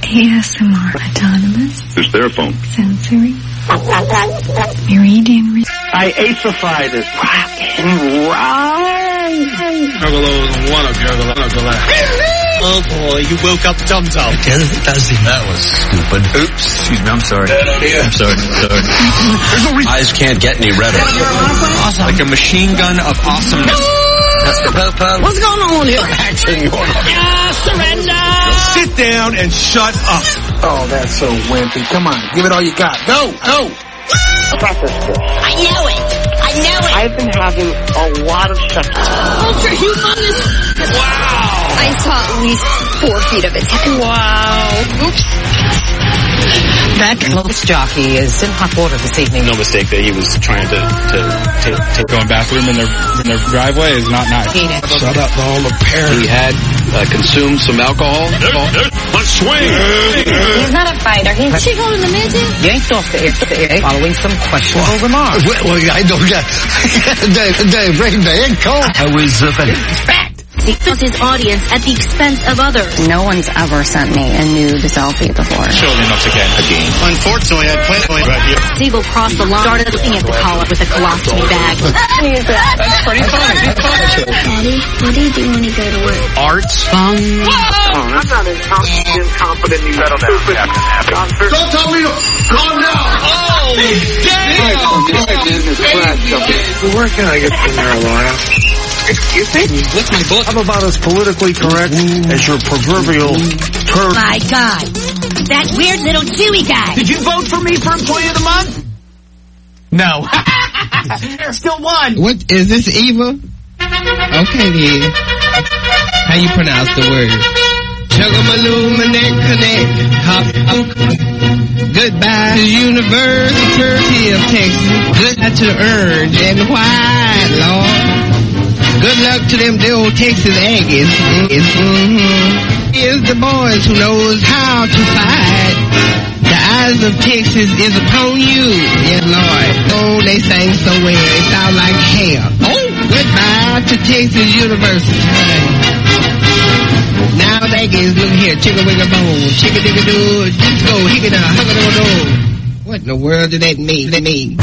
ASMR. Autonomous. It's their phone. Sensory. Meridian. I acify this. Rock and roll. Juggalo, one of Juggalo. Oh boy, you woke up Dum-Dum. Again, that was stupid. Oops, excuse me, I'm sorry. I'm sorry. Eyes can't get any redder. Awesome. Like a machine gun of awesomeness. What's going on here? Action going on. Surrender! Sit down and shut up. Oh, that's so wimpy. Come on, give it all you got. Go! Preface this. I know it. I've been having a lot of sex. Ultra humongous. Wow. I saw at least 4 feet of its head. Wow. Oops. That close jockey is in hot water this evening. No mistake that he was trying to Going bathroom in their driveway is not nice. Shut up, all the parents. He had consumed some alcohol. Let's swing. He's not a fighter. He's tickling the midget. Yanked off the air following some questionable remarks. Well, I don't get Dave, bring the egg cold. I was Because his audience at the expense of others. No one's ever sent me a nude selfie before. Show them up again. Unfortunately, I planned right here. Siegel crossed the line, started looking at the collar with a colostomy bag. That's pretty fun. Daddy, what do you do when you go to work? Arts. I'm not incompetent you let on that. Don't tell me to calm down. Oh, damn! Where can I get some marijuana? Excuse me? What's my book? I'm about as politically correct as your proverbial turd. My God. That weird little Chewy guy. Did you vote for me for Employee of the Month? No. There's still one. What is this, Eva? Okay, then. How you pronounce the word? Chuggamaloo, connect, hop, goodbye to University of Texas. Goodbye to Orange and White, Lord. Good luck to them old Texas Aggies. Here's the boys who knows how to fight. The eyes of Texas is upon you, yeah, Lord. Oh, they sing so well, it sound like hell. Oh, goodbye to Texas University. Now the Aggies, look here, chicka wigga bone, chicka digga doo, disco, hicka da, hugga do do. What in the world did that mean?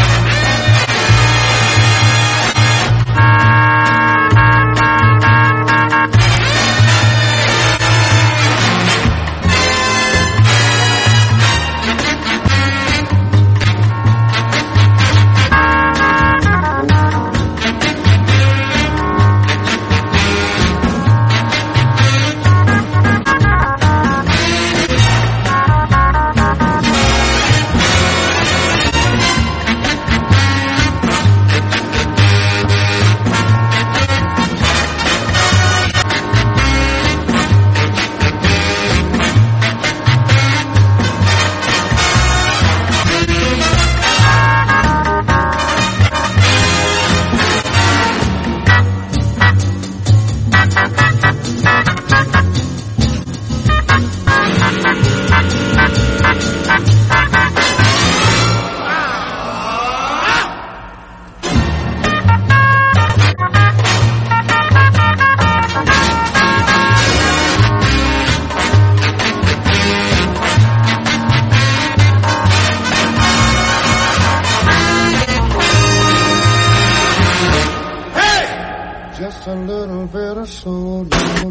Just a little bit of soul.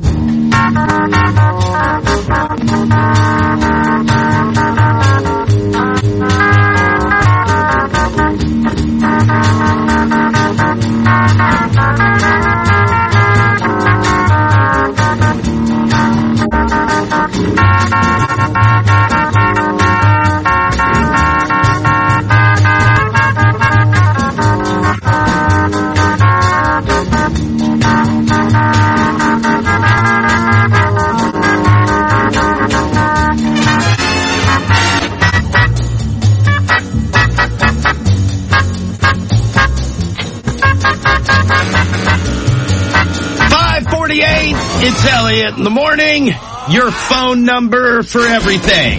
It's Elliot in the morning. Your phone number for everything.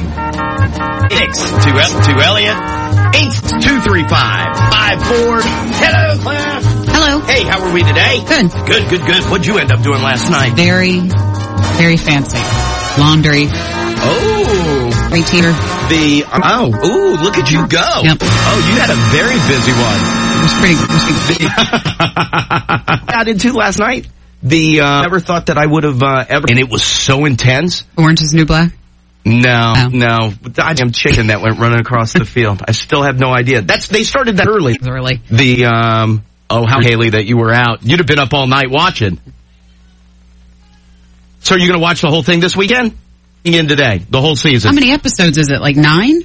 to Elliot. 8235-54. Hello, class. Hello. Hey, how are we today? Good. Good. What'd you end up doing last night? Very, very fancy. Laundry. Oh, 18. Look at you go. Yep. Oh, you had a very busy one. It was pretty Got into last night. Never thought that I would have ever, and it was so intense. Orange is the New Black? No. The goddamn chicken that went running across the field. I still have no idea. They started that early. Early. How Haley that you were out. You'd have been up all night watching. So are you going to watch the whole thing this weekend? In today, the whole season. How many episodes is it? Like 9?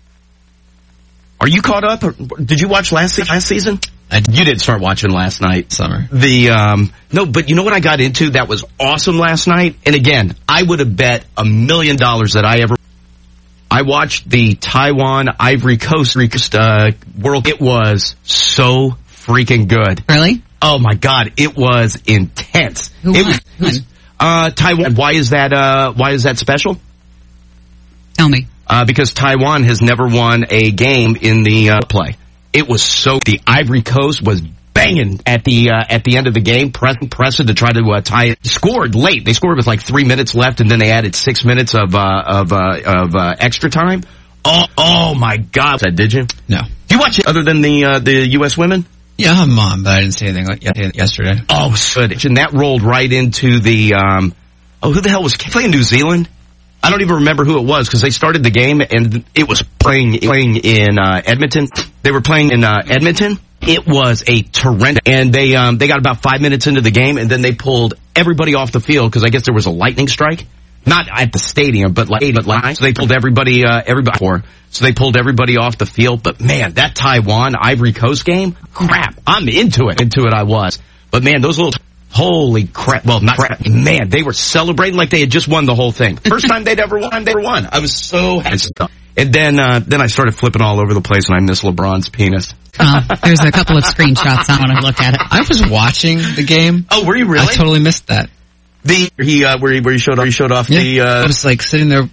Are you caught up? Or did you watch last season? You didn't start watching last night. Summer. No, but you know what I got into that was awesome last night? And again, I would have bet $1 million that I watched the Taiwan Ivory Coast World. It was so freaking good. Really? Oh my God, it was intense. Who won? Taiwan. Why is that special? Tell me. Because Taiwan has never won a game in the play. It was the Ivory Coast was banging at the end of the game, pressing to try to tie it. Scored late. They scored with like 3 minutes left, and then they added 6 minutes of extra time. Oh my God! Did you? No. Do you watch it other than the U.S. women? Yeah, I'm on, but I didn't see anything like yesterday. Oh, good. And that rolled right into the, who the hell was playing New Zealand? I don't even remember who it was because they started the game and it was playing in Edmonton. They were playing in Edmonton. It was a torrent. And they got about 5 minutes into the game and then they pulled everybody off the field because I guess there was a lightning strike. Not at the stadium, but so they pulled everybody So they pulled everybody off the field. But man, that Taiwan Ivory Coast game, crap. I'm into it. I was. But man, those little, holy crap. Well, not crap. Man, they were celebrating like they had just won the whole thing. First time they'd ever won. I was so happy. And then I started flipping all over the place and I missed LeBron's penis. There's a couple of screenshots I want to look at it. I was watching the game. Oh, were you really? I totally missed that. Where he showed off I was like sitting there.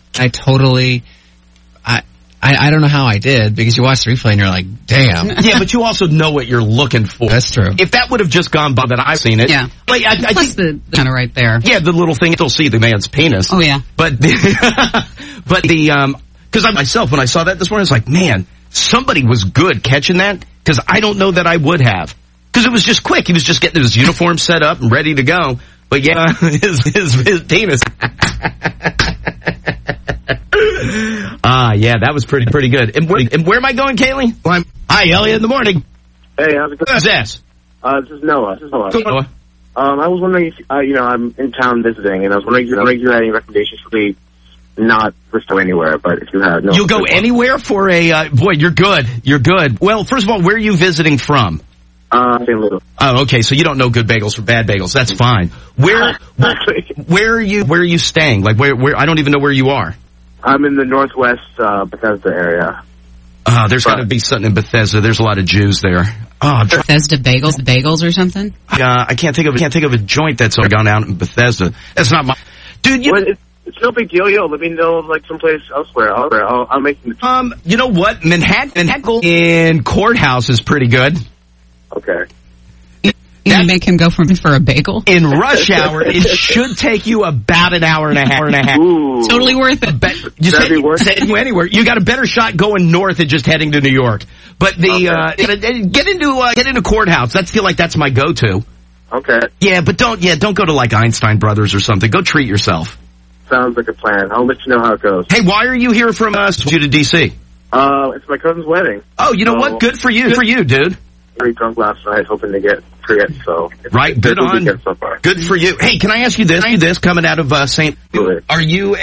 I don't know how I did because you watch the replay and you're like, damn. Yeah, but you also know what you're looking for. That's true. If that would have just gone by that I've seen it. Yeah. Like, I Plus think the kind of right there. Yeah, the little thing, you'll see the man's penis. Oh yeah. But because I myself, when I saw that this morning, I was like, man, somebody was good catching that because I don't know that I would have. Because it was just quick. He was just getting his uniform set up and ready to go. But yeah, his penis. Yeah, that was pretty good. And where am I going, Kaylee? Well, hi, Elliot, in the morning. Hey, how's it going? Who's this? This is Noah. Good, Noah. I was wondering if, I'm in town visiting, and I was wondering if you had any recommendations for me, not for still anywhere, but if you had. No, you'll go anywhere for a, boy, you're good. Well, first of all, where are you visiting from? St. Louis. Oh, okay. So you don't know good bagels from bad bagels. That's fine. Where are you staying? Like where? I don't even know where you are. I'm in the Northwest Bethesda area. There's got to be something in Bethesda. There's a lot of Jews there. Bethesda bagels or something. I can't think of a joint that's gone out in Bethesda. That's not my dude. It's no big deal. Let me know like someplace elsewhere. I'll make. You know what? Manhattan in Courthouse is pretty good. Okay. You make him go for a bagel? In rush hour, it should take you about an hour and a half. Ooh. Totally worth it. That'd be worth it. Anywhere. You got a better shot going north than just heading to New York. But get into Courthouse. I feel like that's my go-to. Okay. Yeah, but don't go to like Einstein Brothers or something. Go treat yourself. Sounds like a plan. I'll let you know how it goes. Hey, why are you here from you to DC? It's my cousin's wedding. Oh, you know what? Good for you, dude. Very drunk last night, hoping to get through it. So right, good on. So far. Good for you. Hey, can I ask you this? Coming out of St. Louis, are you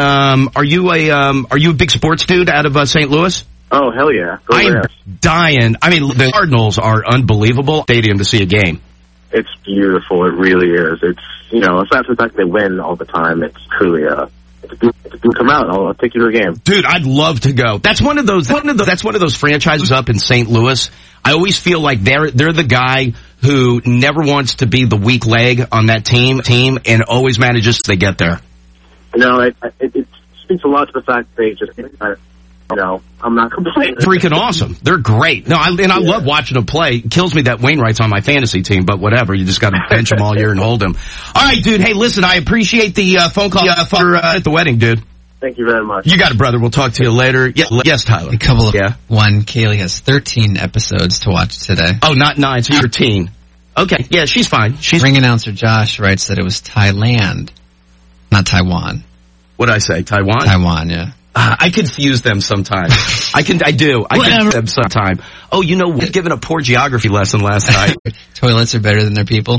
a big sports dude out of St. Louis? Oh hell yeah! I am dying. I mean, the Cardinals are unbelievable stadium to see a game. It's beautiful. It really is. It's aside from the fact they win all the time, it's truly if you come out, I'll take you to a game. Dude, I'd love to go. That's one of those franchises up in St. Louis. I always feel like they're the guy who never wants to be the weak leg on that team and always manages to get there. It speaks a lot to the fact that they just, I'm not complaining. Freaking awesome. They're great. I love watching them play. It kills me that Wainwright's on my fantasy team, but whatever. You just got to bench him all year and hold him. All right, dude. Hey, listen, I appreciate the phone call at the wedding, dude. Thank you very much. You got it, brother. We'll talk to you later. Yes, Tyler. A couple of one. Kaylee has 13 episodes to watch today. Oh, not 9, so 13. Okay, yeah, she's fine. Ring announcer Josh writes that it was Thailand, not Taiwan. What did I say? Taiwan? Taiwan, yeah. I confuse them sometimes. I do. I confuse them sometimes. Oh, you know, we've given a poor geography lesson last night. Toilets are better than their people.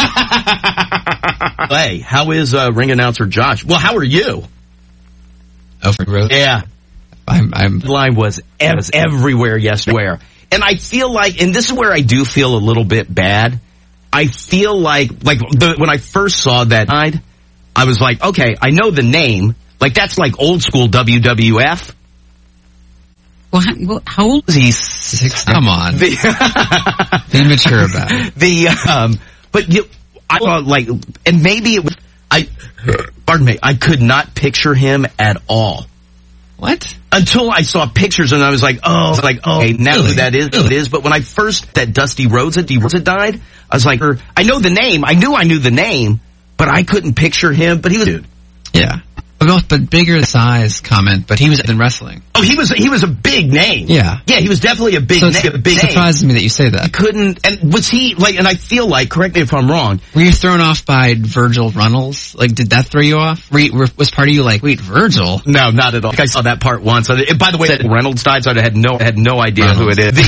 Hey, how is ring announcer Josh? Well, how are you? Over the road? Yeah. The line was everywhere yesterday. And I feel like, and this is where I do feel a little bit bad. I feel like when I first saw that, I was like, okay, I know the name. Like, that's like old school WWF. Well, how old is he? 6. Come on. Be mature about it. But I thought, like, and maybe it was, pardon me, I could not picture him at all. What? Until I saw pictures and I was like, okay, now who that is, it is. But when I first, that Dusty Rhodes had died, I was like, I know the name. I knew the name, but I couldn't picture him. But he was, dude. Yeah. But bigger size comment, but he was in wrestling. Oh, he was a big name. Yeah. Yeah, he was definitely a big name. It surprises me that you say that. I couldn't, and was he, like, and I feel like, correct me if I'm wrong. Were you thrown off by Virgil Runnels? Like, did that throw you off? Was part of you like, wait, Virgil? No, not at all. I saw that part once. And by the way, that Reynolds died, so I had no idea who it is.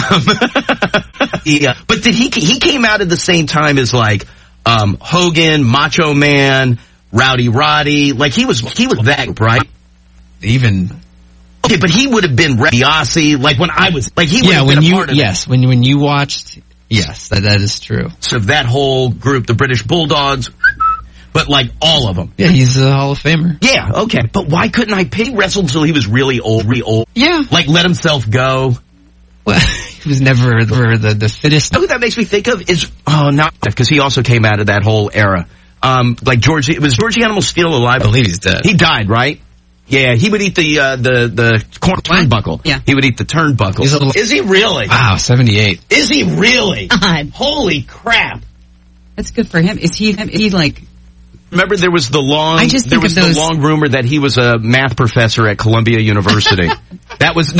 But did he came out at the same time as, like, Hogan, Macho Man, Rowdy Roddy, like he was that, right? Even. Okay, but he would have been DiBiase, like when I was, like he would have been a part of it. When you watched, yes, that is true. So that whole group, the British Bulldogs, but like all of them. Yeah, he's a Hall of Famer. Yeah, okay, but why couldn't I pick wrestled until he was really old? Yeah. Like let himself go. Well, he was never the fittest. You know who that makes me think of is, not, because he also came out of that whole era. Like was Georgie Animal Steel alive? I believe he's dead. He died, right? Yeah, he would eat the turnbuckle. Yeah. He would eat the turnbuckle. Is he really? Wow, 78. Is he really? Holy crap. That's good for him. Is he like... Remember there was the long rumor that he was a math professor at Columbia University. That was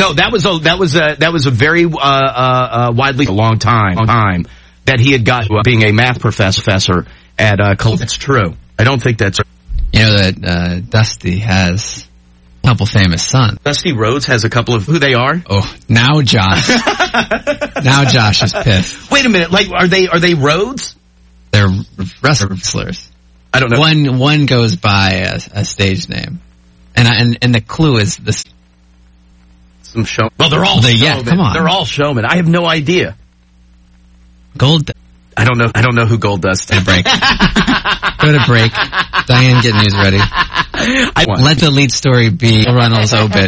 a very widely a long time that he had got being a math professor at that's true. I don't think that's... You know that Dusty has a couple famous sons. Dusty Rhodes has a couple of... Who they are? Oh, now Josh. Now Josh is pissed. Wait a minute. Like, are they Rhodes? They're wrestlers. I don't know. One goes by a stage name. And the clue is this... Some show... Well, they're all showmen. Yeah, come on. They're all showmen. I have no idea. Gold... I don't know who Goldust is. Break. Go to break. Diane, get news ready. Let the lead story be Reynolds obit.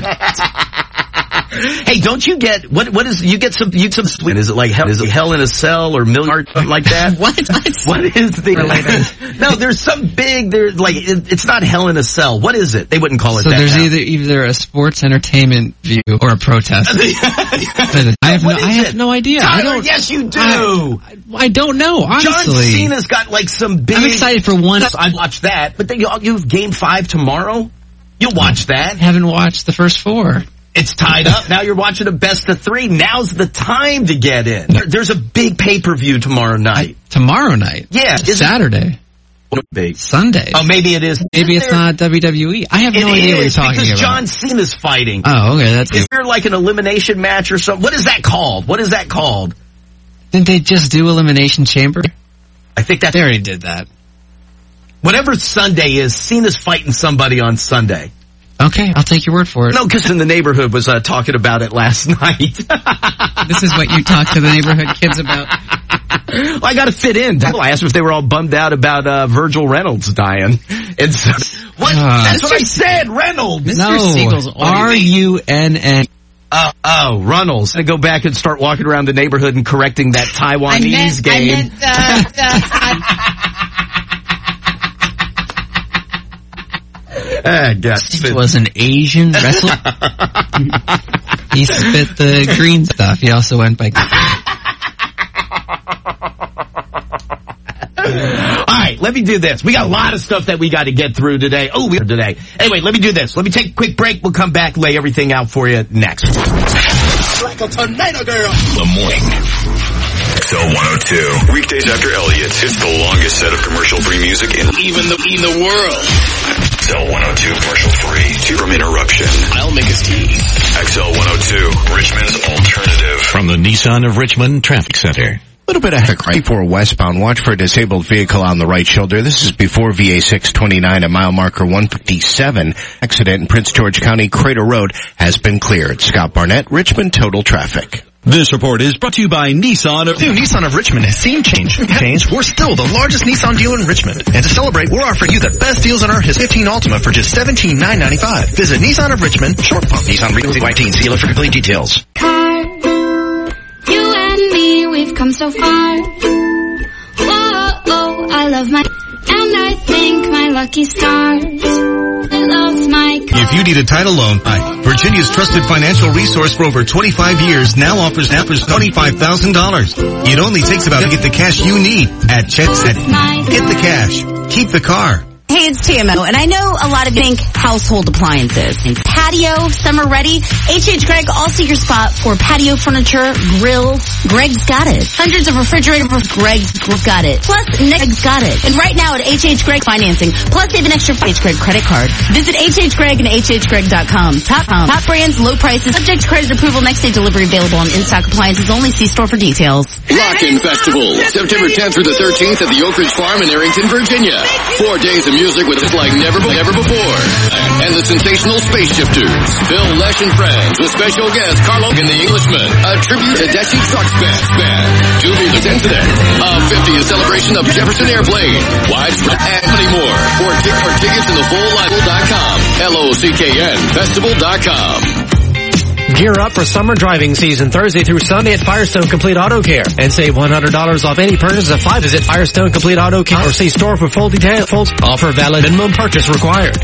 Hey, don't you get what is you get some split? Is it like Hell in a Cell or Milliard, something like that? What is the No, there's some big like it's not Hell in a Cell. What is it? They wouldn't call it so that. So there's either a sports entertainment view or a protest. I have no idea. Tyler, yes you do. I don't know, honestly. John Cena's got like some big... I'm excited for one. I watched that, but then you have Game 5 tomorrow? You'll watch that. I haven't watched the first 4. It's tied up. Now you're watching a best of 3. Now's the time to get in. There's a big pay-per-view tomorrow night. Tomorrow night? Yeah. Saturday. Big. Sunday. Oh, maybe it is. Maybe it's not WWE. I have no idea what you're talking about. John Cena's fighting. Oh, okay. Is there like an elimination match or something? What is that called? Didn't they just do Elimination Chamber? I think they already did that. Whatever Sunday is, Cena's fighting somebody on Sunday. Okay, I'll take your word for it. No, because in the neighborhood was talking about it last night. This is what you talk to the neighborhood kids about. Well, I got to fit in. I asked if they were all bummed out about Virgil Reynolds dying. And so, that's what I said, Reynolds. Mr. Siegel's R-U-N-N. Runnels. To go back and start walking around the neighborhood and correcting that Taiwanese game. He was an Asian wrestler. He spit the green stuff. He also went by... All right, let me do this. We got a lot of stuff that we got to get through today. Anyway, let me do this. Let me take a quick break. We'll come back, lay everything out for you next. Like a tornado girl. The morning. XL 102. Weekdays after Elliott. It's the longest set of commercial-free music in the world. XL 102 commercial-free. From interruption. I'll make his tea. XL 102. Richmond's alternative. From the Nissan of Richmond Traffic Center. A little bit ahead right for westbound. Watch for a disabled vehicle on the right shoulder. This is before VA 629 at mile marker 157. Accident in Prince George County. Crater Road has been cleared. Scott Barnett, Richmond Total Traffic. This report is brought to you by Nissan of... New Nissan of Richmond has seen change. We're still the largest Nissan dealer in Richmond. And to celebrate, we're offering you the best deals on our His 15 Ultima for just $17,995. Visit Nissan of Richmond, Short Pump. Nissan Regal Y18. See for complete details. You and me, we've come so far. Whoa, I love my... And I thank my lucky stars. I love my car. If you need a title loan, Virginia's trusted financial resource for over 25 years now offers $25,000. It only takes about to get the cash you need at Chet's. Get the cash. Keep the car. Hey, it's TMO, and I know a lot of you think household appliances. Patio, summer ready. H.H. Gregg, also your spot for patio furniture, grills. Gregg's got it. Hundreds of refrigerators, Gregg's got it. Plus, Nick's got it. And right now at H.H. Gregg Financing, plus save an extra H. Gregg credit card. Visit H.H. Gregg and hhgregg.com. Top brands, low prices, subject to credit approval, next day delivery available on in-stock appliances only. See store for details. Rockin' Festival, September 10th through the 13th at the Oak Ridge Farm in Arrington, Virginia. 4 days of music with like never before. And the sensational Space Shifters. Bill Lesh and Friends with special guest Carlo and the Englishman. A tribute to Desi Trucks Band. Doobie the Incident. A 50th celebration of Jefferson Airplane. Widespread and many more. For tickets in the full live.com. LOCKN Festival.com. Gear up for summer driving season Thursday through Sunday at Firestone Complete Auto Care and save $100 off any purchase of 5. Visit Firestone Complete Auto Care or see store for full details. Offer valid, minimum purchase required.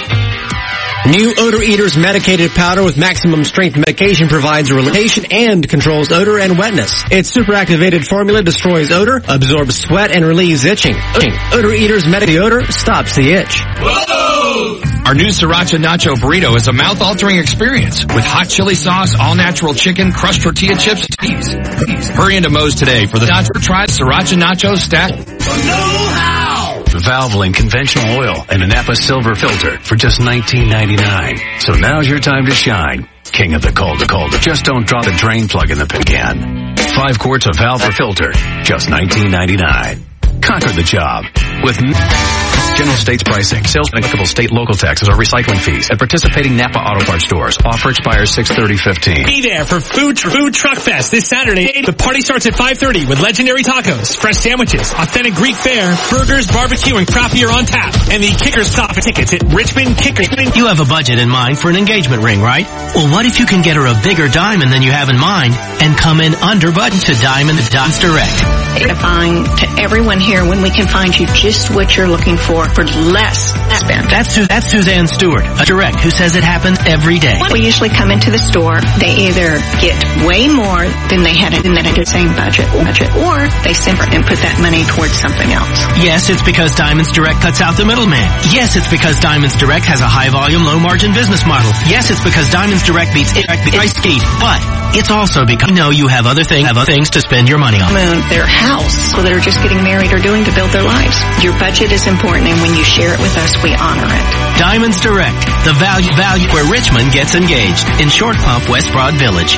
New Odor Eaters medicated powder with maximum strength medication provides relaxation and controls odor and wetness. Its superactivated formula destroys odor, absorbs sweat, and relieves itching. Odor Eaters medicated odor stops the itch. Whoa! Our new Sriracha Nacho Burrito is a mouth-altering experience with hot chili sauce, all-natural chicken, crushed tortilla chips, and cheese. Hurry into Moe's today for the nacho. Try Sriracha Nachos stacked. Know-how! Valvoline conventional oil and a Napa Silver filter for just $19.99. So now's your time to shine. King of the cold. Just don't drop the drain plug in the can. 5 quarts of Valvoline filter, just $19.99. Conquer the job with General States pricing. Sales and applicable state local taxes or recycling fees at participating Napa Auto Parts stores. Offer expires 6/30/15. Be there for Food Truck Fest this Saturday. The party starts at 5:30 with legendary tacos, fresh sandwiches, authentic Greek fare, burgers, barbecue, and craft beer on tap. And the Kickers Stop tickets at Richmond Kickers. You have a budget in mind for an engagement ring, right? Well, what if you can get her a bigger diamond than you have in mind and come in under budget to Diamond Direct? Edifying to everyone here when we can find you just what you're looking for less spend. That's Suzanne Stewart, a direct who says it happens every day. We usually come into the store, they either get way more than they had in the same budget, or they simply put that money towards something else. Yes, it's because Diamonds Direct cuts out the middleman. Yes, it's because Diamonds Direct has a high volume, low margin business model. Yes, it's because Diamonds Direct beats price Skeet. But it's also because you know you have other things to spend your money on. Their house, so they're just getting married or doing to build their lives. Your budget is important, and when you share it with us, we honor it. Diamonds Direct, the value where Richmond gets engaged in Short Pump, West Broad Village.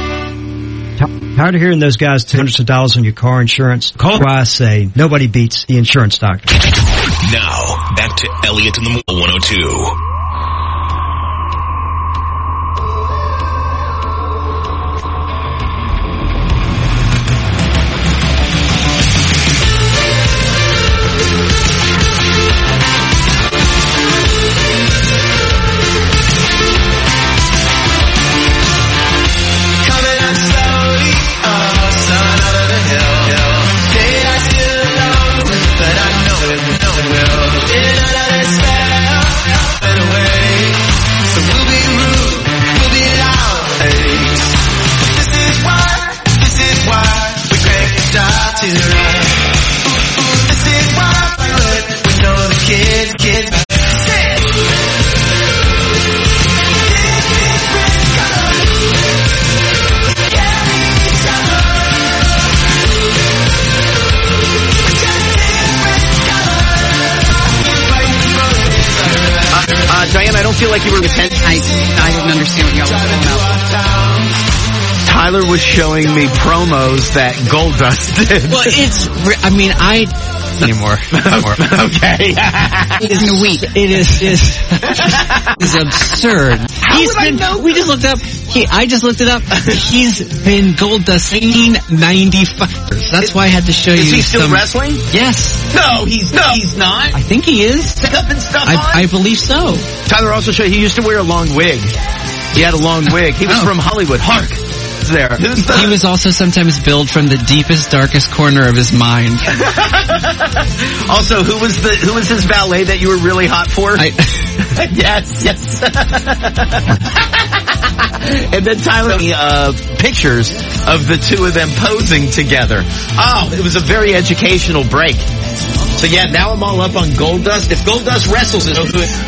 Tired of hearing those guys take hundreds of dollars on your car insurance? Call where I say nobody beats the insurance doctor. Now, back to Elliott in the Morning 102. feel like you were attention? I didn't understand what y'all were talking about. Tyler was showing me promos that Goldust did. Well, anymore. Okay. It's weak. It is absurd. We just looked up. I just looked it up. He's been Goldust 1995. That's why I had to show you. Is he still wrestling? Yes. No, he's not. I think he is. Up and stuff I believe so. Tyler also showed he used to wear a long wig. He had a long wig. He was from Hollywood. Hark. There. He was also sometimes billed from the deepest, darkest corner of his mind. Also, who was his valet that you were really hot for? Yes. And then Tyler, pictures of the two of them posing together. Oh, it was a very educational break. So yeah, now I'm all up on Goldust. If Goldust wrestles, is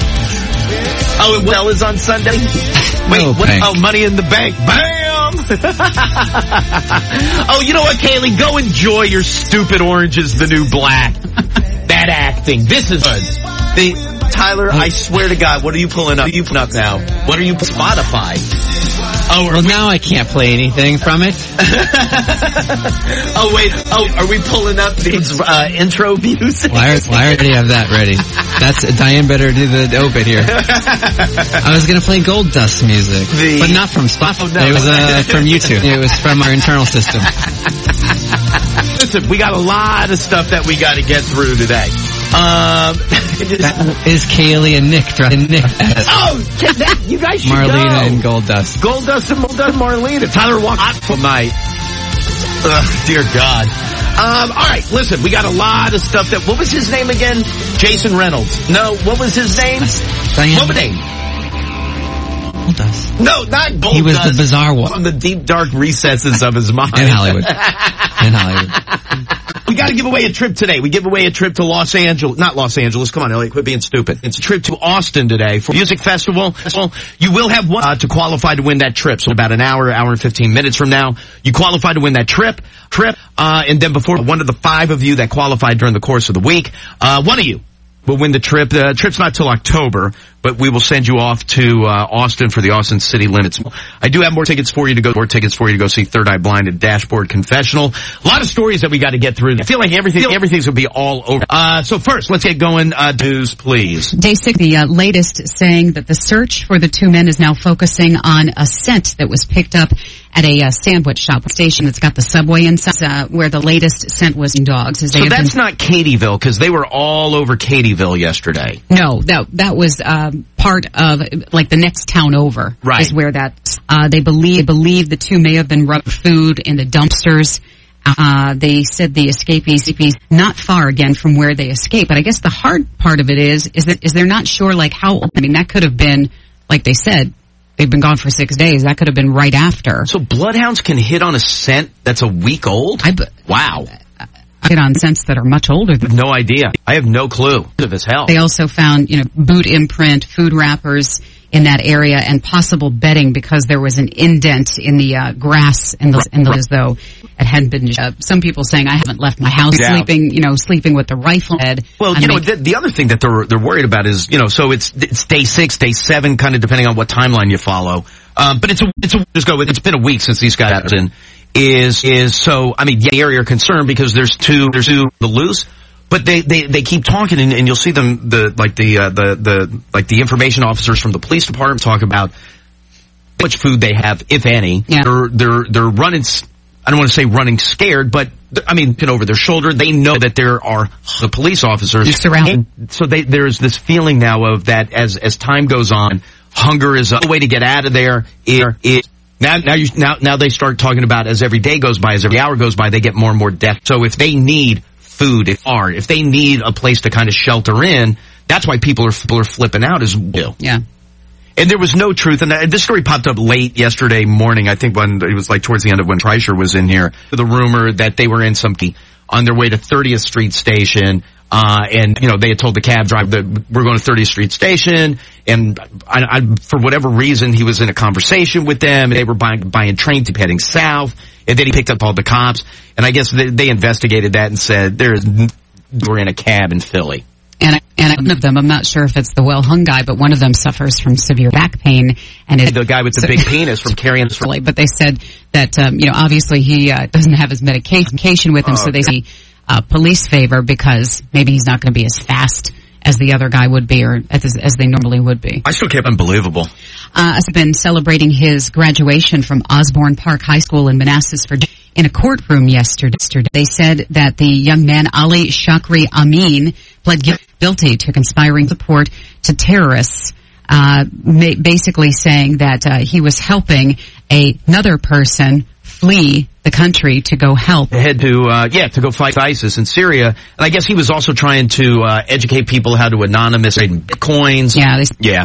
on Sunday. Wait, Money in the Bank. Bam! Oh, you know what, Kaylee? Go enjoy your stupid Orange is the New Black. That acting. This is good. Tyler, I swear to God, what are you pulling up? What are you pulling up now? What are you, Spotify? Oh, now I can't play anything from it. Oh, wait. Oh, are we pulling up these intro music? Well, I already have that ready. Diane better do the obit here. I was going to play Goldust music, but not from Spotify. Oh, no. It was from YouTube. It was from our internal system. Listen, we got a lot of stuff that we got to get through today. Is Kaylee and Nick driving Nick? You guys should Marlena go. and Goldust. Goldust and Marlena. Tyler walked out for night. Dear God. All right, listen, we got a lot of stuff that... What was his name again? Jason Reynolds. No, what was his name? What was name? Goldust. No, not Goldust. He was the bizarre one. From the deep, dark recesses of his mind. In Hollywood. We got to give away a trip today. We give away a trip to Los Angeles. Not Los Angeles. Come on, Elliot. Quit being stupid. It's a trip to Austin today for music festival. You will have one to qualify to win that trip. So about an hour and 15 minutes from now, you qualify to win that trip. And then before one of the 5 of you that qualified during the course of the week, one of you will win the trip. The trip's not till October, but we will send you off to Austin for the Austin City Limits. I do have more tickets for you to go see Third Eye Blind and Dashboard Confessional. A lot of stories that we got to get through. I feel like everything's going to be all over. So first, let's get going. News, please. Day 6, the latest saying that the search for the 2 men is now focusing on a scent that was picked up at a sandwich shop station that's got the subway inside, where the latest scent was in dogs. So that's not Katie'ville, because they were all over Katie'ville yesterday. No, that was part of, like, the next town over. Right. Is where that, they believe the 2 may have been rubbing food in the dumpsters. They said the escapees not far again from where they escaped. But I guess the hard part of it is they're not sure, like, how old. I mean, that could have been, like they said, they've been gone for 6 days. That could have been right after. So bloodhounds can hit on a scent that's a week old? Wow. Hit on scents that are much older than. No idea. I have no clue. As hell. They also found, boot imprint, food wrappers in that area, and possible bedding because there was an indent in the grass and as though it hadn't been. Some people saying I haven't left my house sleeping with the rifle head. Well, the other thing that they're worried about is so it's day 6, day 7, kind of depending on what timeline you follow. But it's been a week since these guys got in. The area are concerned because there's two the loose, but they keep talking and you'll see them the information officers from the police department talk about how much food they have, if any. Yeah. They're running. I don't want to say running scared, but over their shoulder. They know that there are the police officers surrounding. So there's this feeling now of that as time goes on, hunger is a way to get out of there. Now they start talking about as every day goes by, as every hour goes by, they get more and more death. So if they need food, if they need a place to kind of shelter in, that's why people are flipping out as well. Yeah. And there was no truth, and this story popped up late yesterday morning, I think when it was like towards the end of when Kreischer was in here, the rumor that they were in on their way to 30th Street Station, and they had told the cab driver that we're going to 30th Street Station, and I for whatever reason he was in a conversation with them, and they were buying train tickets heading south, and then he picked up all the cops, and I guess they investigated that and said we're in a cab in Philly. And one of them, I'm not sure if it's the well-hung guy, but one of them suffers from severe back pain. And the guy with the big penis from carrying this. But they said that, obviously he doesn't have his medication with him, so they say police favor because maybe he's not going to be as fast as the other guy would be, or as they normally would be. I still kept unbelievable. Has been celebrating his graduation from Osborne Park High School in Manassas, Virginia. In a courtroom yesterday, they said that the young man, Ali Shakri Amin, pled guilty to conspiring support to terrorists, basically saying that he was helping another person flee the country to go help. Head to go fight ISIS in Syria. And I guess he was also trying to educate people how to anonymous trade bitcoins. Yeah.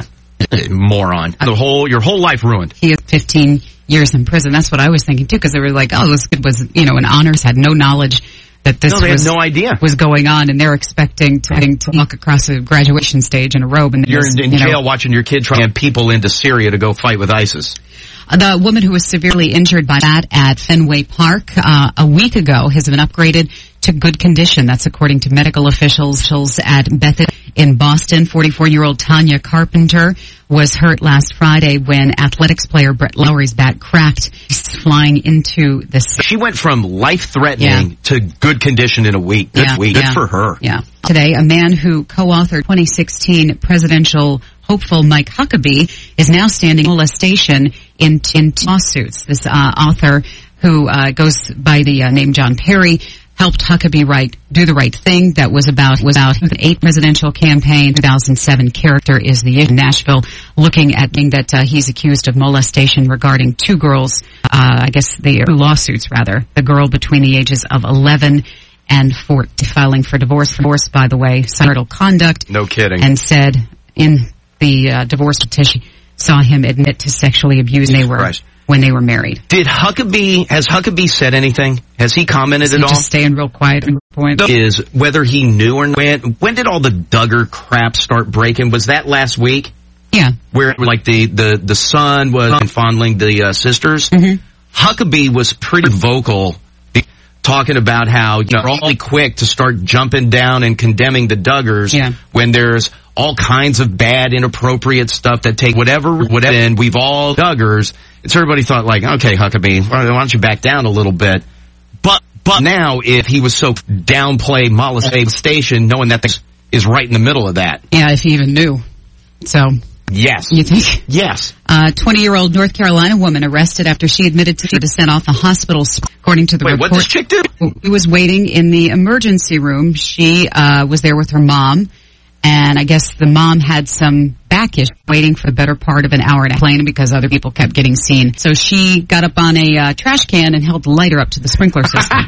Moron. Your whole life ruined. He is 15 years in prison. That's what I was thinking too, because they were like, oh, this kid was, an honors, had no knowledge that this had no idea was going on, and they're expecting to walk across a graduation stage in a robe. And you're in jail watching your kid try to get people into Syria to go fight with ISIS. The woman who was severely injured by that at Fenway Park a week ago has been upgraded to good condition. That's according to medical officials at Bethesda in Boston. 44-year-old Tanya Carpenter was hurt last Friday when athletics player Brett Lowry's bat cracked flying into the... She went from life-threatening to good condition in a week. Good for her. Yeah. Today, a man who co-authored 2016 presidential hopeful Mike Huckabee is now standing molestation in lawsuits. This author, who goes by the name John Perry, helped Huckabee Do the Right Thing. That was about the 8th presidential campaign. 2007 character is the issue in Nashville, looking at that he's accused of molestation regarding two girls. I guess the lawsuits rather. The girl between the ages of 11 and 14, filing for divorce. By the way, marital conduct. No kidding. And said in the divorce petition, saw him admit to sexually abusing when they were married. Has Huckabee said anything? Has he commented at all? Just staying real quiet at the point. Is whether he knew or not. When did all the Duggar crap start breaking? Was that last week? Yeah. Where the son was fondling the sisters? Mm-hmm. Huckabee was pretty vocal, talking about how they're all quick to start jumping down and condemning the Duggars when there's all kinds of bad, inappropriate stuff that take whatever, and we've all Duggars. And so everybody thought okay, Huckabee, why don't you back down a little bit? But now, if he was so downplay molestation, knowing that thing is right in the middle of that. Yeah, if he even knew. So. Yes. You think? Yes. 20-year-old North Carolina woman arrested after she admitted to sent off the hospital, according to the report. Wait, what does chick do? She was waiting in the emergency room. She was there with her mom, and I guess the mom had some back issue, waiting for the better part of an hour and a half because other people kept getting seen. So she got up on a trash can and held the lighter up to the sprinkler system.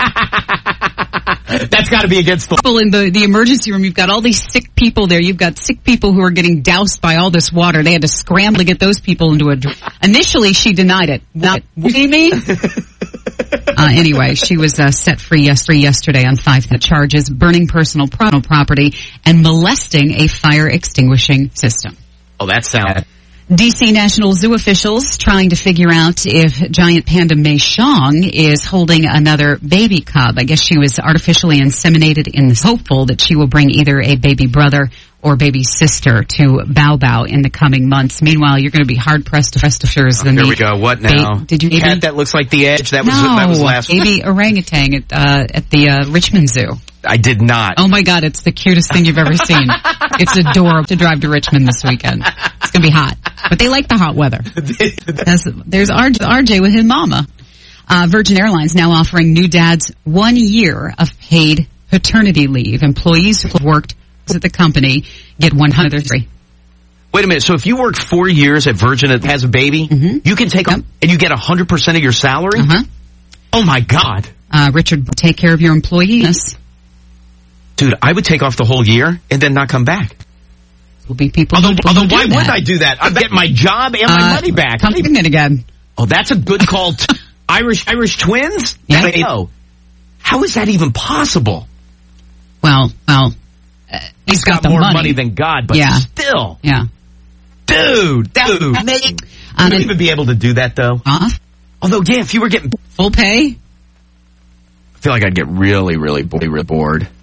That's got to be against the people in the emergency room. You've got all these sick people there. You've got sick people who are getting doused by all this water. They had to scramble to get those people into Initially, she denied it. What do you mean? Anyway, she was set free yesterday on 5 charges: burning personal property and molesting a fire extinguishing system. Oh, that sounds... D.C. National Zoo officials trying to figure out if giant panda Mei Xiang is holding another baby cub. I guess she was artificially inseminated in the hopeful that she will bring either a baby brother or baby sister to Bao Bao in the coming months. Meanwhile, you're going to be hard-pressed to pictures. Here we go. What now? Did you cat that looks like the Edge? That was last week. Baby orangutan at the Richmond Zoo. I did not. Oh my God, it's the cutest thing you've ever seen. It's adorable to drive to Richmond this weekend. It's going to be hot. But they like the hot weather. There's RJ with his mama. Virgin Airlines now offering new dads 1 year of paid paternity leave. Employees who have worked at the company get 103. Wait a minute. So if you work 4 years at Virgin that has a baby, you can take and you get 100% of your salary? Uh-huh. Oh my God. Richard, take care of your employees. Dude, I would take off the whole year and then not come back. Will be people. Although why wouldn't I do that? I'd get my job and my money back. Come in again. Oh, that's a good call. Irish twins? Yeah. Oh, how is that even possible? Well, he's got the more money than God, but still. Yeah. Dude. Would you even be able to do that, though? Although, if you were getting full pay, I feel like I'd get really, really bored.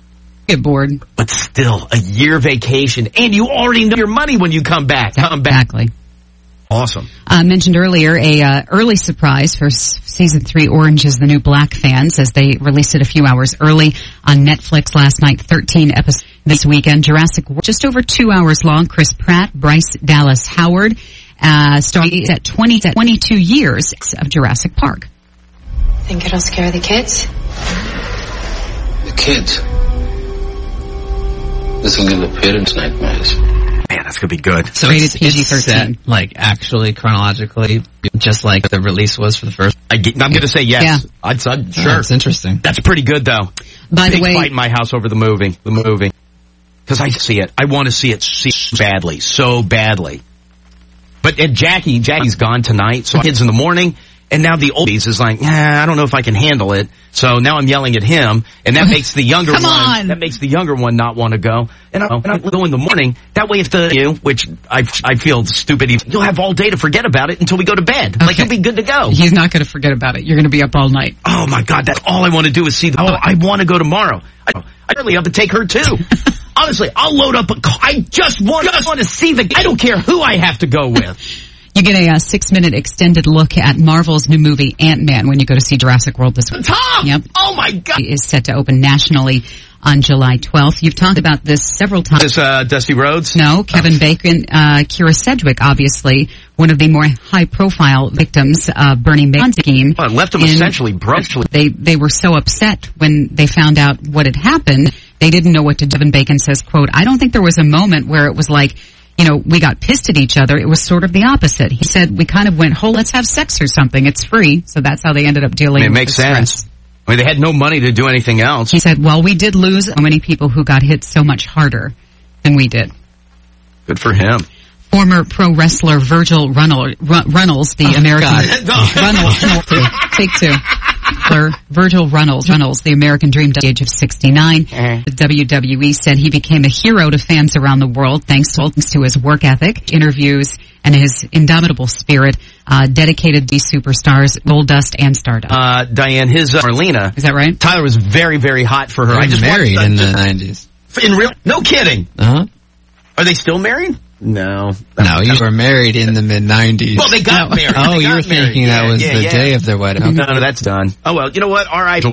Get bored. But still, a year vacation, and you already know your money when you come back. Exactly. Awesome. Mentioned earlier, a early surprise for season 3 Orange is the New Black fans, as they released it a few hours early on Netflix last night. 13 episodes this weekend. Jurassic World, just over 2 hours long. Chris Pratt, Bryce Dallas Howard, starting at 22 years of Jurassic Park. Think it'll scare the kids? The kids? This will give the parents nightmares. Man, that's gonna be good. So rated PG-13. Set, like, actually, chronologically, just like the release was for the first. I'm gonna say yes. Yeah. I'd sure. That's interesting. That's pretty good, though. By the way, fight in my house over the movie. Because I see it. I want to see it so badly. But Jackie's gone tonight, so kids in the morning. And now the oldies is like, I don't know if I can handle it. So now I'm yelling at him, and that makes the younger one not want to go. And I'll go in the morning. That way, which I feel stupid, you'll have all day to forget about it until we go to bed. Okay. Like, you'll be good to go. He's not going to forget about it. You're going to be up all night. Oh my God, that's all I want to do is see I want to go tomorrow. I really have to take her too. Honestly, I'll load up I just want to see I don't care who I have to go with. You get a 6-minute extended look at Marvel's new movie, Ant-Man, when you go to see Jurassic World this week. Tom! Yep. Oh, my God! It is set to open nationally on July 12th. You've talked about this several times. This Dusty Rhodes? No, Kevin Bacon, Kira Sedgwick, obviously, one of the more high-profile victims of Bernie Madoff's scheme. Well, it left them essentially broke. They were so upset when they found out what had happened, they didn't know what to do. Kevin Bacon says, quote, I don't think there was a moment where it was like, we got pissed at each other. It was sort of the opposite. He said, we kind of went, let's have sex or something. It's free. So that's how they ended up dealing with it. It makes sense. I mean, they had no money to do anything else. He said, we did lose so many people who got hit so much harder than we did. Good for him. Former pro wrestler Virgil Runnels, the American... Take two. Virgil Runnels, the American Dream, at the age of 69. The WWE said he became a hero to fans around the world thanks to his work ethic, interviews, and his indomitable spirit, dedicated to superstars, Goldust and Stardust. Diane, his Marlena. Is that right? Tyler was very, very hot for her. I just married in the 90s. In real? No kidding. Uh-huh. Are they still married? No. No, you were married in the mid-90s. Well, they got married. Oh, you were thinking that was the day of their wedding. Okay. No, that's done. Oh, well, you know what? All right.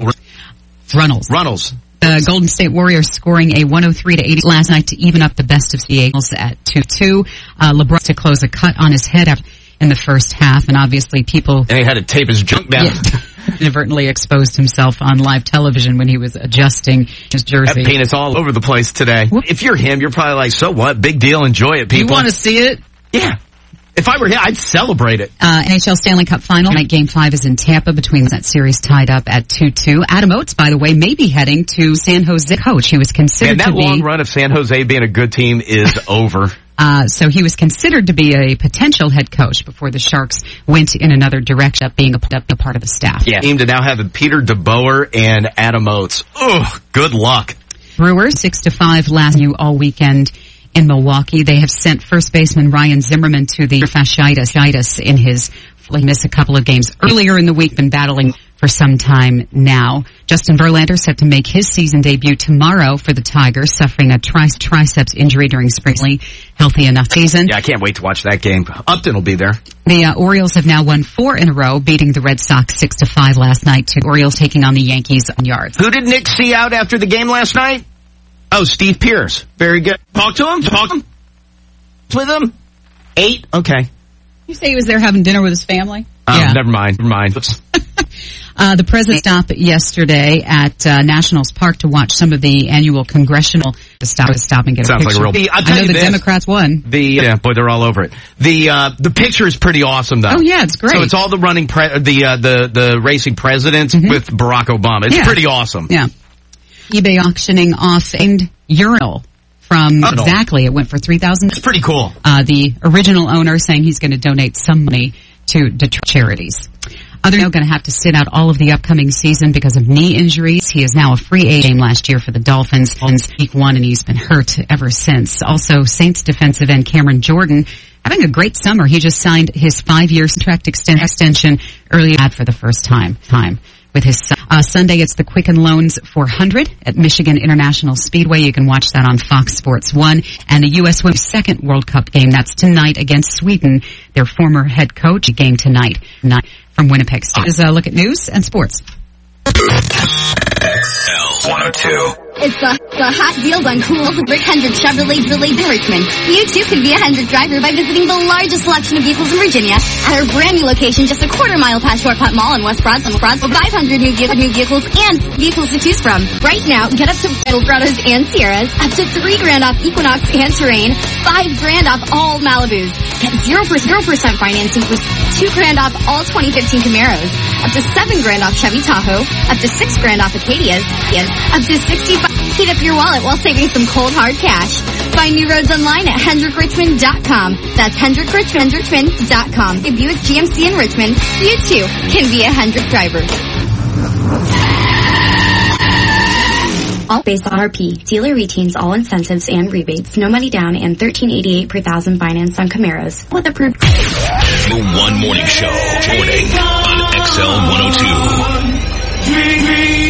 Runnels. The Golden State Warriors scoring a 103-80 last night to even up the best of the Eagles at 2-2. LeBron to close a cut on his head in the first half, and obviously people... And he had to tape his junk down. Inadvertently exposed himself on live television when he was adjusting his jersey. That penis all over the place today. If you're him, you're probably like, so what? Big deal. Enjoy it, people. You want to see it? Yeah. If I were him, I'd celebrate it. NHL Stanley Cup Final. Tonight, Game 5 is in Tampa between that series tied up at 2-2. Adam Oates, by the way, may be heading to San Jose coach. He was considered to be... And that long run of San Jose being a good team is over. So he was considered to be a potential head coach before the Sharks went in another direction, being a part of the staff. Yeah. Team to now have Peter DeBoer and Adam Oates. Oh, good luck. Brewers 6-5 last new all weekend in Milwaukee. They have sent first baseman Ryan Zimmerman to the fasciitis in his... He missed a couple of games earlier in the week, been battling for some time now. Justin Verlander set to make his season debut tomorrow for the Tigers, suffering a triceps injury during spring league. Healthy enough season. Yeah, I can't wait to watch that game. Upton will be there. The Orioles have now won 4 in a row, beating the Red Sox 6-5 last night. Orioles taking on the Yankees on yards. Who did Nick see out after the game last night? Oh, Steve Pierce. Very good. Talk to him? With him? 8? Okay. You say he was there having dinner with his family? Yeah. Never mind. The president stopped yesterday at Nationals Park to watch some of the annual congressional to stop and get a picture. Like a real. I know the Democrats won. Boy, they're all over it. The picture is pretty awesome, though. Oh yeah, it's great. So it's all the running the racing presidents with Barack Obama. It's pretty awesome. Yeah. eBay auctioning off and urinal. Exactly. It went for $3,000. It's pretty cool. The original owner saying he's going to donate some money to charities. Others are going to have to sit out all of the upcoming season because of knee injuries. He is now a free agent last year for the Dolphins. Week 1, and he's been hurt ever since. Also, Saints defensive end Cameron Jordan having a great summer. He just signed his 5-year contract extension early for the first time. with his son. Sunday, it's the Quicken Loans 400 at Michigan International Speedway. You can watch that on Fox Sports 1. And the U.S. Women's second World Cup game, that's tonight against Sweden. Their former head coach, game tonight from Winnipeg. Here's a look at news and sports. L102. It's the hot deals on cool Rick Hendrick Chevrolet Village in Richmond. You too can be a Hendrick driver by visiting the largest selection of vehicles in Virginia at our brand new location just a quarter-mile past Shortcut Mall in West Broad. 500 new vehicles and vehicles to choose from. Right now, get up to Silverados and Sierras, up to $3,000 off Equinox and Terrain, $5,000 off all Malibus. Get 0% financing with $2,000 off all 2015 Camaros, up to $7,000 off Chevy Tahoe, up to $6,000 off Acadias, up to $65,000. Heat up your wallet while saving some cold hard cash. Find new roads online at HendrickRichmond.com. That's HendrickRichmond.com. If Buick GMC in Richmond, you too can be a Hendrick driver. All based on RP. Dealer retains all incentives and rebates. No money down and $13.88 per thousand finance on Camaros. With approved. The One Morning Show. Morning on XL 102.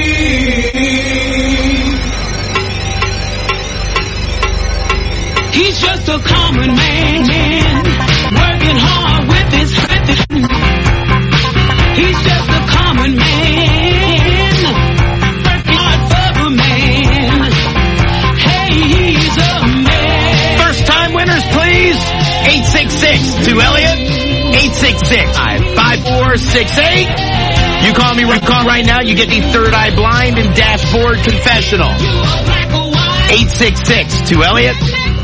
He's just a common man, working hard with his He's just a common man, working hard for a man. Hey, he's a man. First time winners, please. 866-2-ELLIOT. 866-5468. You call me right now, you get the Third Eye Blind and Dashboard Confessional. 866-2-ELLIOT.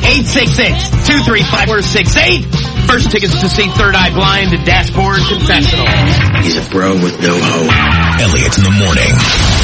866-235-468. First tickets to see Third Eye Blind and Dashboard Confessional. He's a bro with no hope. Elliot in the morning.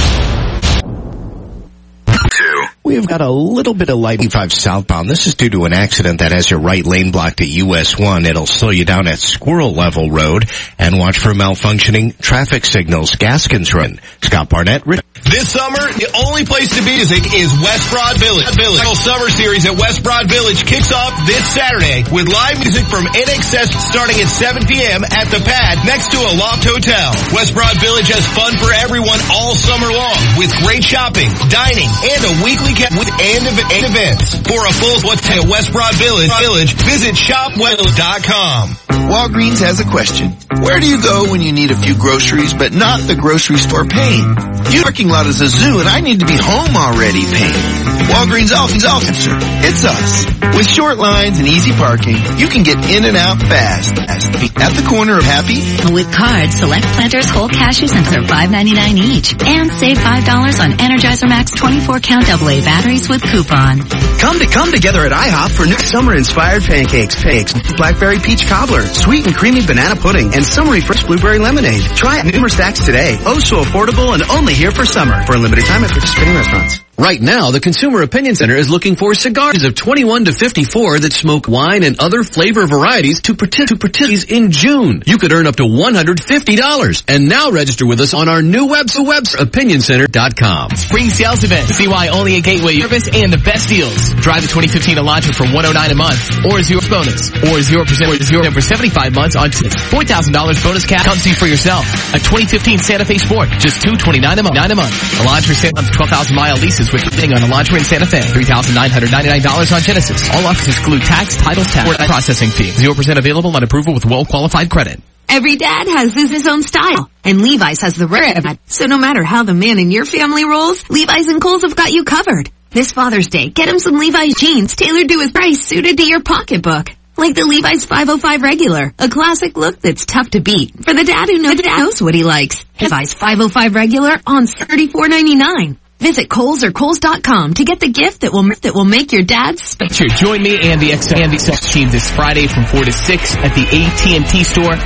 We've got a little bit of light 5 southbound. This is due to an accident that has your right lane blocked at US 1. It'll slow you down at Squirrel Level Road. And watch for malfunctioning traffic signals. Gaskins Run. Scott Barnett. This summer, the only place to be music is West Broad Village. The summer series at West Broad Village kicks off this Saturday with live music from NXS starting at 7 p.m. at the Pad next to a Loft Hotel. West Broad Village has fun for everyone all summer long with great shopping, dining, and a weekly and events. For a full what's at West Broad Village, visit shopwells.com. Walgreens has a question. Where do you go when you need a few groceries but not the grocery store pain? Your parking lot is a zoo and I need to be home already pain. Walgreens answer. It's us. With short lines and easy parking, you can get in and out fast. At the corner of Happy. With cards, select Planters whole cashews and for $5.99 each. And save $5 on Energizer Max 24-count AA batteries with coupon. Come together at IHOP for new summer-inspired pancakes, blackberry peach cobbler, sweet and creamy banana pudding, and summery fresh blueberry lemonade. Try numerous stacks today. Oh, so affordable and only here for summer. For a limited time at participating restaurants. Right now, the Consumer Opinion Center is looking for cigars of 21 to 54 that smoke wine and other flavor varieties to participate in June. You could earn up to $150. And now register with us on our new website, opinioncenter.com. Spring sales event. See why only a Gateway service and the best deals. Drive the 2015 Elantra for $109 a month, or 0 bonus, or 0% for 75 months on $4,000 bonus cash. Come see for yourself. A 2015 Santa Fe Sport, just $229 a month. Elantra sale on 12,000-mile leases with bidding on Elantra in Santa Fe. $3,999 on Genesis. All offers exclude tax, title, tax, processing fee. 0% available on approval with well-qualified credit. Every dad has his own style, and Levi's has the rare. So no matter how the man in your family rolls, Levi's and Kohl's have got you covered. This Father's Day, get him some Levi's jeans tailored to his price, suited to your pocketbook. Like the Levi's 505 Regular, a classic look that's tough to beat for the dad who knows what he likes. Levi's 505 Regular on $34.99. Visit Kohl's or Kohl's.com to get the gift that will make your dad special. Join me and the XL team this Friday from 4 to 6 at the AT&T store,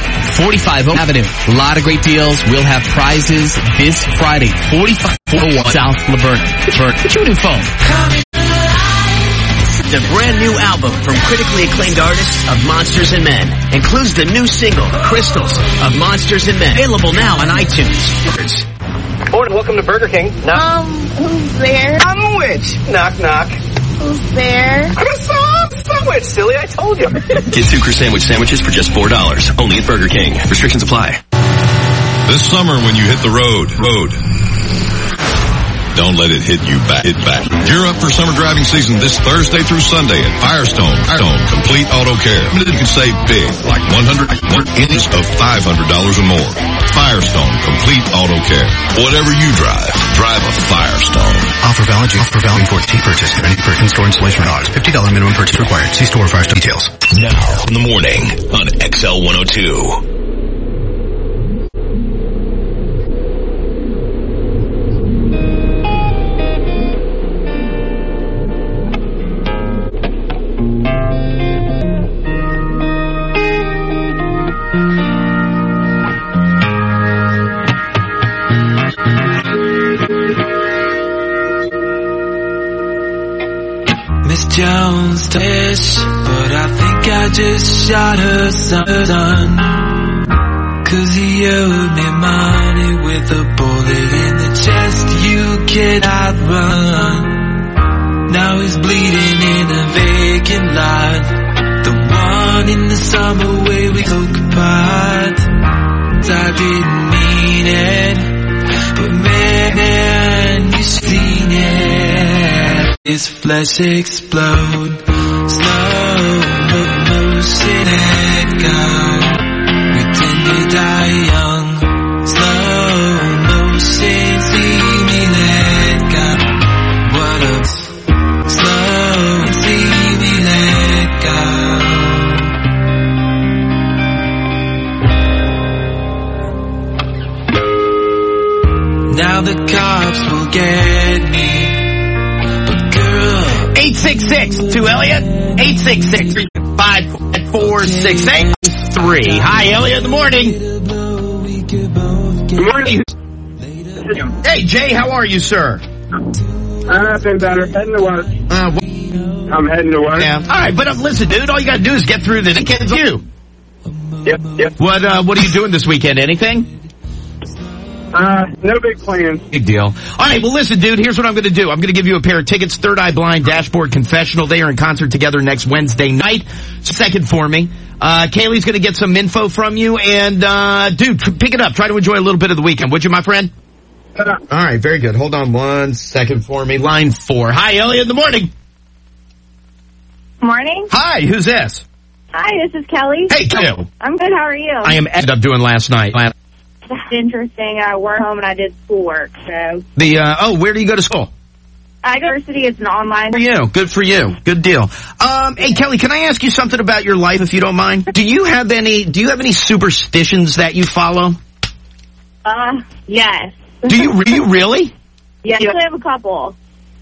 45 Oak Avenue. A lot of great deals. We'll have prizes this Friday, 4501 South Laverna. What's your new phone? The brand new album from critically acclaimed artists of Monsters and Men includes the new single, Crystals, of Monsters and Men. Available now on iTunes. Morning, welcome to Burger King. Who's there? I'm a witch. Knock, knock. Who's there? I'm a sandwich, silly, I told you. Get 2 Cru Sandwich sandwiches for just $4, only at Burger King. Restrictions apply. This summer when you hit the road, don't let it hit you back. Gear up for summer driving season this Thursday through Sunday at Firestone Complete Auto Care. You can save big, like 100 inches of $500 or more. Firestone Complete Auto Care. Whatever you drive a Firestone. Offer valid for T purchase. Any purchase store installation or $50 minimum purchase required. See store Firestone details. Now in the morning on XL 102. Jones dish, but I think I just shot her son. Cause he owed me money with a bullet in the chest. You cannot run. Now he's bleeding in a vacant lot, the one in the summer where we broke apart. I didn't mean it, but man, you seen it. His flesh explode, slow motion, let go. We tend to die young, slow motion, see me let go. What up? Slow, see me let go. Now the cops will get me. 866-2-ELLIOT, 866-546-83. Hi, Elliot, in the morning. Good morning. Hey, Jay, how are you, sir? I've been better. Heading to work. I'm heading to work. Yeah. All right, but listen, dude, all you got to do is get through the weekend. Yep. What are you doing this weekend? Anything? No big plans. Big deal. All right, well, listen, dude, here's what I'm going to do. I'm going to give you a pair of tickets, Third Eye Blind Dashboard Confessional. They are in concert together next Wednesday night. Second for me. Kaylee's going to get some info from you, and, dude, pick it up. Try to enjoy a little bit of the weekend, would you, my friend? All right, very good. Hold on 1 second for me. Line 4. Hi, Elliot, in the morning. Morning. Hi, who's this? Hi, this is Kelly. Hey, Kelly. I'm good. How are you? I ended up doing last night. That's interesting. I worked home and I did schoolwork, so. Where do you go to school? I go to university. It's an online. Good for you. Good deal. Hey, Kelly, can I ask you something about your life, if you don't mind? Do you have any superstitions that you follow? Yes. Do you really? Yeah, I have a couple.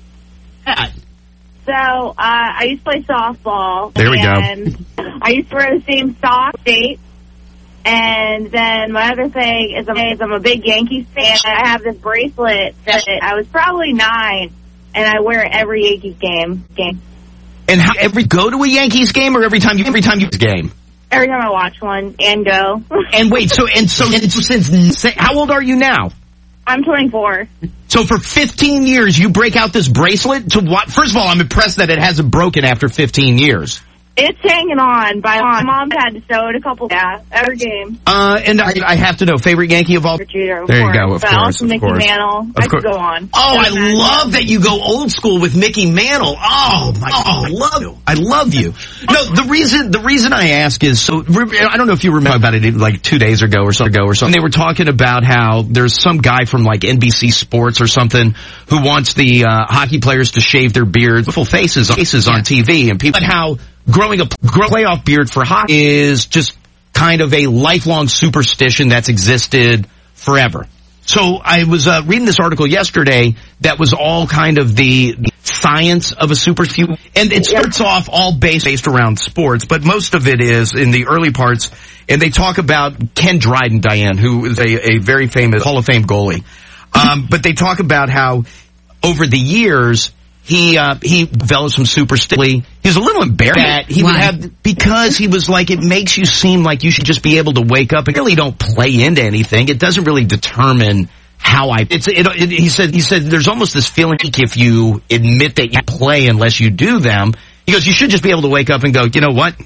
So, I used to play softball. There we go. I used to wear the same socks, dates. And then my other thing is I'm a big Yankees fan. I have this bracelet that I was probably 9, and I wear it every Yankees game. And go to a Yankees game, or every time you game? Every time I watch one and go. And wait, so since how old are you now? I'm 24. So for 15 years, you break out this bracelet to what? First of all, I'm impressed that it hasn't broken after 15 years. It's hanging on. My mom had to sew it a couple every game. And I have to know, favorite Yankee of all? There you go, of course. Mickey Mantle. I could go on. Oh, I love that you go old school with Mickey Mantle. Oh, I love you. No, the reason I ask is, so, I don't know if you remember about it like 2 days ago or something. They were talking about how there's some guy from like NBC Sports or something who wants the hockey players to shave their beards, full faces on TV, and people, how growing a playoff beard for hockey is just kind of a lifelong superstition that's existed forever. So I was reading this article yesterday that was all kind of the science of a superstition, and it starts off all based around sports, but most of it is in the early parts, and they talk about Ken Dryden, Diane, who is a very famous Hall of Fame goalie. But they talk about how over the years, he developed some superstition. He was a little embarrassed that he would have, because he was like, it makes you seem like you should just be able to wake up and really don't play into anything. It doesn't really determine how he said there's almost this feeling if you admit that you play unless you do them. He goes, you should just be able to wake up and go, you know what?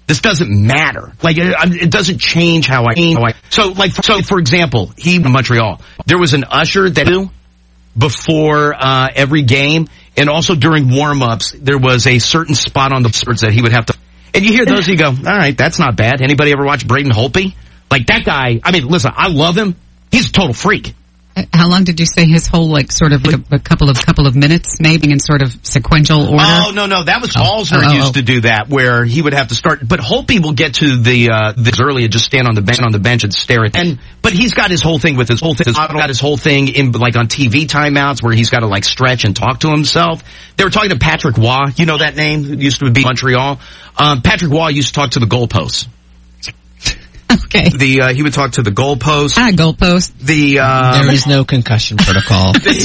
This doesn't matter. Like, it doesn't change how I. So, for example, in Montreal, there was an usher that do before every game, and also during warm-ups, there was a certain spot on the sports that he would have to. And you hear those, and you go, all right, that's not bad. Anybody ever watch Braden Holtby? Like, that guy, I mean, listen, I love him. He's a total freak. How long did you say his whole, like, sort of like a couple of minutes, maybe in sort of sequential order? Oh, no, that was Alzner used to do that, where he would have to start. But Holtby will get to this early and just stand on the bench and stare at. But he's got his whole thing with his whole thing. He's got his whole thing in, like, on TV timeouts where he's got to, like, stretch and talk to himself. They were talking to Patrick Waugh. You know that name? Who used to be Montreal. Patrick Waugh used to talk to the goalposts. Okay. He would talk to the goalpost. Goalpost. There is no concussion protocol. That's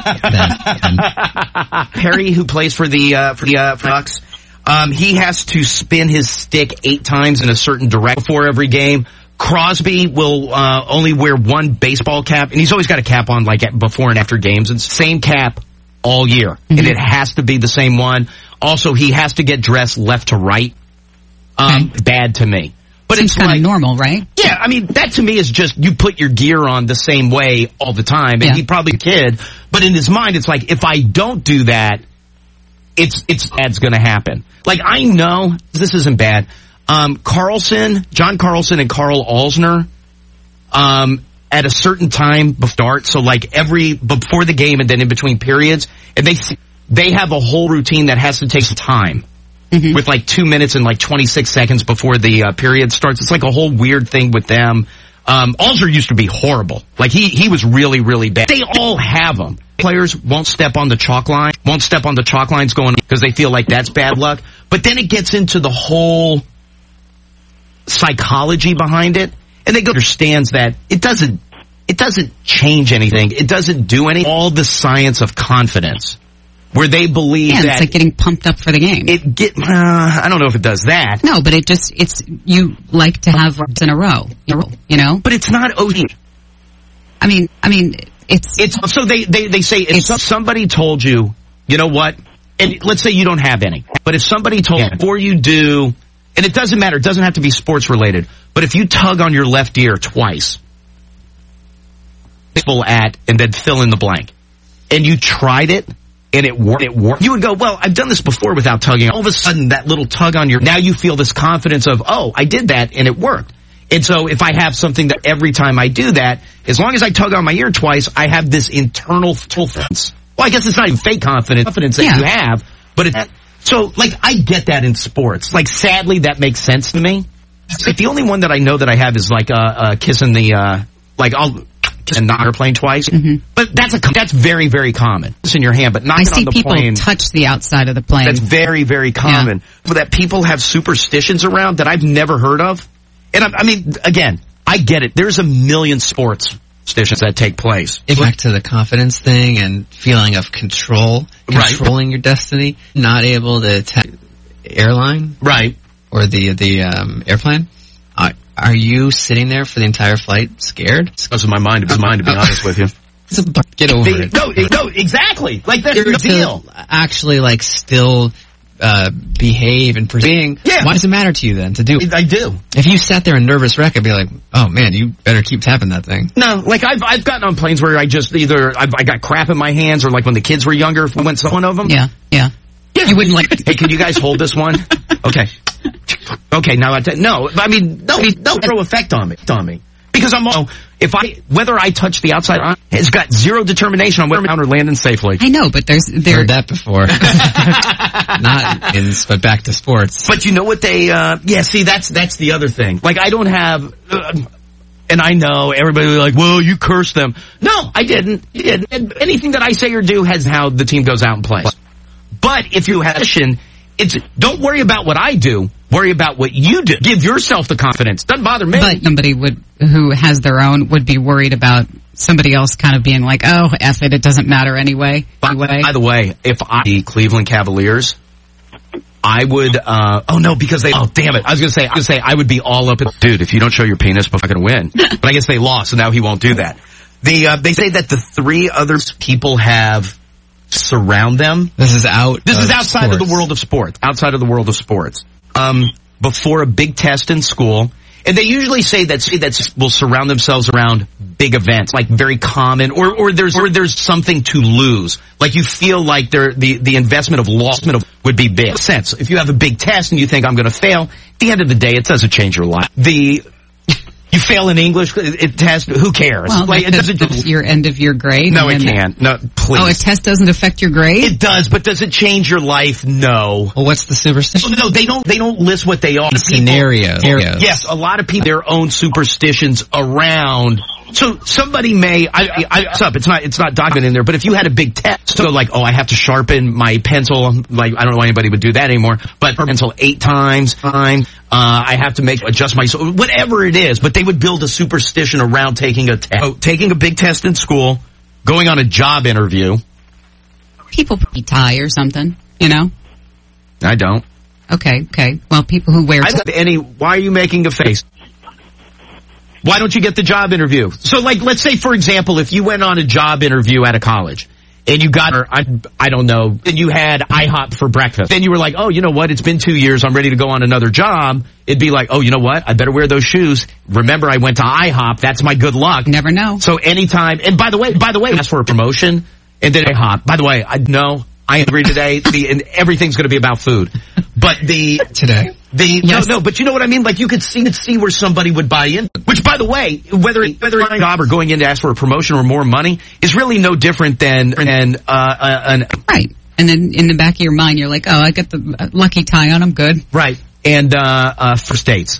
right. Perry, who plays for the Ducks, he has to spin his stick 8 times in a certain direction before every game. Crosby will only wear one baseball cap, and he's always got a cap on like before and after games, and same cap all year, and it has to be the same one. Also, he has to get dressed left to right. Bad to me. But it's kind of normal, right? Yeah, I mean, that to me is just you put your gear on the same way all the time. And he probably a kid, but in his mind, it's like, if I don't do that, it's bad's going to happen. Like, I know this isn't bad. John Carlson and Carl Alzner, at a certain time start. So like before the game and then in between periods, and they have a whole routine that has to take some time. With like 2 minutes and like 26 seconds before the period starts. It's like a whole weird thing with them. Alzner used to be horrible. Like he was really, really bad. They all have them. Players won't step on the chalk line, going because they feel like that's bad luck. But then it gets into the whole psychology behind it, and they understands that it doesn't change anything. It doesn't do anything. All the science of confidence. Where they believe that it's like getting pumped up for the game. I don't know if it does that. No, but you like to have in a row, you know? But it's not OD. I mean, it's so they say if somebody told you, you know what, and let's say you don't have any, but if somebody told you before you do, and it doesn't matter, it doesn't have to be sports related, but if you tug on your left ear twice, and then fill in the blank, and you tried it, and it worked. You would go, well, I've done this before without tugging. All of a sudden, that little tug on now you feel this confidence of, oh, I did that and it worked. And so if I have something that every time I do that, as long as I tug on my ear twice, I have this internal confidence. Well, I guess it's not even fake confidence that you have, but so like I get that in sports. Like sadly, that makes sense to me. Like, the only one that I know that I have is like kissing the I'll and not airplane twice, but that's very, very common. It's in your hand, but not on the plane. I see people touch the outside of the plane. That's very, very common. But that people have superstitions around that I've never heard of. And I mean, again, I get it. There's a million sports superstitions that take place. Back to the confidence thing and feeling of controlling your destiny, not able to attack airline, right, or the airplane. Are you sitting there for the entire flight scared? It goes in my mind, to be honest with you. Get over it. No, exactly. Like, that's the deal. Actually, like, still behave and pursue. Yeah. Why does it matter to you then to do it? I do. If you sat there in nervous wreck, I'd be like, oh man, you better keep tapping that thing. No, like I've gotten on planes where I just I got crap in my hands, or like when the kids were younger, if we went to one of them. Yeah. You wouldn't like. Hey, can you guys hold this one? Okay. Now no. I mean, no throw effect on me because whether I touch the outside, it's got zero determination on whether I'm or landing safely. I know, but there's heard that before. But back to sports. But you know what they? See, that's the other thing. Like I don't have. And I know everybody will be like, well, you cursed them. No, I didn't. You didn't. And anything that I say or do has how the team goes out and plays. But if you have don't worry about what I do. Worry about what you do. Give yourself the confidence. Doesn't bother me. But somebody who has their own would be worried about somebody else kind of being like, oh, F it doesn't matter anyway. By the way, if the Cleveland Cavaliers, I would, because damn it. I was going to say, I would be all up dude, if you don't show your penis, I'm not going to win. But I guess they lost, so now he won't do that. They say that the 3 other people have surround them. This is outside of the world of sports. Outside of the world of sports. before a big test in school. And they usually say that will surround themselves around big events, like very common, or there's something to lose. Like you feel like the investment of loss would be big. Sense. If you have a big test and you think I'm going to fail, at the end of the day, it doesn't change your life. You fail in English test, who cares? Well, like it doesn't. Your end of your grade. No, it can't. No, please. Oh, a test doesn't affect your grade? It does, but does it change your life? No. Well, what's the superstition? No, they don't list what they are. Scenarios. Yes, a lot of people their own superstitions around. So somebody may, it's not documented in there, but if you had a big test, so like, I have to sharpen my pencil, like, I don't know why anybody would do that anymore, but pencil 8 times, I have to adjust my, whatever it is, but they would build a superstition around taking a test. So, taking a big test in school, going on a job interview. People tie or something, you know? I don't. Okay. Well, people who wear... why are you making a face? Why don't you get the job interview? So, like, let's say, for example, if you went on a job interview at a college and you got, I don't know, and you had IHOP for breakfast. Then you were like, you know what? It's been 2 years. I'm ready to go on another job. It'd be like, you know what? I better wear those shoes. Remember, I went to IHOP. That's my good luck. Never know. So anytime, and by the way, ask for a promotion and then IHOP. By the way, I agree today. And everything's going to be about food. But but you know what I mean? Like you could see where somebody would buy in. Which, by the way, whether it's a job or going in to ask for a promotion or more money is really no different than right. And then in the back of your mind, you're like, I got the lucky tie on. I'm good. Right. And first dates.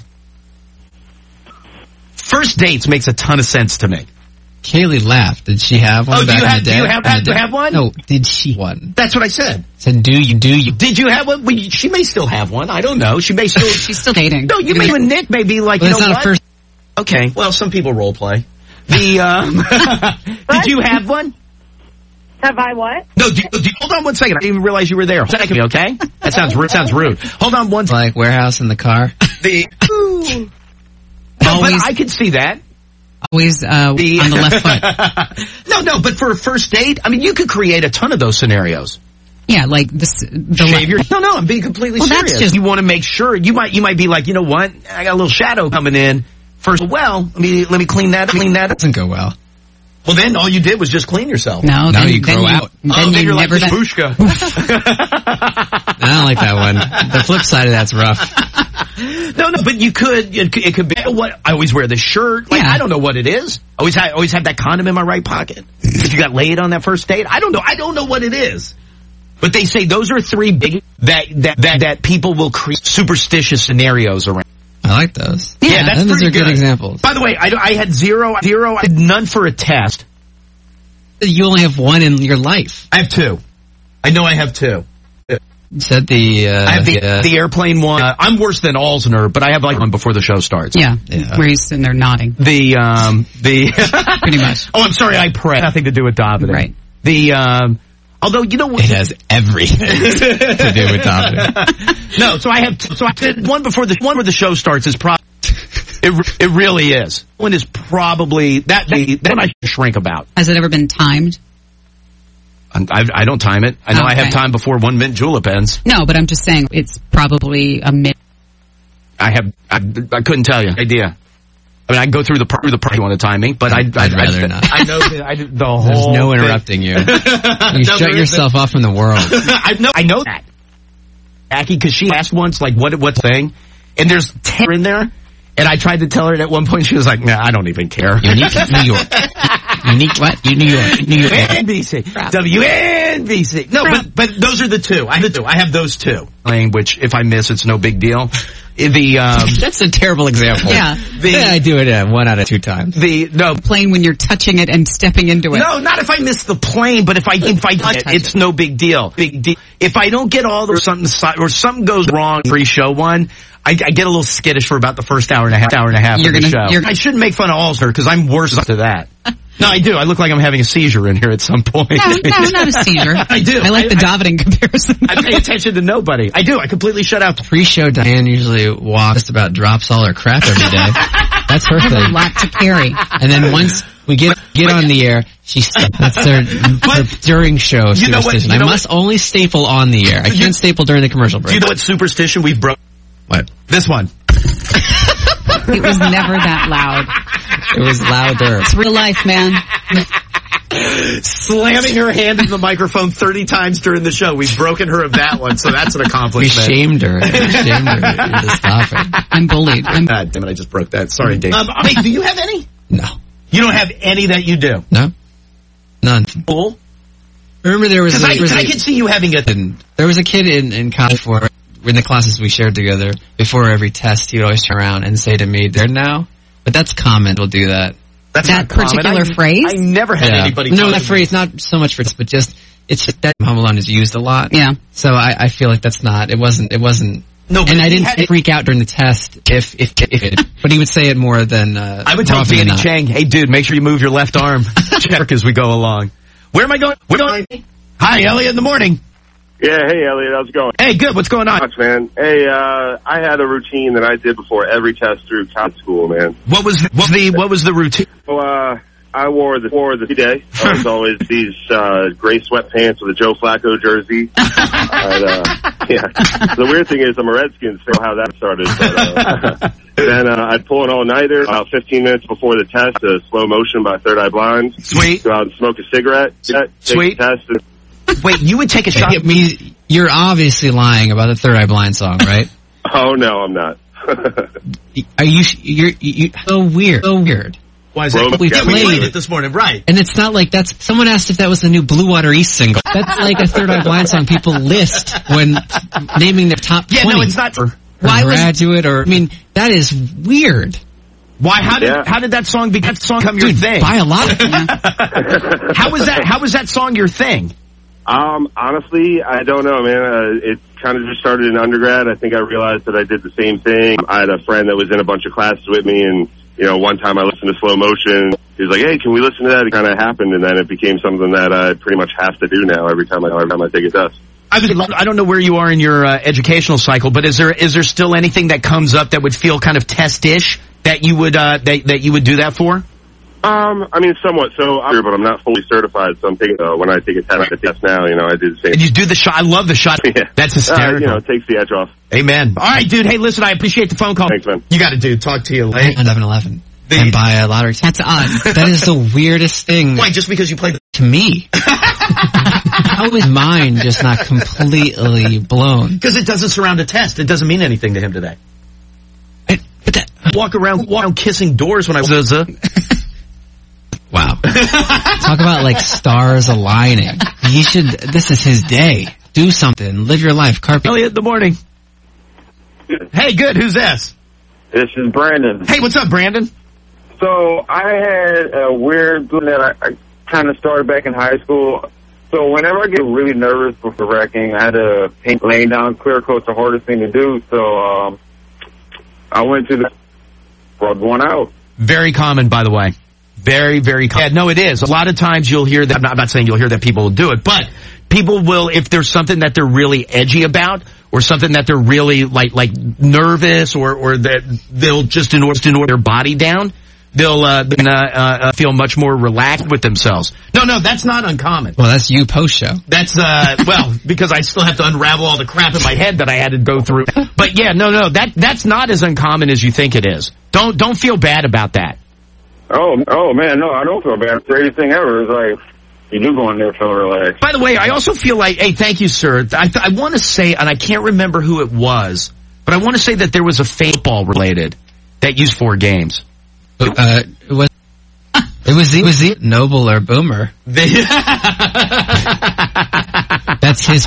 First dates makes a ton of sense to me. Kaylee laughed. Did she have one back in the day? Do you have one? No, did she one? That's what I said. Said, do you? Did you have one? Well, she may still have one. I don't know. She may still... She's still dating. No, you and Nick may be like, well, you know what? Okay, well, some people role play. Did you have one? Have I what? No, hold on one second. I didn't even realize you were there. Okay? That sounds rude. Hold on one second. Like warehouse in the car? No, but I can see that. Always on the left foot. No, but for a first date, I mean, you could create a ton of those scenarios. Yeah, like No, I'm being completely serious. You want to make sure, you might be like, you know what, I got a little shadow coming in. First, let me clean that. Doesn't go well. Well, then all you did was just clean yourself. No, now you grow out. Then you're like Babushka. I don't like that one. The flip side of that's rough. No, but you could. It could be what I always wear the shirt. Like, I don't know what it is. Always have that condom in my right pocket. If you got laid on that first date, I don't know what it is. But they say those are 3 big that people will create superstitious scenarios around. I like those. Yeah, that's those are good examples. By the way, I had zero. I had none for a test. You only have one in your life. I have 2. I know I have 2. You said I have the airplane one. I'm worse than Alzner, but I have like one before the show starts. Yeah. Where he's sitting there nodding. Pretty much. Oh, I'm sorry, I pray. Nothing to do with David. Right. Although, you know what? It has everything to do with David. No, so I have one before the show starts is probably, it really is. One is probably, that one I shrink about. Has it ever been timed? I don't time it. I know I have time before 1 mint julep ends. No, but I'm just saying it's probably a minute. I couldn't tell you. Idea. I mean, I can go through the party on the timing, but I'd rather not. I know the whole. There's no interrupting you. You shut yourself off from the world. I know that. Jackie, because she asked once, like, what thing, and there's 10 in there, and I tried to tell her, and at one point she was like, "Nah, I don't even care." Unique New York. Unique what? New York. NBC. WNBC. No, but those are the 2. I have those 2. Which, if I miss, it's no big deal. That's a terrible example. Yeah. I do it 1 out of 2 times. Plane when you're touching it and stepping into it. No, not if I miss the plane, but if I touch it, it's no big deal. If I don't get all the something goes wrong pre-show one, I get a little skittish for about the first hour and a half of the show. I shouldn't make fun of Alzner because I'm worse to that. No, I do. I look like I'm having a seizure in here at some point. No, not a seizure. I do. I like the Davidan comparison. I pay attention to nobody. I do. I completely shut out. Pre-show, Diane usually walks just about drops all her crap every day. That's her thing. A lot to carry. And then once we get on the air, that's her during show superstition. I must only staple on the air. I can't staple during the commercial break. Do you know what superstition we've broken? What? This one. It was never that loud. It was louder. It's real life, man. Slamming her hand in the microphone 30 times during the show. We've broken her of that one, so that's an We accomplishment. shamed her. into stopping. I'm bullied. God damn it, I just broke that. Sorry, Dave. Wait, do you have any? No. You don't have any that you do? No? None. Bull? Remember there was I could see you having a... There was a kid in college in the classes we shared together, before every test, he'd always turn around and say to me, "There now." But that's common. We'll do that. That's that particular phrase? I never had anybody... No, that phrase, not so much for this, but just, it's just that Home Alone is used a lot. Yeah. So I feel like that's not, it wasn't. No, and I didn't freak out during the test if it, but he would say it more than, I would tell Danny Chang, "Hey dude, make sure you move your left arm." Check as we go along. Where am I going? We're going. Hi, Elliot, in the morning. Yeah, hey Elliot, how's it going? Hey, good. What's going on? Thanks, man. Hey, I had a routine that I did before every test through college school, man. What was the routine? So, I wore the day. I was always these gray sweatpants with a Joe Flacco jersey. Yeah. The weird thing is I'm a Redskins fan. How that started. But, then I'd pull an all-nighter about 15 minutes before the test, Slow Motion by Third Eye Blind. Sweet. Go out and smoke a cigarette. Sweet. Test. Wait, you would take a shot? You're obviously lying about the Third Eye Blind song, right? Oh no, I'm not. Are you? You're so weird. So weird. Why is that? We played it this morning, right? And it's not like that's. Someone asked if that was the new Blue Water East single. That's like a Third Eye Blind song people list when naming their top 20. Yeah, no, it's not. Why Graduate or I mean, that is weird. Why? How did that song become your thing? Buy a lot. How was that song your thing? Honestly, I don't know, man. It kind of just started in undergrad. I think I realized that I did the same thing. I had a friend that was in a bunch of classes with me, and one time I listened to Slow Motion. He was like, "Hey, can we listen to that?" It kind of happened, and then it became something that I pretty much have to do now every time I take a test. I don't know where you are in your educational cycle, but is there still anything that comes up that would feel kind of test-ish that you would that you would do that for? I mean, somewhat so, but I'm not fully certified, so I'm taking, when I take a test now, I do the same. And you do the shot. I love the shot. Yeah. That's hysterical. It takes the edge off. Amen. All right, dude. Hey, listen, I appreciate the phone call. Thanks, man. You got it, dude. Talk to you later. 11/11. And buy a lottery. That's odd. That is the weirdest thing. Why, just because you played to me? How is mine just not completely blown? Because it doesn't surround a test. It doesn't mean anything to him today. Walk around kissing doors when I was Wow. Talk about like stars aligning. This is his day. Do something. Live your life. Carpe. Elliot in the morning. Hey, good. Who's this? This is Brandon. Hey, what's up, Brandon? So I had a weird thing that I kind of started back in high school. So whenever I get really nervous before wrecking, I had to paint laying down clear coat's the hardest thing to do. So I went to the rubbed one out. Very common, by the way. Very, very common. Yeah, no, it is. A lot of times you'll hear that. I'm not saying you'll hear that people will do it, but people will, if there's something that they're really edgy about, or something that they're really like nervous, or that they'll just in order to their body down, they'll feel much more relaxed with themselves. No, that's not uncommon. Well, that's you post show. That's because I still have to unravel all the crap in my head that I had to go through. But yeah, no, that's not as uncommon as you think it is. Don't feel bad about that. Oh man, no, I don't feel bad. The greatest thing ever is like, you do go in there feeling relaxed. By the way, I also feel like, hey, thank you, sir. I want to say, and I can't remember who it was, but I want to say that there was a football related that used 4 games. It was the Noble or Boomer. That's his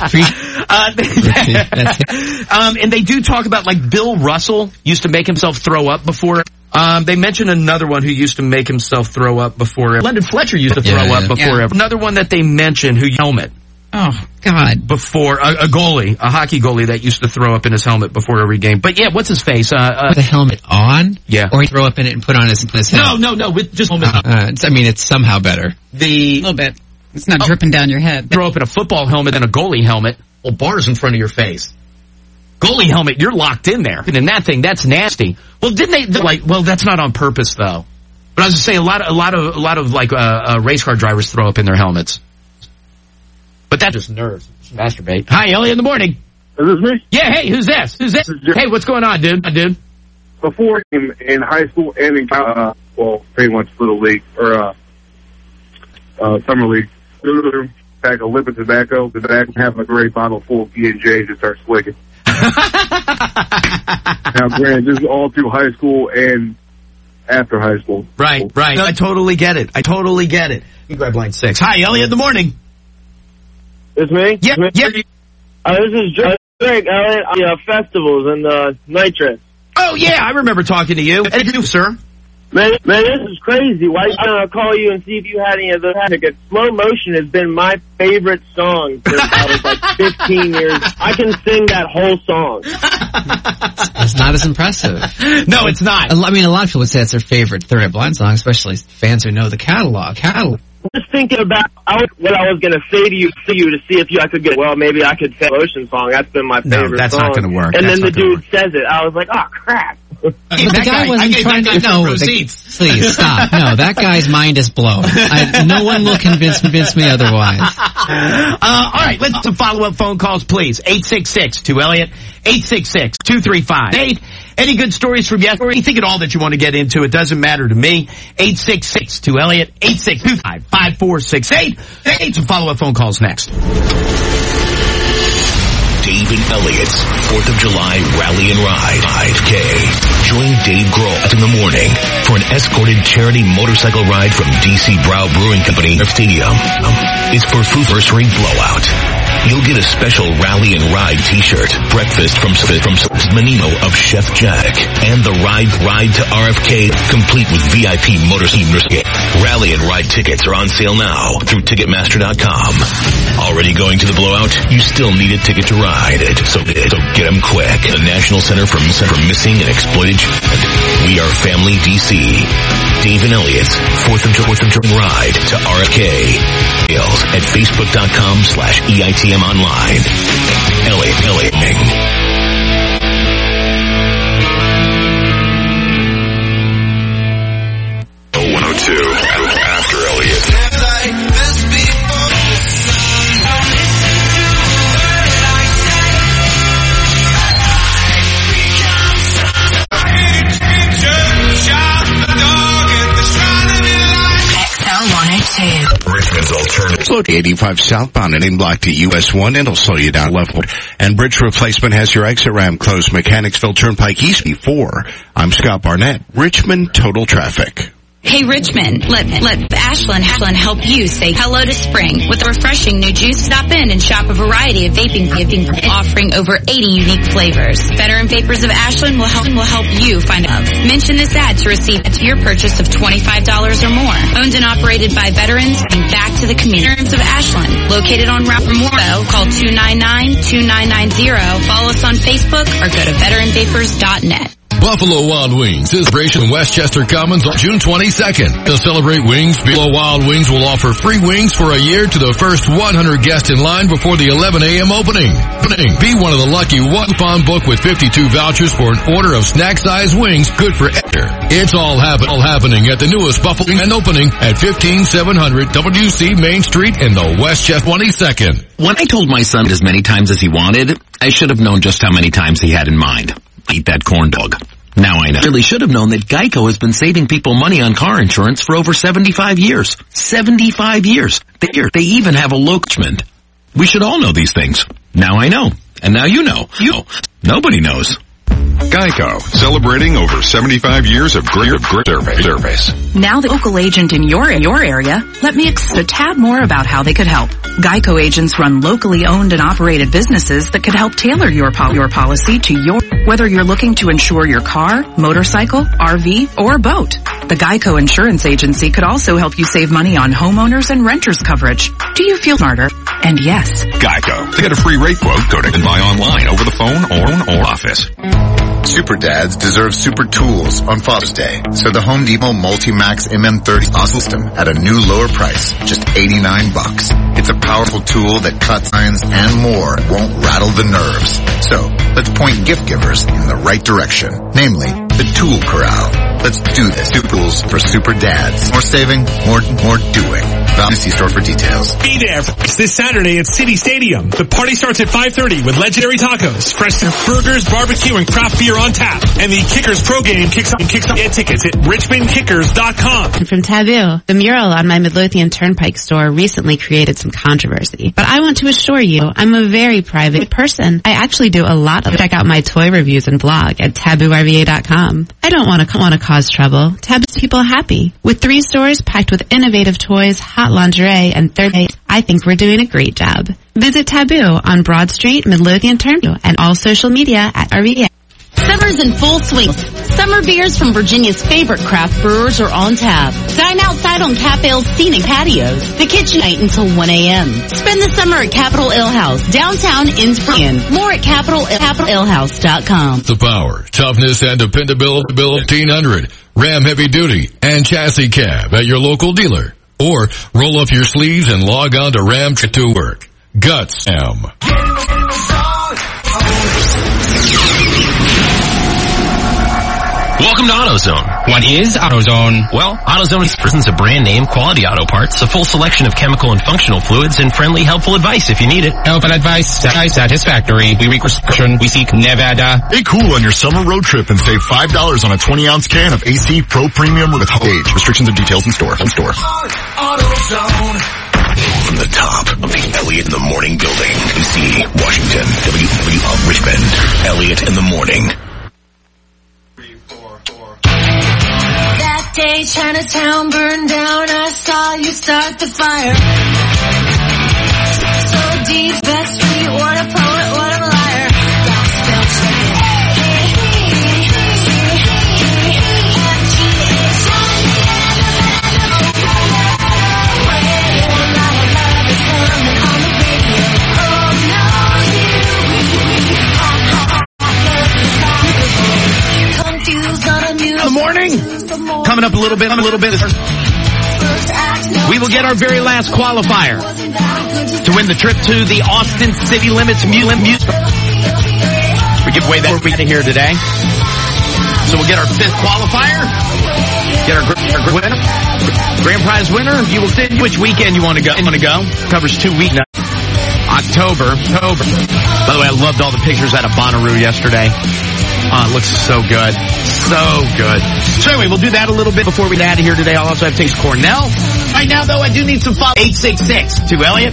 and they do talk about, like, Bill Russell used to make himself throw up before. They mentioned another one who used to make himself throw up before. London Fletcher used to throw up before. Yeah. Another one that they mentioned who helmet. Oh, God. Before, a goalie, a hockey goalie that used to throw up in his helmet before every game. But yeah, what's his face? With the helmet on? Yeah. Or he throw up in it and put on his head? No, with just helmet. It's somehow better. A little bit. It's not dripping down your head. Throw up in a football helmet and a goalie helmet. Well, bars in front of your face. Goalie helmet, you're locked in there. And in that thing, that's nasty. Well, didn't they, well, that's not on purpose, though. But I was just saying, a lot of race car drivers throw up in their helmets. But that's just nerves. Masturbate. Hi, Ellie in the morning. Is this me? Yeah, hey, who's this? Hey, what's going on, dude? Before in high school and in, pretty much Little League, or, Summer League, pack a lip of tobacco, the back having a great bottle full of P&J to start slicking. Now, granted, this is all through high school and after high school. Right. I totally get it. You grab line 6. Hi, Elliot, in the morning. It's me? Yeah. This is Drake, Elliot, festivals and, nitrous. Oh, yeah, I remember talking to you. And you, sir? Man, this is crazy. Why don't I call you and see if you had any of those? Slow Motion has been my favorite song since I was like 15 years. I can sing that whole song. It's not as impressive. No, it's not. I mean, a lot of people would say it's their favorite Third Eye Blind song, especially fans who know the catalog. Just thinking about what I was going to say to you to see if I could get, well, maybe I could say Ocean Song. That's been my favorite song. No, that's not going to work. And then the dude says it. I was like, oh, crap. But the guy wasn't trying to... No, please, stop. No, that guy's mind is blown. No one will convince me otherwise. All right, let's some follow-up phone calls, please. 866-2-ELLIOT, 866-235-8. Any good stories from yesterday? Anything at all that you want to get into? It doesn't matter to me. 866-2-ELLIOT, 862-5468. Hey, some follow-up phone calls next. Dave and Elliot's 4th of July Rally and Ride 5K. Join Dave Grohl in the morning for an escorted charity motorcycle ride from DC Brau Brewing Company Stadium. It's for Anniversary Blowout. You'll get a special Rally and Ride t-shirt, breakfast from Menino of Chef Jack, and the ride to RFK, complete with VIP motorcycle. Rally and Ride tickets are on sale now through Ticketmaster.com. Already going to the blowout? You still need a ticket to ride it, so get them quick. The National Center for Missing and Exploited Children. We are Family DC. Dave and Elliot's 4th of July ride to RFK. Details at Facebook.com/EITM online. Elliot. 102 after Elliot. Richmond's alternative. Slow to 85 southbound and in block to US 1. It'll slow you down level. And bridge replacement has your exit ramp closed. Mechanicsville Turnpike East before. I'm Scott Barnett. Richmond Total Traffic. Hey Richmond, let Ashland help you say hello to spring with a refreshing new juice. Stop in and shop a variety of vaping offering over 80 unique flavors. Veteran Vapors of Ashland will help you find out. Mention this ad to receive to your purchase of $25 or more. Owned and operated by veterans and back to the community of Ashland. Located on Route Memorial, call 299-2990. Follow us on Facebook or go to veteranvapors.net. Buffalo Wild Wings is Operation Westchester Commons on June 22nd. To celebrate wings, Buffalo Wild Wings will offer free wings for a year to the first 100 guests in line before the 11 a.m. opening. Be one of the lucky one coupon book with 52 vouchers for an order of snack-sized wings good for Ector. It's all happening at the newest Buffalo and opening at 15700 WC Main Street in the Westchester 22nd. When I told my son as many times as he wanted, I should have known just how many times he had in mind. Eat that corn dog. Now I know. I really should have known that Geico has been saving people money on car insurance for over 75 years. 75 years. They even have a Lochmond. We should all know these things. Now I know. And now you know. Nobody knows. Geico, celebrating over 75 years of great service. Now the local agent in your area, let me explain a tad more about how they could help. Geico agents run locally owned and operated businesses that could help tailor your policy to whether you're looking to insure your car, motorcycle, RV, or boat. The Geico Insurance Agency could also help you save money on homeowners and renters coverage. Do you feel smarter? And yes. Geico. To get a free rate quote, go to and buy online, over the phone, or office. Super dads deserve super tools on Father's Day. So the Home Depot Multi-Max MM30 system at a new lower price, just $89. It's a powerful tool that cuts lines and more, won't rattle the nerves. So let's point gift givers in the right direction, namely the Tool Corral. Let's do this. Super tools for super dads. More saving, more doing. Valency store for details. Be there this Saturday at City Stadium. The party starts at 5:30 with legendary tacos, fresh burgers, barbecue, and craft beer on tap. And the Kickers pro game kicks off. Get tickets at richmondkickers.com. From Taboo, the mural on my Midlothian Turnpike store recently created some controversy. But I want to assure you, I'm a very private person. I actually do a lot of check out my toy reviews and blog at tabooRVA.com. I don't want to cause trouble. Taboo's people happy. With 3 stores packed with innovative toys, hot lingerie, and third-rate, I think we're doing a great job. Visit Taboo on Broad Street, Midlothian Turnpike, and all social media at RVA. Summer's in full swing. Summer beers from Virginia's favorite craft brewers are on tap. Dine outside on Cap Ale's scenic patios. The kitchen night until 1 a.m. Spend the summer at Capitol Ale House, downtown Innsbruck. More at CapitolAleHouse.com. The power, toughness, and dependability 1500 Ram Heavy Duty and Chassis Cab at your local dealer. Or roll up your sleeves and log on to Ram to work. Guts M. Welcome to AutoZone. What is AutoZone? Well, AutoZone presents a brand name, quality auto parts, a full selection of chemical and functional fluids, and friendly, helpful advice if you need it. Helpful advice, satisfactory. We require prescription. We seek Nevada. Be cool on your summer road trip and save $5 on a 20-ounce can of AC Pro Premium with age. Restrictions and details in store. AutoZone. From the top of the Elliott in the Morning building, DC, Washington, WWL Richmond, Elliott in the Morning. That day Chinatown burned down, I saw you start the fire. So deep, best street, what a poet, what a liar. In the morning, coming up a little bit. We will get our very last qualifier to win the trip to the Austin City Limits Music. We give away that week here today. So we'll get our 5th qualifier, get our winner, grand prize winner. You will see which weekend you want to go. Covers 2 weeks now. October. By the way, I loved all the pictures out of Bonnaroo yesterday. It looks so good. So good. So anyway, we'll do that a little bit before we get out of here today. I'll also have Taste Cornell. Right now, though, I do need some follow. 866 to Elliott.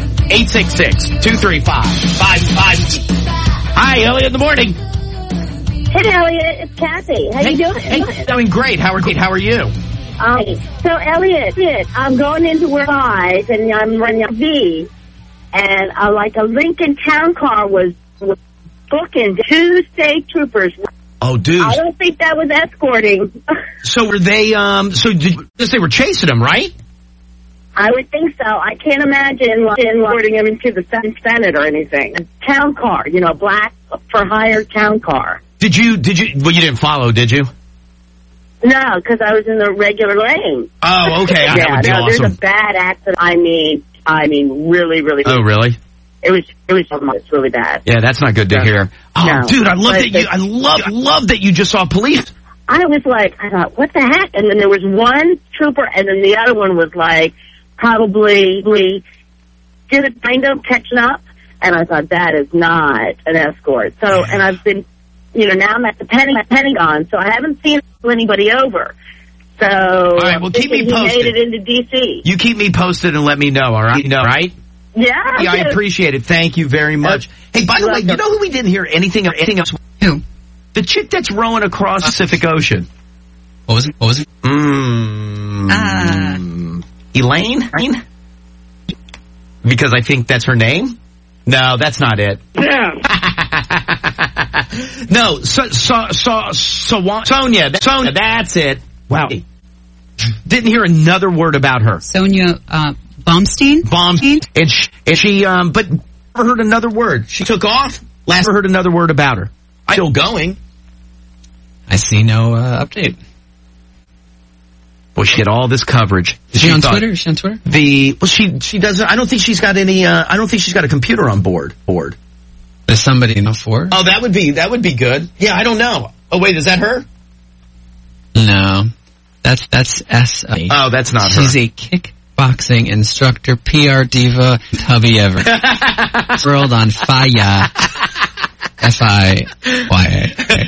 866-235-55. Hi, Elliott in the morning. Hey, Elliott. It's Kathy. How you doing? Hey, doing great. How are you? So, Elliott, I'm going into work 5, and I'm running a V, and like a Lincoln Town Car was booking 2 state troopers. Oh, dude. I don't think that was escorting. So were they, they were chasing him, right? I would think so. I can't imagine escorting him into the Senate or anything. A town car, black for hire town car. Did you, well, you didn't follow, did you? No, because I was in the regular lane. Oh, okay. Yeah, that would be awesome. There's a bad accident. I mean, really, really. Oh, really? It was really bad. Yeah, that's not good to hear. Oh, no, dude, I love that you just saw police. I was like, I thought, what the heck? And then there was one trooper, and then the other one was like, probably did kind of catching up. And I thought, that is not an escort. So, and I've been, now I'm at the Pentagon, so I haven't seen anybody over. So, all right, well, keep me posted. He made it into D.C. You keep me posted and let me know, all right? Right? Yeah, I appreciate it. Thank you very much. Hey, by the way, you know who we didn't hear anything else? Who? The chick that's rowing across the Pacific Ocean. What was it? Elaine? Because I think that's her name? No, that's not it. Yeah. No, Sonia, that's it. Wow. Didn't hear another word about her. Sonia, Baumstein? And she, but never heard another word. She took off, never heard another word about her. Still going. I see no update. Well, she had all this coverage. Is she on Twitter? She doesn't, I don't think she's got any, I don't think she's got a computer on board. There's somebody enough for? Oh, that would be good. Yeah, I don't know. Oh, wait, is that her? No. That's S. Oh, that's not her. She's a kick boxing instructor, PR diva, hubby ever. World on fire. F-I-Y-A.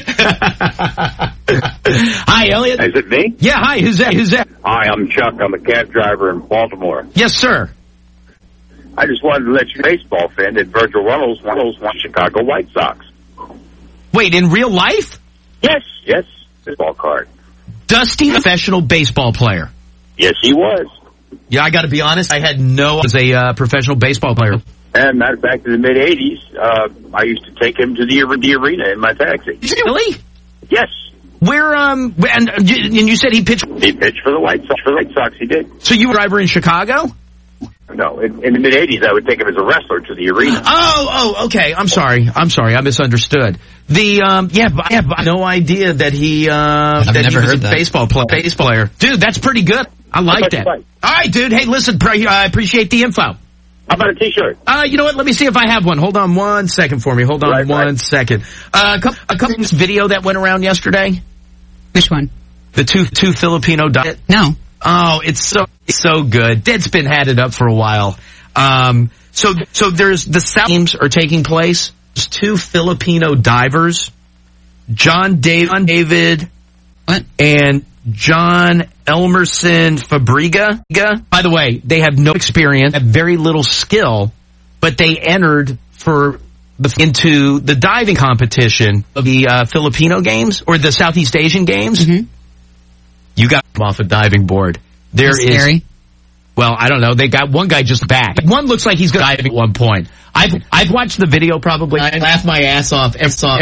Hi, Elliot. Is it me? Yeah, hi. Who's that? Hi, I'm Chuck. I'm a cab driver in Baltimore. Yes, sir. I just wanted to let you know, baseball fan, that Virgil Runnels wants Chicago White Sox. Wait, in real life? Yes. Yes. Baseball card. Dusty, professional baseball player. Yes, he was. Yeah, I got to be honest. I had no as a professional baseball player. And matter of fact, in the mid-'80s, I used to take him to the arena in my taxi. Really? Yes. Where, and you said he pitched? He pitched for the White Sox. For the White Sox, he did. So you were a driver in Chicago? No, in the mid-'80s, I would take him as a wrestler to the arena. Oh, okay. I'm sorry. I misunderstood. But no idea that he was a baseball player. Dude, that's pretty good. I like that. All right, dude. Hey, listen, I appreciate the info. How about a T-shirt? You know what? Let me see if I have one. Hold on 1 second for me. Hold on one second. A couple this video that went around yesterday. Which one? The two Filipino diet. No. Oh, it's so good. Deadspin had it up for a while. So there's the South games are taking place. There's two Filipino divers, John David and John Elmerson Fabriga. By the way, they have no experience, have very little skill, but they entered into the diving competition of the Filipino games or the Southeast Asian games. Mm-hmm. You got them off a diving board. That's scary. Well, I don't know. They got one guy just back. One looks like he's going to dive at one point. I've watched the video probably. I laughed my ass off.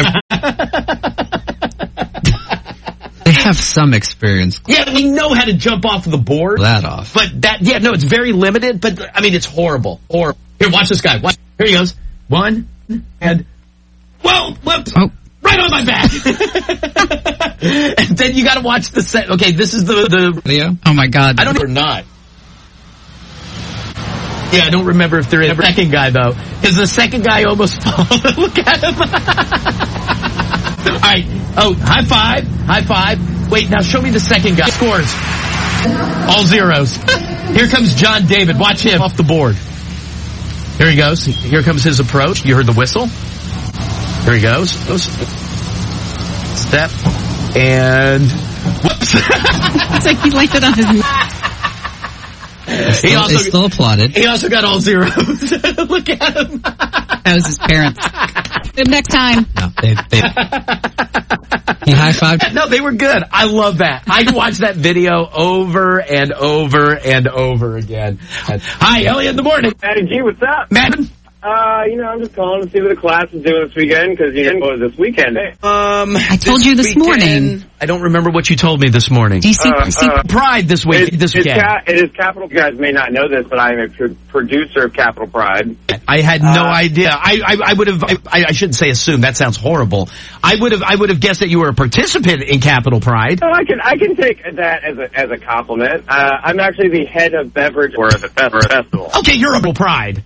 They have some experience. Yeah, we know how to jump off the board. That off. But it's very limited, but I mean, it's horrible. Here, watch this guy. Watch. Here he goes. One, and, whoa, whoops. Oh. Right on my back. And then you got to watch the set. Okay, this is the video. Oh my God. I don't know or not. Yeah, I don't remember if there is a second guy though. Because the second guy almost fell. Look at him. All right. Oh, high five. Wait, now show me the second guy. Scores. All zeros. Here comes John David. Watch him off the board. Here he goes. Here comes his approach. You heard the whistle. Here he goes. Step. And whoops. It's like he landed on his knee. He still applauded. He also got all zeros. Look at him. That was his parents. Next time. No, he high-fived. No, they were good. I love that. I can watch that video over and over and over again. Hi, Elliot in the morning. Matty G, what's up? Madden? I'm just calling to see what the class is doing this weekend, because you didn't go this weekend. I told you this morning. I don't remember what you told me this morning. DC Pride this weekend. It is Capital. You guys may not know this, but I am a producer of Capital Pride. I had no idea. I would have. I shouldn't say assume. That sounds horrible. I would have guessed that you were a participant in Capital Pride. No, I can take that as a compliment. I'm actually the head of beverage for the festival. Okay, you're a Pride.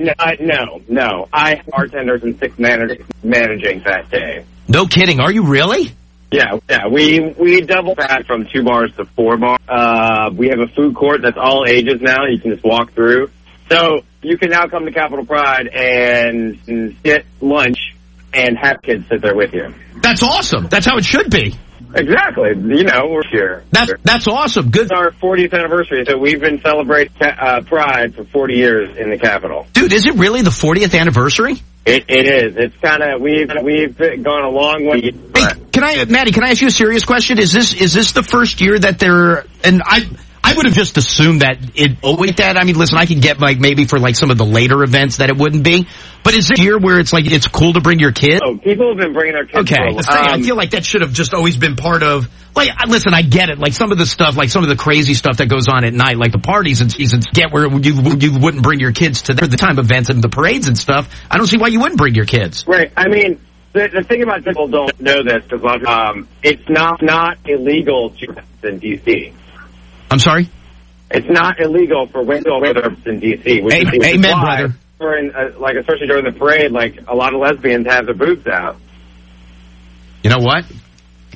No. I have bartenders and 6 managing that day. No kidding. Are you really? Yeah. We double that from 2 bars to 4 bars. We have a food court that's all ages now. You can just walk through. So you can now come to Capital Pride and get lunch and have kids sit there with you. That's awesome. That's how it should be. Exactly. We're here. That's awesome. Good. It's our 40th anniversary, so we've been celebrating Pride for 40 years in the Capitol. Dude, is it really the 40th anniversary? It is. It's kind of we've gone a long way. Hey, Maddie, can I ask you a serious question? Is this the first year that they're and I would have just assumed that I mean, listen, I can get maybe for some of the later events that it wouldn't be. But is it a year where it's it's cool to bring your kid? Oh, people have been bringing their kids. Okay. I feel like that should have just always been part of, listen, I get it. Some of the stuff, some of the crazy stuff that goes on at night, the parties and seasons, get where you wouldn't bring your kids to the time events and the parades and stuff. I don't see why you wouldn't bring your kids. Right. I mean, the thing about people don't know this, because it's not illegal to in D.C. I'm sorry? It's not illegal for window in D.C. Amen, brother. Especially during the parade, a lot of lesbians have their boobs out. You know what?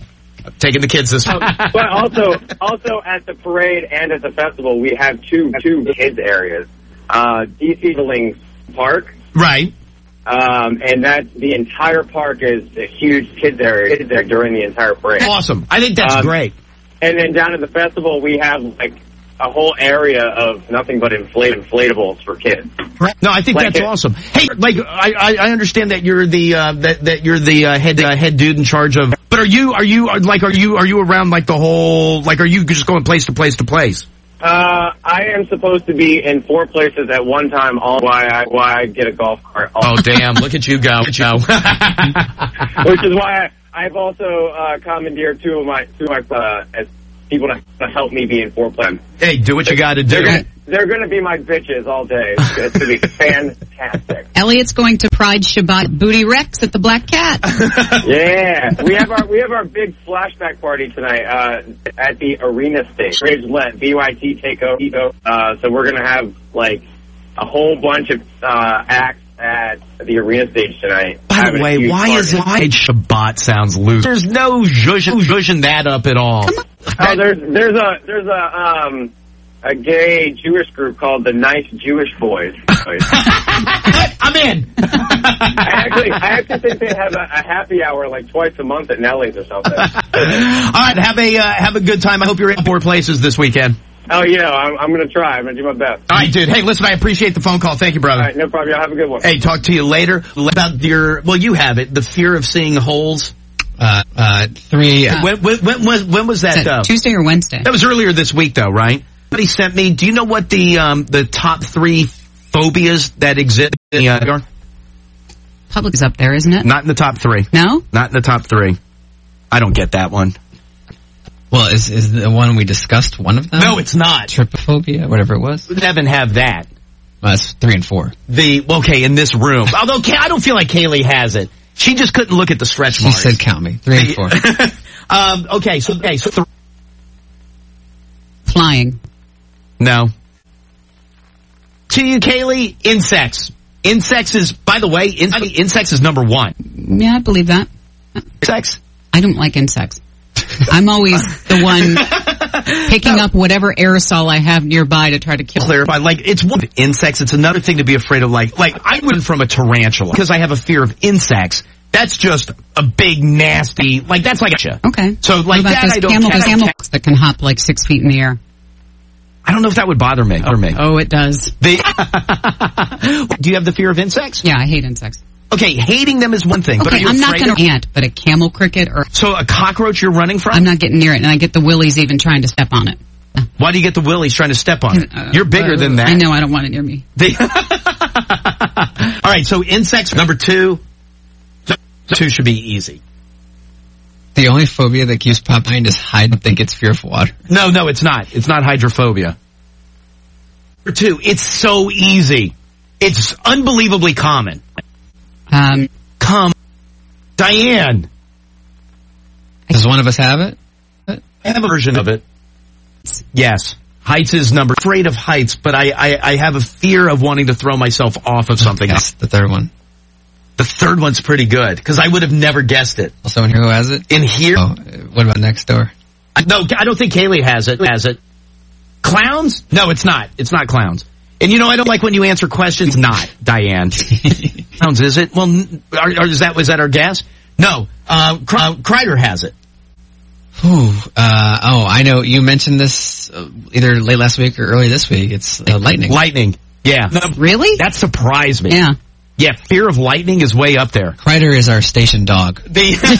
Taking the kids this. But also at the parade and at the festival, we have two kids areas. DC Billings Park. Right. And the entire park is a huge kids area there during the entire parade. Awesome. I think that's great. And then down at the festival, we have like a whole area of nothing but inflatables for kids. No, I think that's awesome. Hey, like I understand that you're the that you're the head dude in charge of. But are you around like the whole, like, are you just going place to place to place? I am supposed to be in 4 places at one time. Why I get a golf cart. Oh damn! Look at you go! Which is why I've also commandeered two of my as people to help me be in 4 places. Hey, do what you got to do. They're going to be my bitches all day. It's going to be fantastic. Elliot's going to Pride Shabbat Booty Rex at the Black Cat. Yeah, we have our big flashback party tonight at the arena stage. Let BYT take over. So we're going to have like a whole bunch of acts at the arena stage tonight. By the way, why is it Shabbat sounds loose? There's no zhuzhing that up at all. Oh, there's a gay Jewish group called the Nice Jewish Boys. I'm in. I actually think they have a happy hour like twice a month at Nellie's or something. All right, have a good time. I hope you're in 4 places this weekend. Oh yeah, I'm going to try. I'm going to do my best. All right, dude. Hey, listen, I appreciate the phone call. Thank you, brother. All right, no problem. Y'all have a good one. Hey, talk to you later. About you have it. The fear of seeing holes. 3. When was that? Tuesday or Wednesday? That was earlier this week, though, right? Somebody sent me. Do you know what the top 3 phobias that exist in the Public is up there, isn't it? Not in the top 3. No? Not in the top 3. I don't get that one. Well, is the one we discussed one of them? No, it's not. Trypophobia, whatever it was. Devin have that. It's 3 and 4. In this room. Although I don't feel like Kaylee has it. She just couldn't look at the stretch marks. She said count me. 3 and 4. Okay, so flying. No. To you, Kaylee, insects. Insects is, by the way, insects is number 1. Yeah, I believe that. Insects? I don't like insects. I'm always the one picking up whatever aerosol I have nearby to try to kill. Clarify, it's one insects. It's another thing to be afraid of. Like I went from a tarantula because I have a fear of insects. That's just a big nasty. That's like a okay. So like that, I don't. Camel that can hop like 6 feet in the air. I don't know if that would bother me. Oh, it does. Do you have the fear of insects? Yeah, I hate insects. Okay, hating them is one thing. Okay, but are you I'm not going to ant, but a camel cricket or... So a cockroach you're running from? I'm not getting near it, and I get the willies even trying to step on it. Why do you get the willies trying to step on it? You're bigger than that. I know, I don't want it near me. All right, so insects, number 2. 2 should be easy. The only phobia that keeps popping in is I think it's fear of water. No, it's not. It's not hydrophobia. Number 2, it's so easy. It's unbelievably common. Diane. Does one of us have it? I have a version of it. Yes. Heights is number. Afraid of heights, but I have a fear of wanting to throw myself off of something else. The third one. The third one's pretty good, because I would have never guessed it. Someone here who has it? In here? Oh, what about next door? No, I don't think Kaylee has it. Clowns? No, it's not. It's not clowns. And I don't like when you answer questions. Not, Diane. Clowns, is it? Well, is that our guess? No. Kreider has it. I know. You mentioned this either late last week or early this week. It's lightning. Lightning. Yeah. Really? That surprised me. Yeah. Yeah, fear of lightning is way up there. Kreider is our station dog. We had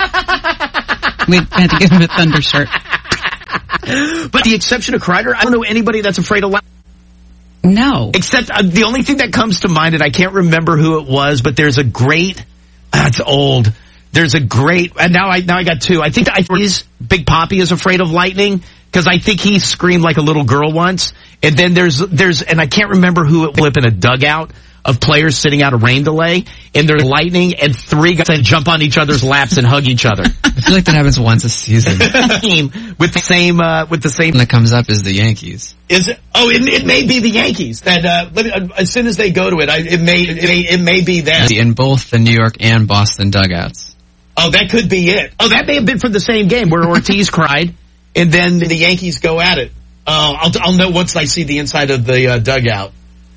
to give him a thunder shirt. But the exception of Kreider, I don't know anybody that's afraid of lightning. No. Except the only thing that comes to mind, and I can't remember who it was, but there's a great, it's old. There's a great, and now I got 2. I think Big Papi is afraid of lightning, because I think he screamed like a little girl once. And then there's, and I can't remember who it was in a dugout of players sitting out a rain delay, and there's lightning, and 3 guys jump on each other's laps and hug each other. I feel like that happens once a season. with the same. That comes up is the Yankees. Is it? Oh, it may be the Yankees. That as soon as they go to it, it may be them. In both the New York and Boston dugouts. Oh, that could be it. Oh, that may have been from the same game where Ortiz cried, and then the Yankees go at it. I'll know once I see the inside of the dugout.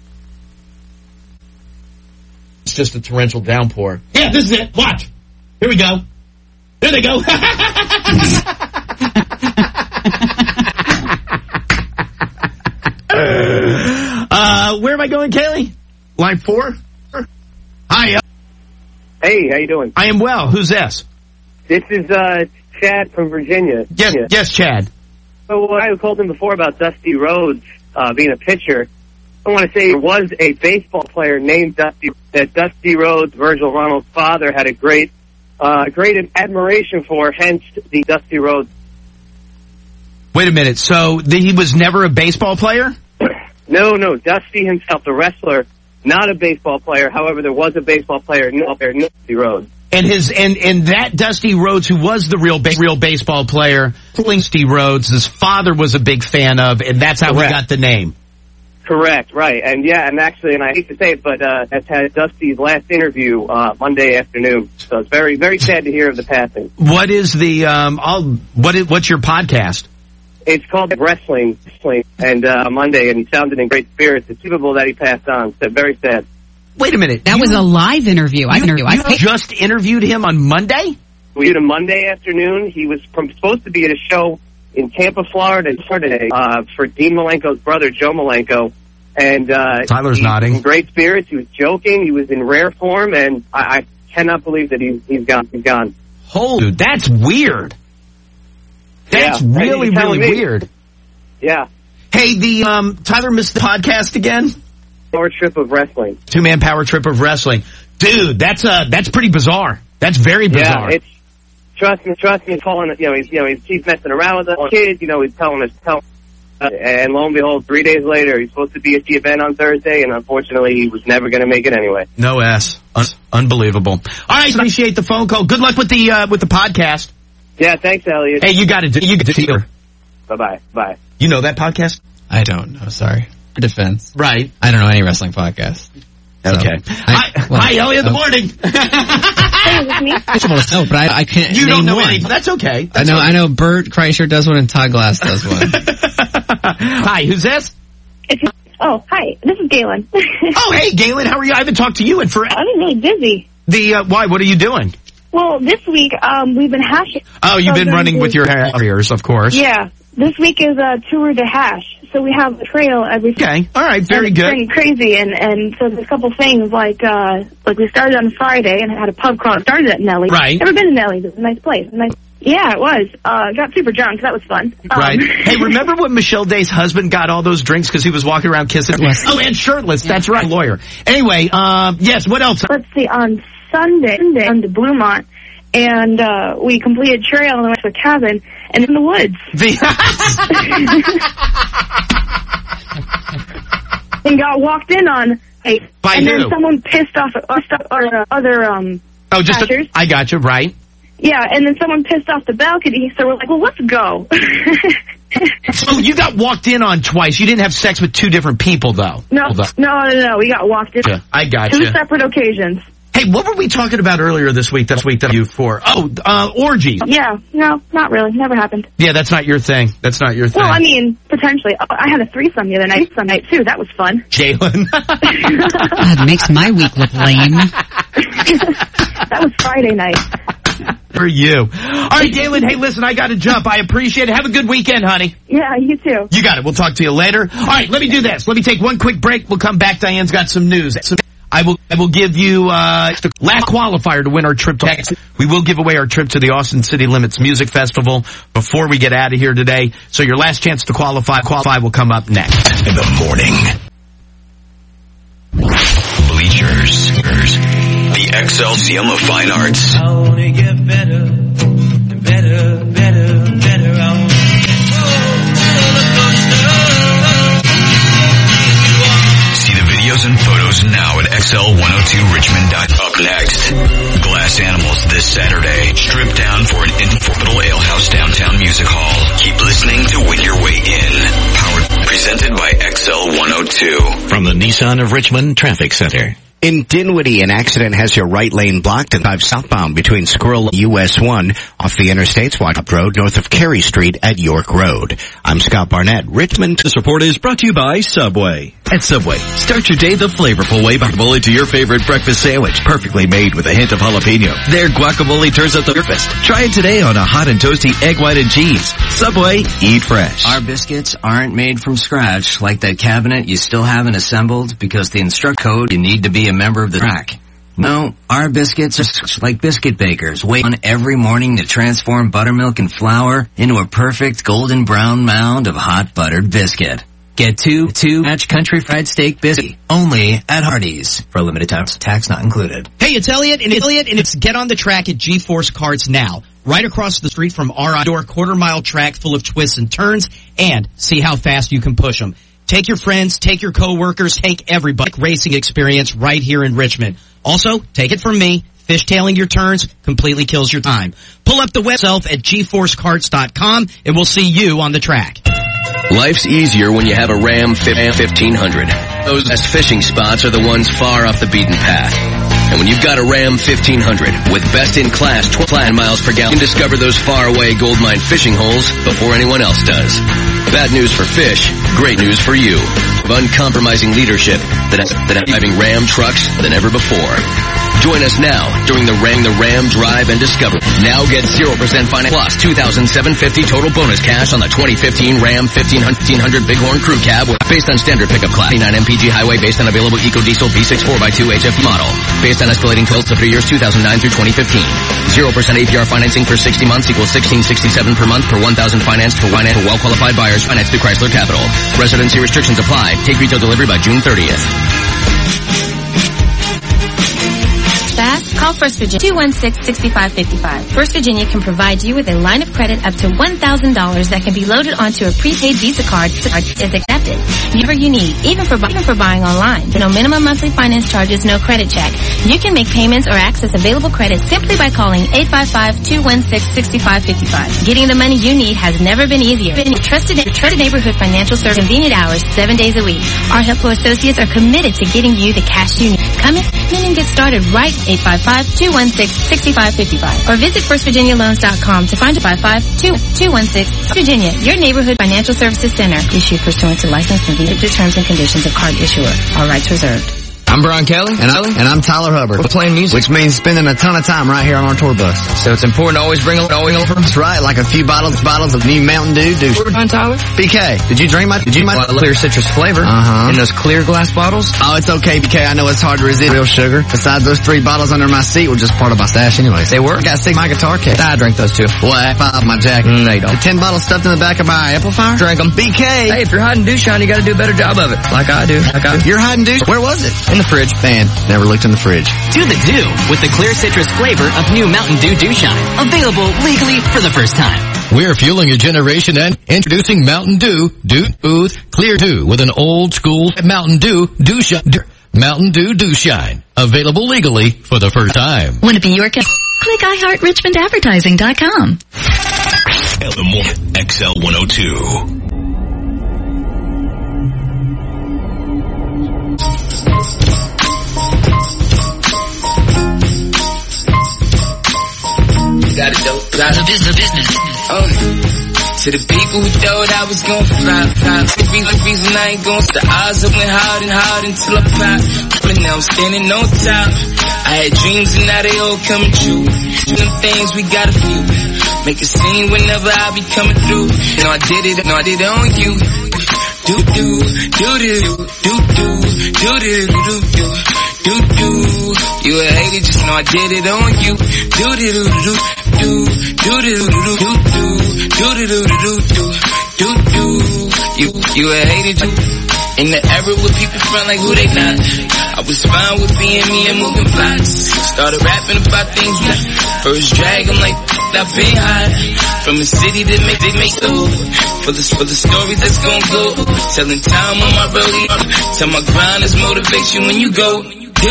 It's just a torrential downpour. Yeah, this is it. Watch. Here we go. There they go. Where am I going, Kaylee? Line 4? Hi. Hey, how you doing? I am well. Who's this? This is Chad from Virginia. Yes, Chad. So what I called him before about Dusty Rhodes being a pitcher, I want to say there was a baseball player named Dusty, that Dusty Rhodes, Virgil Runnels' father, had a great admiration for, hence the Dusty Rhodes. Wait a minute. So he was never a baseball player? No, Dusty himself, the wrestler, not a baseball player. However, there was a baseball player named Dusty Rhodes. And that Dusty Rhodes, who was the real baseball player, Dusty Rhodes, his father was a big fan of, and that's how we got the name. Correct, right. And actually, and I hate to say it, but that's had Dusty's last interview Monday afternoon. So it's very, very sad to hear of the passing. What is the what's your podcast? It's called Wrestling, and Monday, and he sounded in great spirits. It's people that he passed on. So very sad. Wait a minute. That was a live interview. I just interviewed him on Monday? We did a Monday afternoon. He was supposed to be at a show in Tampa, Florida today for Dean Malenko's brother, Joe Malenko. And Tyler's nodding. In great spirits. He was joking. He was in rare form, and I cannot believe that he's gone. He's gone. Holy, that's weird. That's really weird. Yeah. Hey, Tyler missed the podcast again? Power Trip of Wrestling. 2-man Power Trip of Wrestling. Dude, that's pretty bizarre. That's very bizarre. Yeah, it's, trust me, calling, he's messing around with the kids, he's telling us, and lo and behold, 3 days later, he's supposed to be at the event on Thursday, and unfortunately, he was never going to make it anyway. No S. Unbelievable. All right, appreciate the phone call. Good luck with the podcast. Yeah, thanks, Elliot. Hey, you got it. Bye-bye. Bye. You know that podcast? I don't know, sorry. For defense. Right. I don't know any wrestling podcast. Okay. Hi, Elliot. Good morning. Hey, with me? No, but I can't. You name don't know one. any. That's okay. I know. Bert Kreischer does one, and Todd Glass does one. Hi, who's this? Hi. This is Galen. Oh, hey, Galen. How are you? I haven't talked to you in forever. I've been really busy. Why? What are you doing? Well, this week we've been hashing. Oh, you've been running with your harriers, of course. Yeah. This week is a tour de hash, so we have a trail every. Okay, all right, very good. It's crazy, and so there's a couple things like we started on Friday and had a pub crawl. Started at Nelly. Right. Never been to Nelly. It's a nice place. Yeah, it was. Got super drunk. So that was fun. Right. Hey, remember when Michelle Day's husband got all those drinks because he was walking around kissing? Oh, and shirtless. That's right, lawyer. Anyway, yes. What else? Let's see. On Sunday on the Bluemont. And we completed trail and went to a cabin and in the woods. And got walked in on. By and who? then someone pissed off our other I got you, right. Yeah, and then someone pissed off the balcony, so we're like, well, let's go. So you got walked in on twice. You didn't have sex with two different people, though. No, we got walked in. Yeah, I got you. Two separate occasions. Hey, what were we talking about earlier this week? That you for? Oh, orgies. Yeah, no, not really. Never happened. Yeah, that's not your thing. That's not your thing. Well, I mean, potentially. I had a threesome the other night. Some night too. That was fun. Jalen. That makes my week look lame. That was Friday night. For you. All right, Galen. Hey, listen, I got to jump. I appreciate it. Have a good weekend, honey. Yeah, you too. You got it. We'll talk to you later. All right, let me do this. Let me take one quick break. We'll come back. Diane's got some news. I will give you the last qualifier to win our trip to Texas. We will give away our trip to the Austin City Limits Music Festival before we get out of here today. So your last chance to qualify will come up next. In the morning. Bleachers. The Excelsior of Fine Arts. I wanna get better, better, better, better. I wanna see the videos and photos now at XL102Richmond. Up next, Glass Animals this Saturday. Strip down for an Informal Ale House Downtown Music Hall. Keep listening to win your way in. Presented by XL102. From the Nissan of Richmond Traffic Center. In Dinwiddie, an accident has your right lane blocked and 5 southbound between Squirrel US 1 off the Interstates Watch Road north of Cary Street at York Road. I'm Scott Barnett, Richmond. This report is brought to you by Subway. At Subway, start your day the flavorful way by guacamole to your favorite breakfast sandwich, perfectly made with a hint of jalapeno. Their guacamole turns up the breakfast. Try it today on a hot and toasty egg white and cheese. Subway, eat fresh. Our biscuits aren't made from scratch, like that cabinet you still haven't assembled because the instruct code you need to be a member of the track. No, our biscuits are like biscuit bakers, wait on every morning to transform buttermilk and flour into a perfect golden brown mound of hot buttered biscuit. Get two match country fried steak biscuit only at Hardee's for a limited time. Tax not included. Hey, it's Elliot, and it's Get on the Track at G-Force Karts now. Right across the street from our outdoor quarter-mile track full of twists and turns, and see how fast you can push them. Take your friends, take your coworkers, take everybody. Racing experience right here in Richmond. Also, take it from me, fishtailing your turns completely kills your time. Pull up the website at gforcekarts.com, and we'll see you on the track. Life's easier when you have a Ram 1500. Those best fishing spots are the ones far off the beaten path. And when you've got a Ram 1500 with best-in-class 12 miles per gallon, you can discover those faraway gold mine fishing holes before anyone else does. Bad news for fish, great news for you. Uncompromising leadership that has driving Ram trucks than ever before. Join us now during the Ram Drive and Discover. Now get 0% finance plus $2,750 total bonus cash on the 2015 Ram 1500 Bighorn Crew Cab based on standard pickup class 9 MPG highway based on available EcoDiesel V6 4x2 HFP model. Based on escalating tolls for 3 years 2009 through 2015. 0% APR financing for 60 months equals $1,667 per month per 1,000 financed for well-qualified buyers financed through Chrysler Capital. Residency restrictions apply. Take retail delivery by June 30th. Fast? Call First Virginia 216-6555. First Virginia can provide you with a line of credit up to $1,000 that can be loaded onto a prepaid Visa card is accepted. Whatever you need, even for buying online. No minimum monthly finance charges, no credit check. You can make payments or access available credit simply by calling 855-216-6555. Getting the money you need has never been easier. Trusted neighborhood financial service, convenient hours, 7 days a week. Our helpful associates are committed to getting you the cash you need. Come in and get started right 855-216-6555 or visit firstvirginialoans.com to find 855-216 Virginia, your neighborhood financial services center. Issued pursuant to license and the terms and conditions of card issuer. All rights reserved. I'm Brian Kelly, and I'm Tyler Hubbard. We're playing music, which means spending a ton of time right here on our tour bus. So it's important to always bring over. That's right, like a few bottles of new Mountain Dew. What we're Tyler? BK, did you drink my clear citrus flavor? In those clear glass bottles? Oh, it's okay, BK. I know it's hard to resist real sugar. Besides, those 3 bottles under my seat were just part of my stash anyways. They were? I got 6 my guitar case. I drank those too. What? 5 my jacket. They don't. The 10 bottles stuffed in the back of my amplifier? Drank them. BK! Hey, if you're hiding douche-shine, you gotta do a better job of it. Like I do. You're hiding douche? Where was it? In the fridge. Man, never looked in the fridge. Do the do with the clear citrus flavor of new Mountain Dew Dew Shine. Available legally for the first time. We're fueling a generation and introducing Mountain Dew Smooth Clear Dew with an old school Mountain Dew Dew Shine. Mountain Dew Dew Shine. Available legally for the first time. Want to be your click iHeartRichmondAdvertising.com. XL 102. The business. To the people who thought I was gon' fly. The reason I ain't gon' stop. Eyes up went hard until I pop. But now I'm standing on top. I had dreams and now they all coming true. Doing things we gotta feel. Make a scene whenever I be coming through. You know I did it on you. Do. You a hater, just know I did it on you. You a hater, in the era where people front like who they not. I was fine with being me and moving plots. Started rapping about things like first drag, I'm like, I've been high. From a city that they make so for the stories that's gon' go. Telling time on my rollie, tell my grind is motivation when you go. We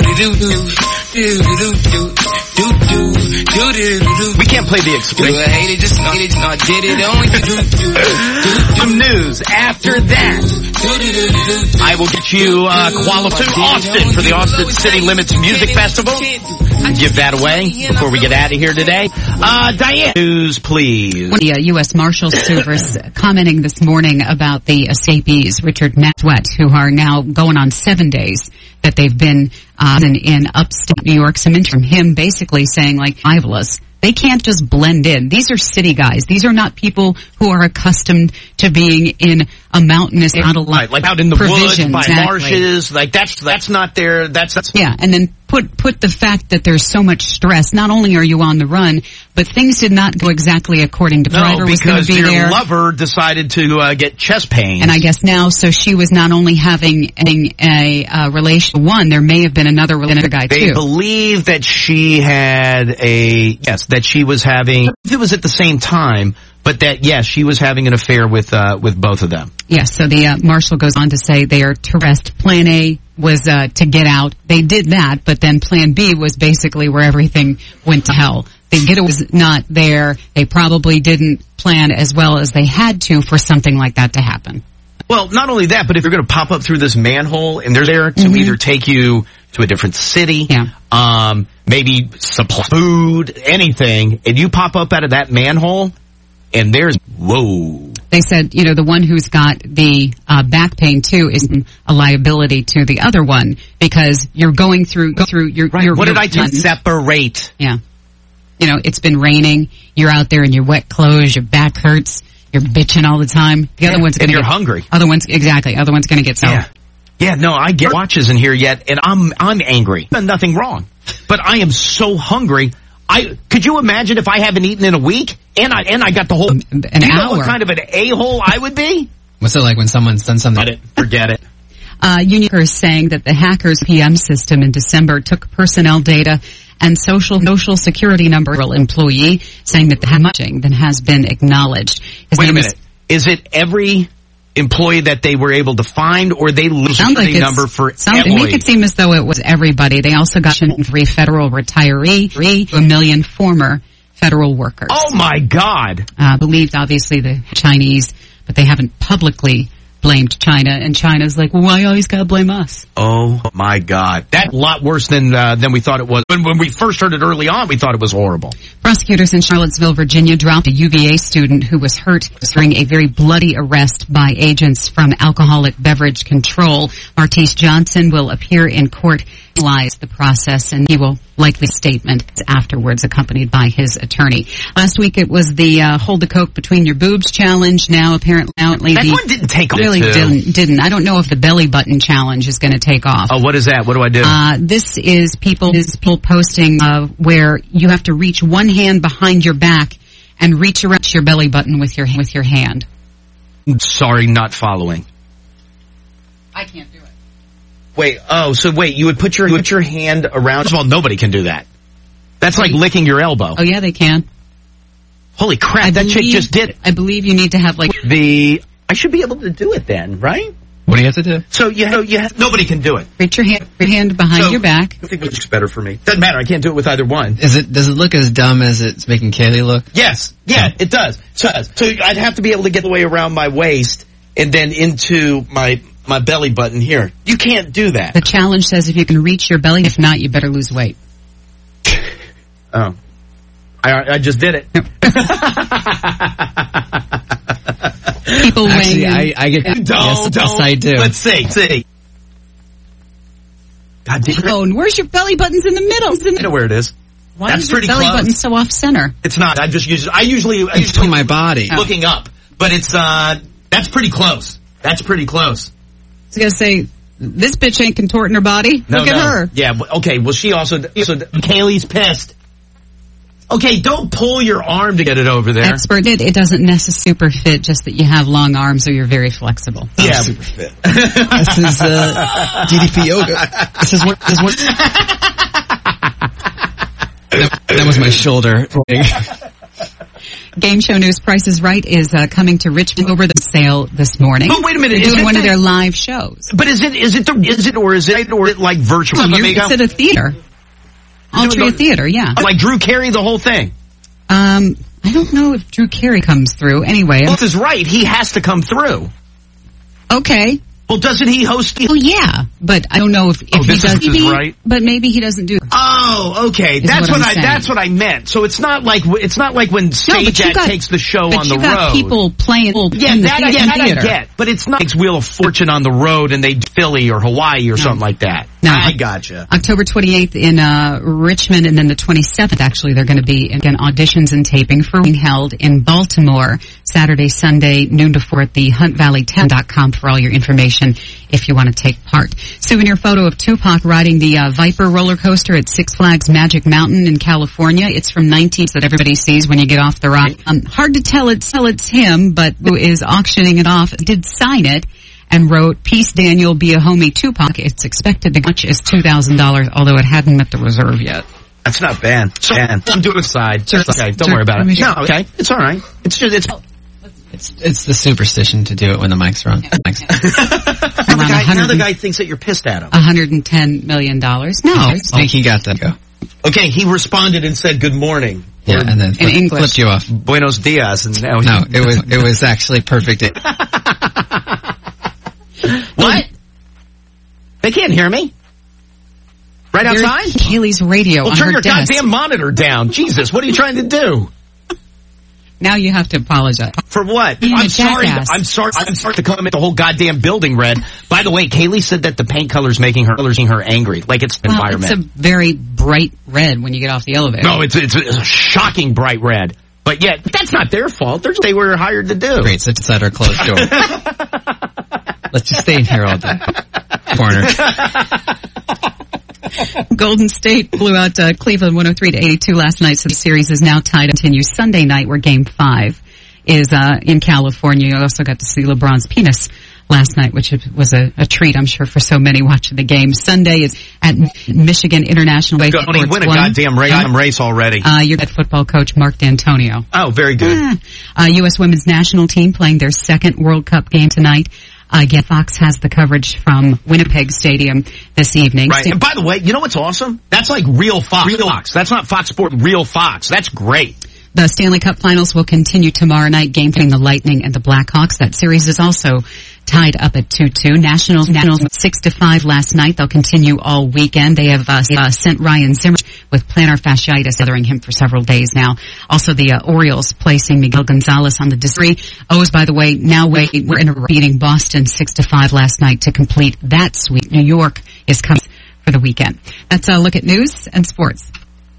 can't play the explain. You a hater, just know I did it on you. Some news after that. I will get you qualified to Austin for the Austin City Limits Music Festival. Give that away before we get out of here today. Diane, news, please. The U.S. Marshals Service commenting this morning about the escapees, Richard Maxwell, who are now going on 7 days that they've been in upstate New York. Some from him basically saying, like, rivalous. They can't just blend in. These are city guys. These are not people who are accustomed to being in a mountainous, not a lot, right, like out in the woods, by exactly. Marshes. Like that's not their. That's yeah. And then put the fact that there's so much stress. Not only are you on the run, but things did not go exactly according to plan. No, because your lover decided to get chest pains. And I guess now, so she was not only having a relation. One, there may have been another guy too. They believe that she had that she was having. It was at the same time. But that, yes, she was having an affair with both of them. Yes, so the marshal goes on to say they are to arrest. Plan A was to get out. They did that, but then Plan B was basically where everything went to hell. The get was not there. They probably didn't plan as well as they had to for something like that to happen. Well, not only that, but if you're going to pop up through this manhole and they're there to either take you to a different city, maybe supply food, anything, and you pop up out of that manhole, and there's, whoa. They said, the one who's got the back pain, too, is a liability to the other one, because you're going through your... Right. What did I tell you? Separate. Yeah. It's been raining, you're out there in your wet clothes, your back hurts, you're bitching all the time. The other one's and you're hungry. Other one's going to get sour. Yeah, no, I get watches in here yet, and I'm angry. Nothing wrong. But I am so hungry. Could you imagine if I haven't eaten in a week and I got the whole an hour? What kind of an a-hole I would be? What's it like when someone's done something? Forget it. Union is saying that the hackers' PM system in December took personnel data and social security number of an employee, saying that muching that has been acknowledged. Wait a minute. Is it every employee that they were able to find, or they lose the number for They make it seem as though it was everybody. They also got 3 federal retiree, 1 million former federal workers. Oh my God! Believed obviously the Chinese, but they haven't publicly blamed China, and China's like, well, why you always gotta blame us? Oh my God. That's a lot worse than we thought it was. When we first heard it early on, we thought it was horrible. Prosecutors in Charlottesville, Virginia dropped a UVA student who was hurt during a very bloody arrest by agents from Alcoholic Beverage Control. Martise Johnson will appear in court, analyze the process, and he will likely statement afterwards, accompanied by his attorney. Last week it was the hold the Coke between your boobs challenge. Now apparently that one didn't take off. Really didn't. I don't know if the belly button challenge is going to take off. Oh, what is that? What do I do? This is people posting where you have to reach one hand behind your back and reach around your belly button with your hand. Sorry, not following. I can't do it. Wait, you would put your hand around... First of all, nobody can do that. That's like licking your elbow. Oh, yeah, they can. Holy crap, that chick just did it. I believe you need to have, I should be able to do it then, right? What do you have to do? So, nobody can do it. Reach your hand behind your back. I think it looks better for me. Doesn't matter, I can't do it with either one. Does it look as dumb as it's making Kaylee look? Yes, yeah, it does. So I'd have to be able to get the way around my waist and then into my belly button here. You can't do that. The challenge says if you can reach your belly, if not, you better lose weight. Oh. I just did it. People Actually, weighing I get... Don't. Yes, I do. Let's see. God damn it. Where's your belly button's in the middle? I know where it is. Why That's is your pretty belly close. button so off center? It's not. I usually between my body. Looking up. But it's that's pretty close. That's pretty close. I was going to say, this bitch ain't contorting her body. Look at her. Yeah, okay, well, she also... So Kaylee's pissed. Okay, don't pull your arm to get it over there. Expert, it doesn't necessarily super fit, just that you have long arms or you're very flexible. Yeah. Super fit. This is DDP yoga. This is what... That was my shoulder. Game show news, Price is Right is coming to Richmond over the sale this morning. But wait a minute, they're doing one of their live shows. But is it like virtual? It's at a theater. Altria Theater, yeah. Like Drew Carey, the whole thing. I don't know if Drew Carey comes through. Anyway, This is right. He has to come through. Okay. Well, doesn't he host? Oh yeah, but I don't know if he this does. is right. But maybe he doesn't do. Oh, okay. That's what I meant. So it's not like when Sajak takes the show on the road. Got people playing. That I get. But it's not Wheel of Fortune on the road and they Philly or Hawaii or something like that. No, I gotcha. October 28th in Richmond, and then the 27th. Actually, they're going to be again auditions and taping for being held in Baltimore Saturday, Sunday, noon to 4 at the HuntValleyTown.com for all your information if you want to take part. Souvenir photo of Tupac riding the Viper roller coaster at Six Flags Magic Mountain in California. It's from 19 that everybody sees when you get off the ride. Hard to tell it's him, but who is auctioning it off did sign it and wrote, "Peace, Daniel, be a homie, Tupac." It's expected to much as $2,000, although it hadn't met the reserve yet. That's not bad. So, I'm doing a side. Okay, don't worry about it. No, okay. It's all right. It's just, It's the superstition to do it when the mic's on. Now the guy thinks that you're pissed at him. $110 million. No. I think he got that go. Okay, he responded and said good morning. Yeah, and then flipped you off. Buenos dias. And now no, it was actually perfect. What? They can't hear me? Right outside? Kaylee's radio well, on turn her your desk. Goddamn monitor down. Jesus, what are you trying to do? Now you have to apologize. For what? You're I'm sorry to come at the whole goddamn building red. By the way, Kaylee said that the paint color's making her angry. Like it's the environment. It's a very bright red when you get off the elevator. No, it's a shocking bright red. But yet, that's not their fault. They were hired to do. Great, so inside our closed door. Let's just stay in here all day. Corner. Golden State blew out Cleveland 103-82 last night, so the series is now tied. Continues Sunday night, where Game 5 is in California. You also got to see LeBron's penis last night, which was a treat, I'm sure, for so many watching the game. Sunday is at Michigan International Way. He win a goddamn race already. You're head football coach Mark D'Antonio. Oh, very good. U.S. women's national team playing their second World Cup game tonight. Again, Fox has the coverage from Winnipeg Stadium this evening. Right. And by the way, you know what's awesome? That's like real Fox. That's not Fox Sport, real Fox. That's great. The Stanley Cup Finals will continue tomorrow night, game between the Lightning and the Blackhawks. That series is also tied up at 2-2. Nationals 6-5 last night. They'll continue all weekend. They have sent Ryan Zimmer with plantar fasciitis, gathering him for several days now. Also, the Orioles placing Miguel Gonzalez on the disagree. O's, by the way, now we're beating Boston 6-5 last night to complete that sweep. New York is coming for the weekend. That's a look at news and sports.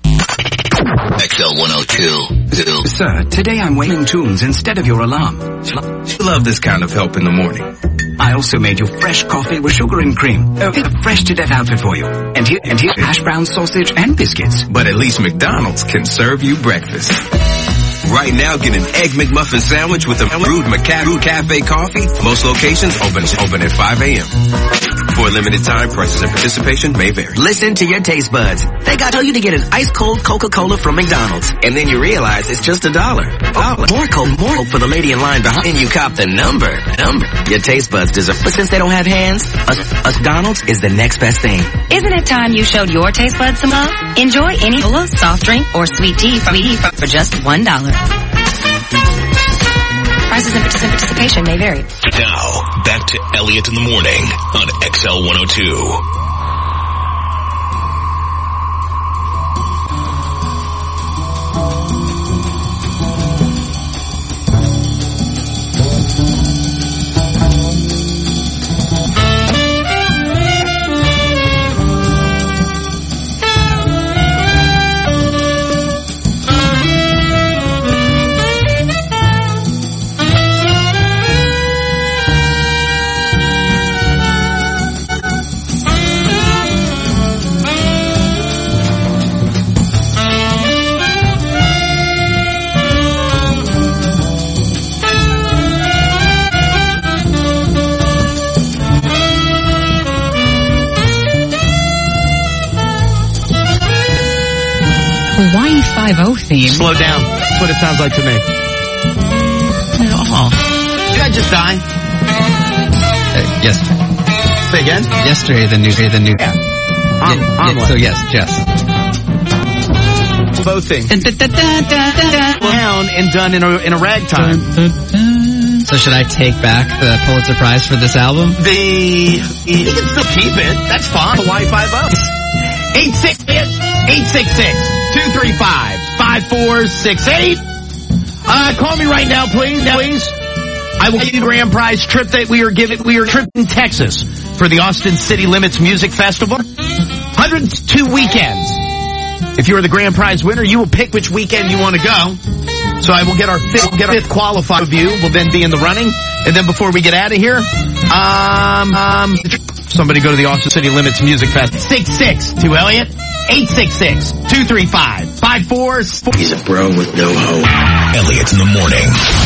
XL 102. Sir, today I'm waiting tunes instead of your alarm. Love this kind of help in the morning. I also made you fresh coffee with sugar and cream. A fresh to death outfit for you. And here's hash brown sausage and biscuits. But at least McDonald's can serve you breakfast. Right now, get an Egg McMuffin sandwich with a brewed Cafe coffee. Most locations open at 5 a.m. For a limited time, prices and participation may vary. Listen to your taste buds. They got to tell you to get an ice cold Coca-Cola from McDonald's. And then you realize it's just $1. More cold for the lady in line behind. And you cop the number. Your taste buds deserve. But since they don't have hands, us Donald's is the next best thing. Isn't it time you showed your taste buds some love? Enjoy any cola, soft drink, or sweet tea for just $1. Prices and participation may vary. Now, back to Elliot in the Morning on XL 102. Hawaii 5-0 theme. Slow down. That's what it sounds like to me. Not at all. Did I just die? Yes. Say again? Yesterday, the new. Yeah. So yes, Jess. Both things. Down and done in a ragtime. So should I take back the Pulitzer Prize for this album? You can still keep it. That's fine. The Wi-Fi vote. 866-235-5468. Call me right now, please. I will give you the grand prize trip that we are giving. We are trip in Texas for the Austin City Limits Music Festival. 102 weekends. If you are the grand prize winner, you will pick which weekend you want to go. So I will get our fifth qualified of you. Will then be in the running. And then before we get out of here, somebody go to the Austin City Limits Music Fest. 662 Elliot. 866-235-54. He's a bro with no hope. Elliot in the morning.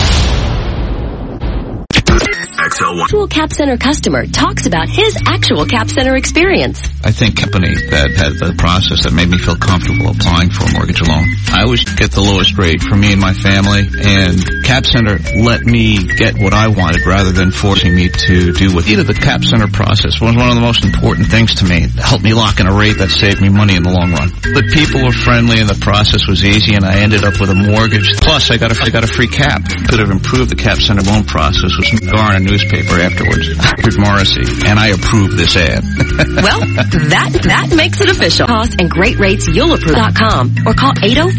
Actual Cap Center customer talks about his actual Cap Center experience. I think companies that had the process that made me feel comfortable applying for a mortgage loan. I always get the lowest rate for me and my family, and Cap Center let me get what I wanted rather than forcing me to do what either. The Cap Center process was one of the most important things to me. It helped me lock in a rate that saved me money in the long run. The people were friendly and the process was easy, and I ended up with a mortgage. Plus, I got a free cap. Could have improved the Cap Center loan process with some darn newspaper afterwards. Richard Morrissey, and I approve this ad. Well, that makes it official. Cost and great rates you'll approve.com or call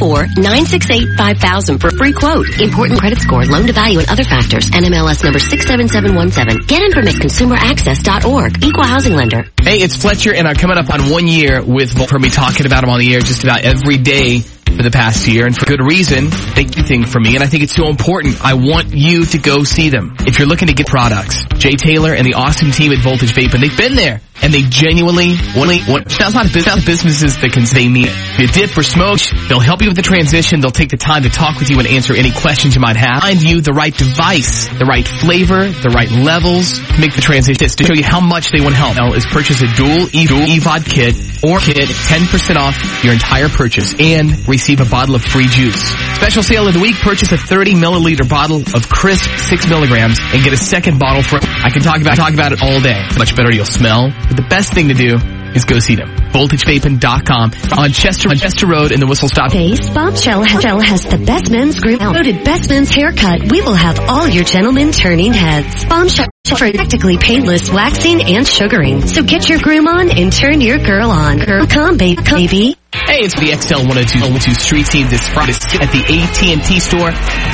804-968-5000 for a free quote. Important credit score, loan to value, and other factors. NMLS number 67717. Get info at consumeraccess.org. Equal housing lender. Hey, it's Fletcher, and I'm coming up on 1 year with for me talking about him on the air just about every day for the past year, and for good reason. Big thing for me, and I think it's so important. I want you to go see them. If you're looking to get products, Jay Taylor and the awesome team at Voltage Vape, and they've been there, and they genuinely that's not businesses that can say need you dip or smoke. They'll help you with the transition. They'll take the time to talk with you and answer any questions you might have. Find you the right device, the right flavor, the right levels to make the transition. To show you how much they want to help, now is purchase a dual EVOD kit or kit, 10% off your entire purchase, and receive a bottle of free juice. Special sale of the week: purchase a 30 milliliter bottle of crisp 6 milligrams and get a second bottle for. I can talk about it all day. Much better you'll smell. But the best thing to do is go see them. VoltageVaping.com on Chester Road in the Whistle Stop. Face Bombshell has the best men's group. Voted best men's haircut. We will have all your gentlemen turning heads. Bombshell for practically painless waxing and sugaring. So get your groom on and turn your girl on. Come, baby. Hey, it's the XL 102 Street Team this Friday at the AT&T store,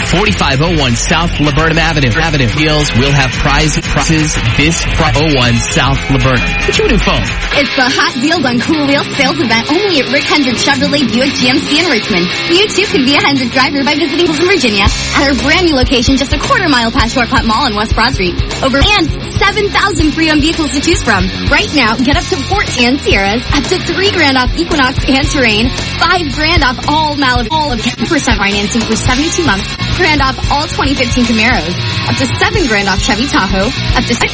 4501 South Laburnum Avenue. Deals will have prizes this Friday, 01 South Laburnum. What's your new phone? It's the Hot Deals on Cool Wheels sales event only at Rick Hendrick Chevrolet Buick GMC in Richmond. You too could be a Hendrick driver by visiting Wilson, Virginia at our brand new location just a quarter mile past Shortcut Mall on West Broad Street. And 7,000 pre-owned vehicles to choose from. Right now, get up to 14 Sierras, up to $3,000 off Equinox and Terrain, $5,000 off all Malibu, all of 10% financing for 72 months, $1,000 off all 2015 Camaros, up to $7,000 off Chevy Tahoe, up to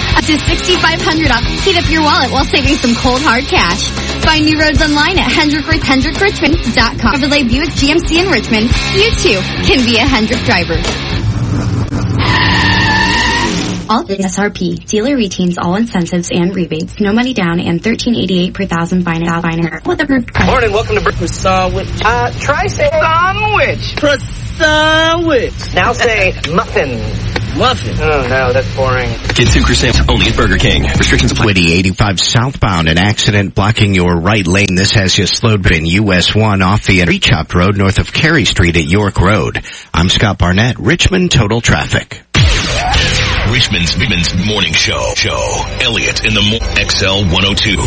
$6,500 off. Heat up your wallet while saving some cold hard cash. Find new roads online at HendrickRichmond.com. Chevrolet Buick GMC in Richmond. You too can be a Hendrick driver. All SRP. Dealer retains all incentives and rebates. No money down and $13.88 per thousand finance with approved credit. Morning, welcome to Breakfast Sandwich. Try saying sandwich. Sandwich. Now say muffin. Muffin. Oh no, that's boring. Get Sucre Sam's only at Burger King. Restrictions apply. 85 southbound, an accident blocking your right lane. This has you slowed in US 1 off the Rechopped Road north of Carey Street at York Road. I'm Scott Barnett, Richmond Total Traffic. Richmond's morning show. Elliot in the XL 102.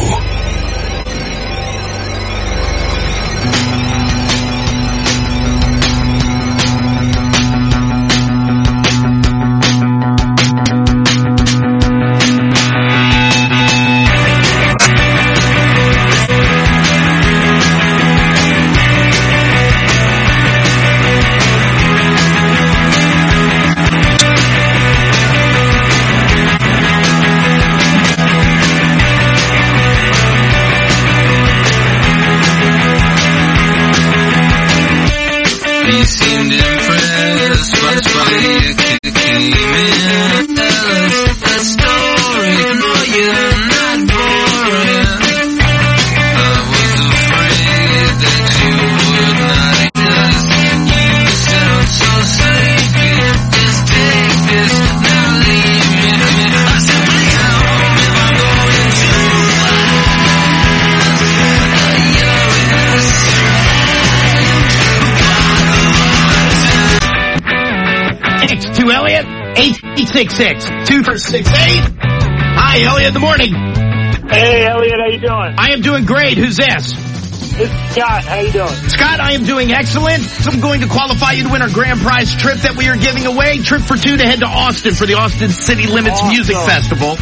866-268. Hi, Elliot in the morning. Hey, Elliot, how you doing? I am doing great. Who's this? It's Scott. How you doing? Scott, I am doing excellent. So I'm going to qualify you to win our grand prize trip that we are giving away. Trip for two to head to Austin for the Austin City Limits Music Festival.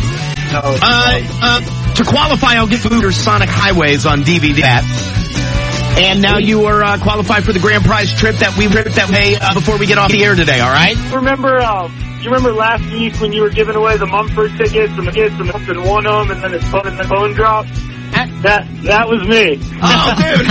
To qualify, I'll get Food or Sonic Highways on DVD. And now you are qualified for the grand prize trip that we made before we get off the air today, all right? You remember last week when you were giving away the Mumford tickets and the kids and something won them and then the phone dropped? That was me. Oh, dude.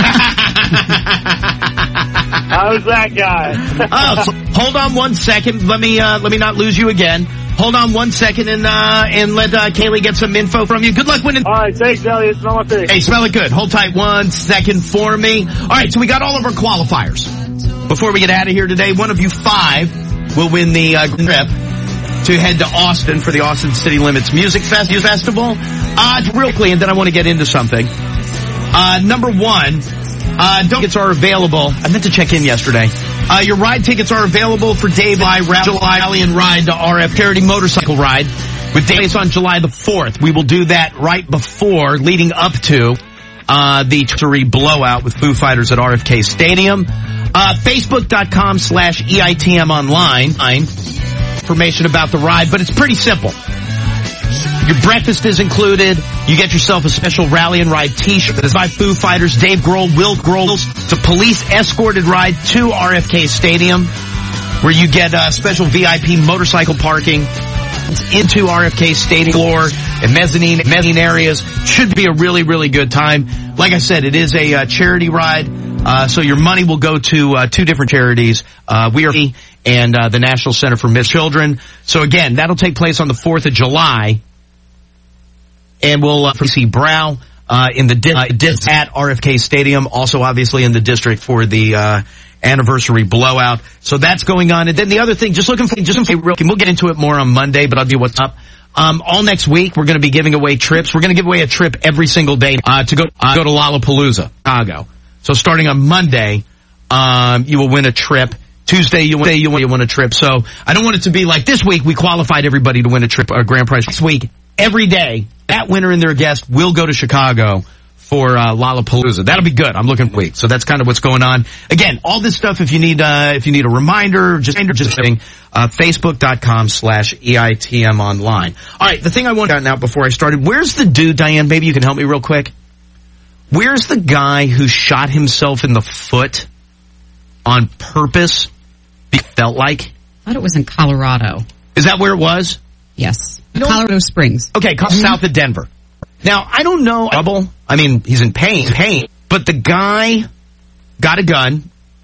I was that guy. So hold on one second. Let me not lose you again. Hold on one second and let Kaylee get some info from you. Good luck winning. All right, thanks, Elliot. Smell my face. Hey, smell it good. Hold tight 1 second for me. All right, so we got all of our qualifiers. Before we get out of here today, one of you 5 will win the trip to head to Austin for the Austin City Limits Music Festival. Real quickly, and then I want to get into something. Number 1, tickets are available. I meant to check in yesterday. Your ride tickets are available for Dave Rally and Ride to RF Charity Motorcycle Ride with dates on July the 4th. We will do that right before, leading up to the Turi blowout with Foo Fighters at RFK Stadium. Facebook.com/EITM online. Information about the ride, but it's pretty simple. Your breakfast is included. You get yourself a special Rally and Ride t-shirt that is by Foo Fighters, Dave Grohl, Will Grohl. It's a police escorted ride to RFK Stadium where you get special VIP motorcycle parking into RFK Stadium floor and mezzanine areas. Should be a really, really good time. Like I said, it is a charity ride, so your money will go to 2 different charities. We are and the National Center for Missing Children. So again, that'll take place on the 4th of July. And we'll see Brow in the at RFK Stadium, also obviously in the district for the anniversary blowout. So that's going on. And then the other thing, just looking for real, we'll get into it more on Monday, but I'll do what's up. All next week, we're going to be giving away trips. We're going to give away a trip every single day to go to Lollapalooza, Chicago. So starting on Monday, you will win a trip. Tuesday, you win a trip. So I don't want it to be like this week, we qualified everybody to win a trip, a grand prize. Next week, every day, that winner and their guest will go to Chicago for Lollapalooza. That'll be good. I'm looking at week. So that's kind of what's going on. Again, all this stuff, if you need a reminder, just saying, Facebook.com/EITM online. All right, the thing I want to out before I started, where's the dude, Diane, maybe you can help me real quick? Where's the guy who shot himself in the foot on purpose? Felt like? I thought it was in Colorado. Is that where it was? Yes. Colorado Springs. Okay, south of Denver. Now, I don't know. I mean, he's in pain, but the guy got a gun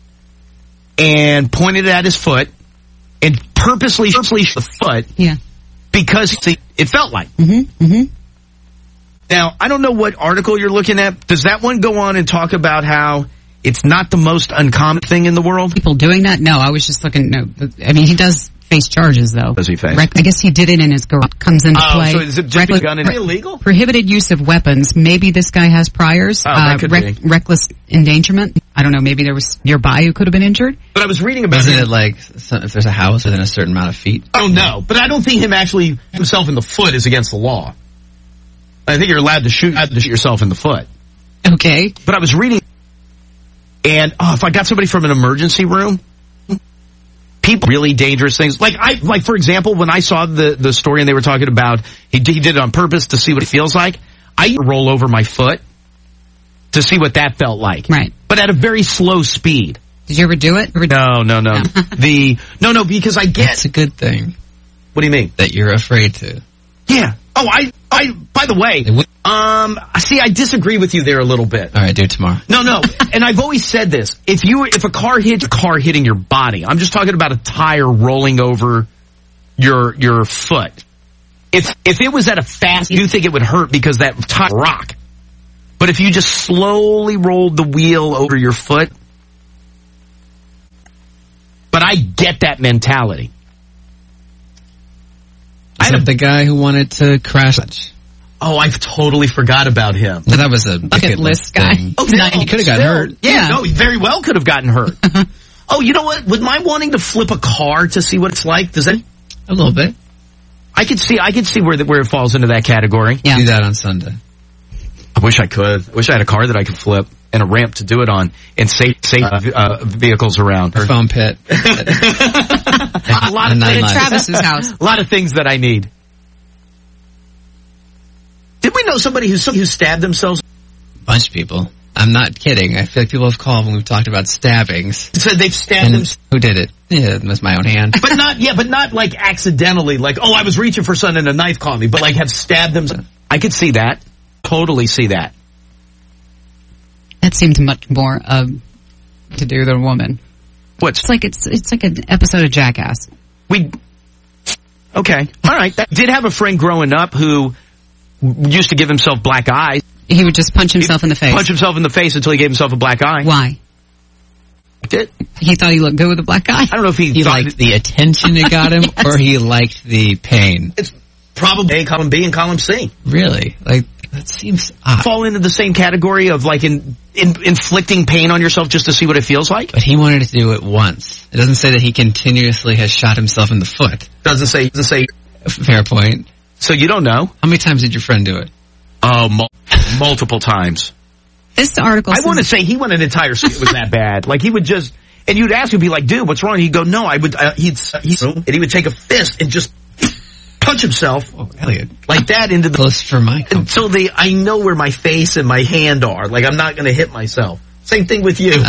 and pointed it at his foot and purposely shot the foot. Yeah. Because it felt like. Now, I don't know what article you're looking at. Does that one go on and talk about how it's not the most uncommon thing in the world? People doing that? No, I was just looking. No, I mean, he does face charges, though. Does he face? I guess he did it in his garage. Comes into play. So is it just a gun? Is it illegal? Prohibited use of weapons. Maybe this guy has priors. That could be. Reckless endangerment. I don't know. Maybe there was nearby who could have been injured. But I was reading about Isn't it like if there's a house within a certain amount of feet? Oh, no. But I don't think him actually himself in the foot is against the law. I think you're allowed to shoot yourself in the foot. Okay. But I was reading, and if I got somebody from an emergency room, people really dangerous things. Like for example, when I saw the story and they were talking about he did it on purpose to see what it feels like, I roll over my foot to see what that felt like. Right. But at a very slow speed. Did you ever do it? No. No, because I get. It's a good thing. What do you mean? That you're afraid to. Yeah. Oh, by the way, see, I disagree with you there a little bit. All right, do it tomorrow. No. And I've always said this. If a car hits a car hitting your body, I'm just talking about a tire rolling over your foot. If it was at a fast, you think it would hurt because that tire rock. But if you just slowly rolled the wheel over your foot, but I get that mentality. Is that the guy who wanted to crash? Oh, I totally forgot about him. So that was a bucket list guy. Oh, no, he could have gotten hurt. Yeah, no, he very well could have gotten hurt. Oh, you know what? With my wanting to flip a car to see what it's like, does that... A little bit. I could see where it falls into that category. Yeah. Do that on Sunday. I wish I could. I wish I had a car that I could flip and a ramp to do it on and safe vehicles around. A foam pit. A lot of things. Travis's house. A lot of things that I need. Did we know somebody who stabbed themselves? A bunch of people. I'm not kidding. I feel like people have called when we've talked about stabbings. So they've stabbed themselves. Who did it? Yeah, it was my own hand. But not like accidentally, like, oh, I was reaching for something and a knife caught me, but like have stabbed themselves. I could see that. Totally see that. That seemed much more to do than a woman. What's it's like an episode of Jackass. Okay. All right. That did have a friend growing up who used to give himself black eyes. He would just punch himself in the face. Punch himself in the face until he gave himself a black eye. Why? He thought he looked good with a black eye. I don't know if he liked the attention it got him, yes. Or he liked the pain. It's probably column B and column C. Really? Like, that seems odd. Fall into the same category of like inflicting pain on yourself just to see what it feels like? But he wanted to do it once. It doesn't say that he continuously has shot himself in the foot. Doesn't say. Fair point. So you don't know. How many times did your friend do it? Multiple times. This article I want to say he went an entire suit. It was that bad. Like he would just, and you'd ask him, be like, dude, what's wrong? He'd go, no, I would, and he would take a fist and just punch himself, Elliot, like that into the, close for my comfort. Until I know where my face and my hand are. Like I'm not going to hit myself. Same thing with you.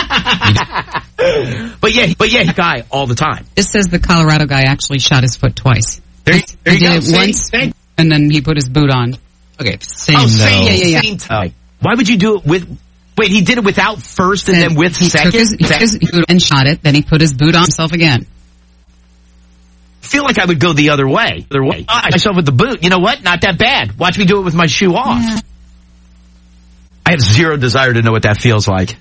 But yeah, guy all the time. This says the Colorado guy actually shot his foot twice. He did it once, and then he put his boot on. Okay, same though. Same time. Why would you do it with? Wait, he did it without first and then with second? He took his boot and shot it. Then he put his boot on himself again. I feel like I would go the other way. I myself with the boot. You know what? Not that bad. Watch me do it with my shoe off. Yeah. I have zero desire to know what that feels like.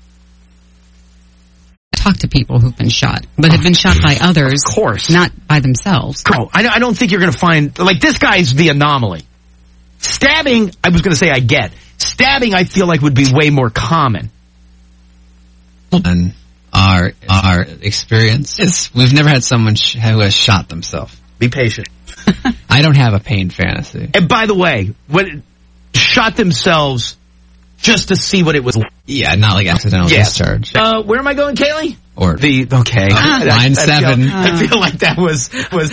Talk to people who've been shot, but have been shot by others. Of course. Not by themselves. No, I don't think you're going to find, like, this guy's the anomaly. Stabbing, I was going to say I get. Stabbing, I feel like would be way more common. And our experience is we've never had someone who has shot themselves. Be patient. I don't have a pain fantasy. And by the way, when shot themselves just to see what it was like. Yeah, not like accidental discharge. Where am I going, Kaylee? Or okay. Line 7. I feel like that was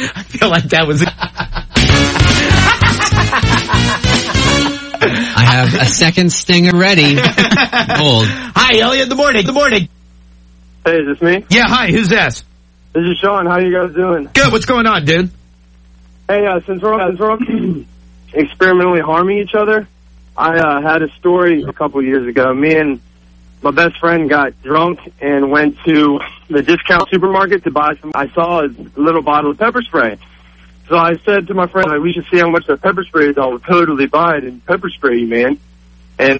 I have a second stinger ready. Hold. Hi, Elliot. Good morning. Hey, is this me? Yeah, hi. Who's this? This is Sean. How you guys doing? Good. What's going on, dude? Hey, since we're experimentally harming each other, I had a story a couple years ago. Me and my best friend got drunk and went to the discount supermarket to buy some. I saw a little bottle of pepper spray. So I said to my friend, like, we should see how much the pepper spray is. I'll totally buy it and pepper spray you, man. And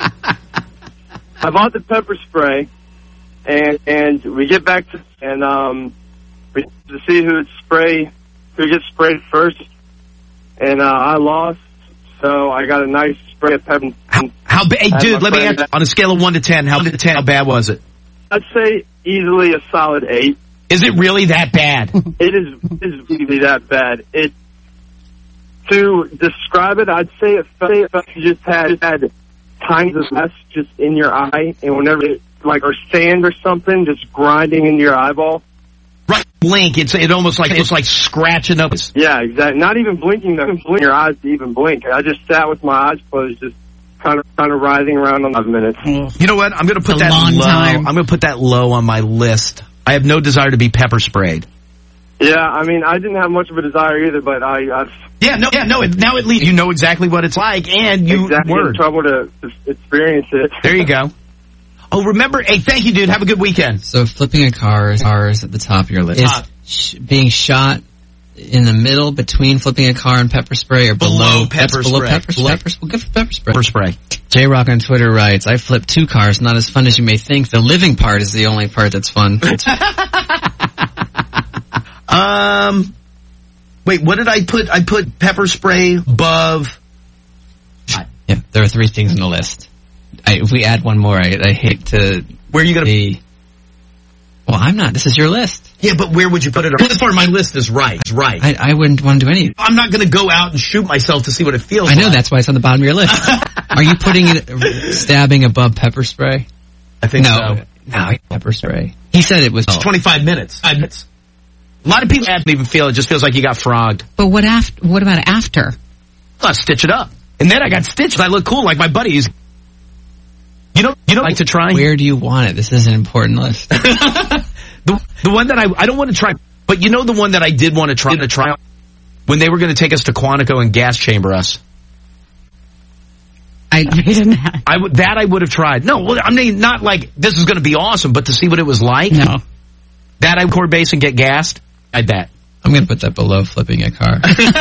I bought the pepper spray, and we get back to, and we to see who gets sprayed first. And I lost, so I got a nice spray of pepper. How bad, hey, dude, let me ask, on a scale of 1 to 10, how bad was it? I'd say easily a solid 8. Is it really that bad? It is really that bad. To describe it, I'd say it felt like you just had tines of mess just in your eye, and whenever or sand or something just grinding into your eyeball. Right, blink. It's almost like it's like scratching up. Yeah, exactly. Not even blinking. Not even blink your eyes to even blink. I just sat with my eyes closed, just kind of writhing around on 5 minutes. You know what? I'm going to put that low. I'm going to put that low on my list. I have no desire to be pepper sprayed. Yeah, I mean, I didn't have much of a desire either, but I've now at least you know exactly what it's like, and you were in trouble to experience it. There you go. Oh, remember, hey, thank you, dude. Have a good weekend. So flipping a car is at the top of your list. Is being shot in the middle between flipping a car and pepper spray, or below pepper spray? We'll go for pepper spray. Pepper spray. J-Rock on Twitter writes, I flipped 2 cars, not as fun as you may think. The living part is the only part that's fun. Wait, what did I put? I put pepper spray above. Yeah, there are 3 things on the list. If we add one more, I hate to. Where are you going to be? Well, I'm not. This is your list. Yeah, but where would you put it? This part of my list is right. I wouldn't want to do anything. I'm not going to go out and shoot myself to see what it feels like. I know, that's why it's on the bottom of your list. Are you putting it, stabbing above pepper spray? I think so. No, pepper spray. He said it was 25 minutes. 5 minutes. A lot of people don't even feel it. Just feels like you got frogged. But what about after? I'll stitch it up. And then I got stitched. I look cool like my buddies. You don't like to try? Where do you want it? This is an important list. The one that I don't want to try, but you know the one that I did want to try when they were going to take us to Quantico and gas chamber us. I didn't have. I would have tried. No, well, I mean, not like this is going to be awesome, but to see what it was like. No. That I would core base and get gassed. I'd bet. I'm going to put that below flipping a car.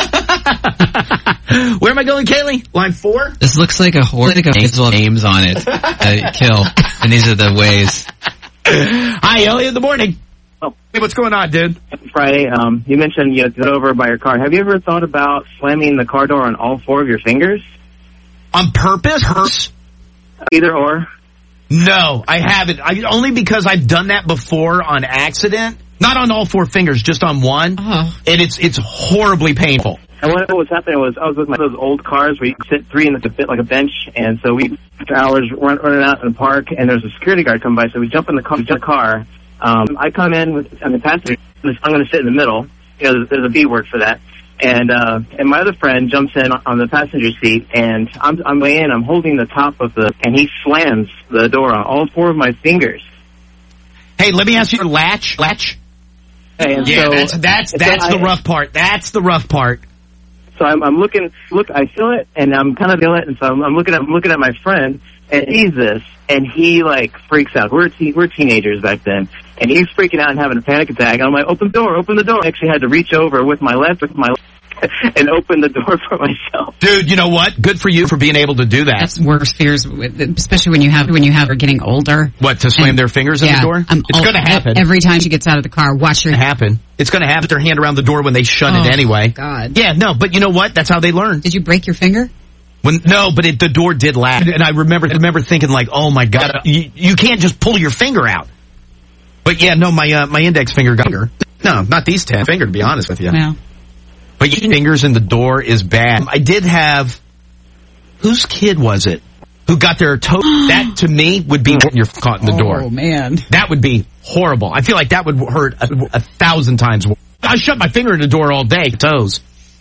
Where am I going, Kaylee? Line 4? This looks like a horse with names on it. Kill. And these are the ways. Hi, Elliot, in the morning. Oh. Hey, what's going on, dude? Friday, you mentioned you got over by your car. Have you ever thought about slamming the car door on all 4 of your fingers? On purpose? Either or. No, I haven't. Only because I've done that before on accident. Not on all 4 fingers, just on one. Oh. And it's horribly painful. And what was happening was I was with those old cars where you could sit 3 in the fit like a bench. And so we, after hours, running out in the park, and there's a security guard come by. So we jump in the car. I come in on the passenger. I'm going to sit in the middle. You know, there's a B word for that. And my other friend jumps in on the passenger seat, and I'm way in. I'm holding the top of and he slams the door on all 4 of my fingers. Hey, let me ask you, latch. Hey, and yeah, so, that's the rough part. That's the rough part. So I'm looking. I feel it, and I'm kind of feeling it, and so I'm looking at my friend, and he sees this, and he like freaks out. We're teenagers back then, and he's freaking out and having a panic attack. I'm like, open the door. I actually had to reach over with my left and open the door for myself. Dude, you know what? Good for you for being able to do that. That's worse fears, especially when you have her getting older. What, to slam their fingers in the door? It's going to happen. Every time she gets out of the car, watch her. Happen. It's going to have their hand around the door when they shut it anyway. God. Yeah, no, but you know what? That's how they learn. Did you break your finger? No, but the door did latch. And I remember thinking like, oh my God, you can't just pull your finger out. But yeah, no, my index finger got her. No, not these 10 finger, to be honest with you. Yeah. But your fingers in the door is bad. I did have, whose kid was it who got their toe? That to me would be when you're caught in the door. Oh man, that would be horrible. I feel like that would hurt 1,000 times more. I shut my finger in the door all day. Toes.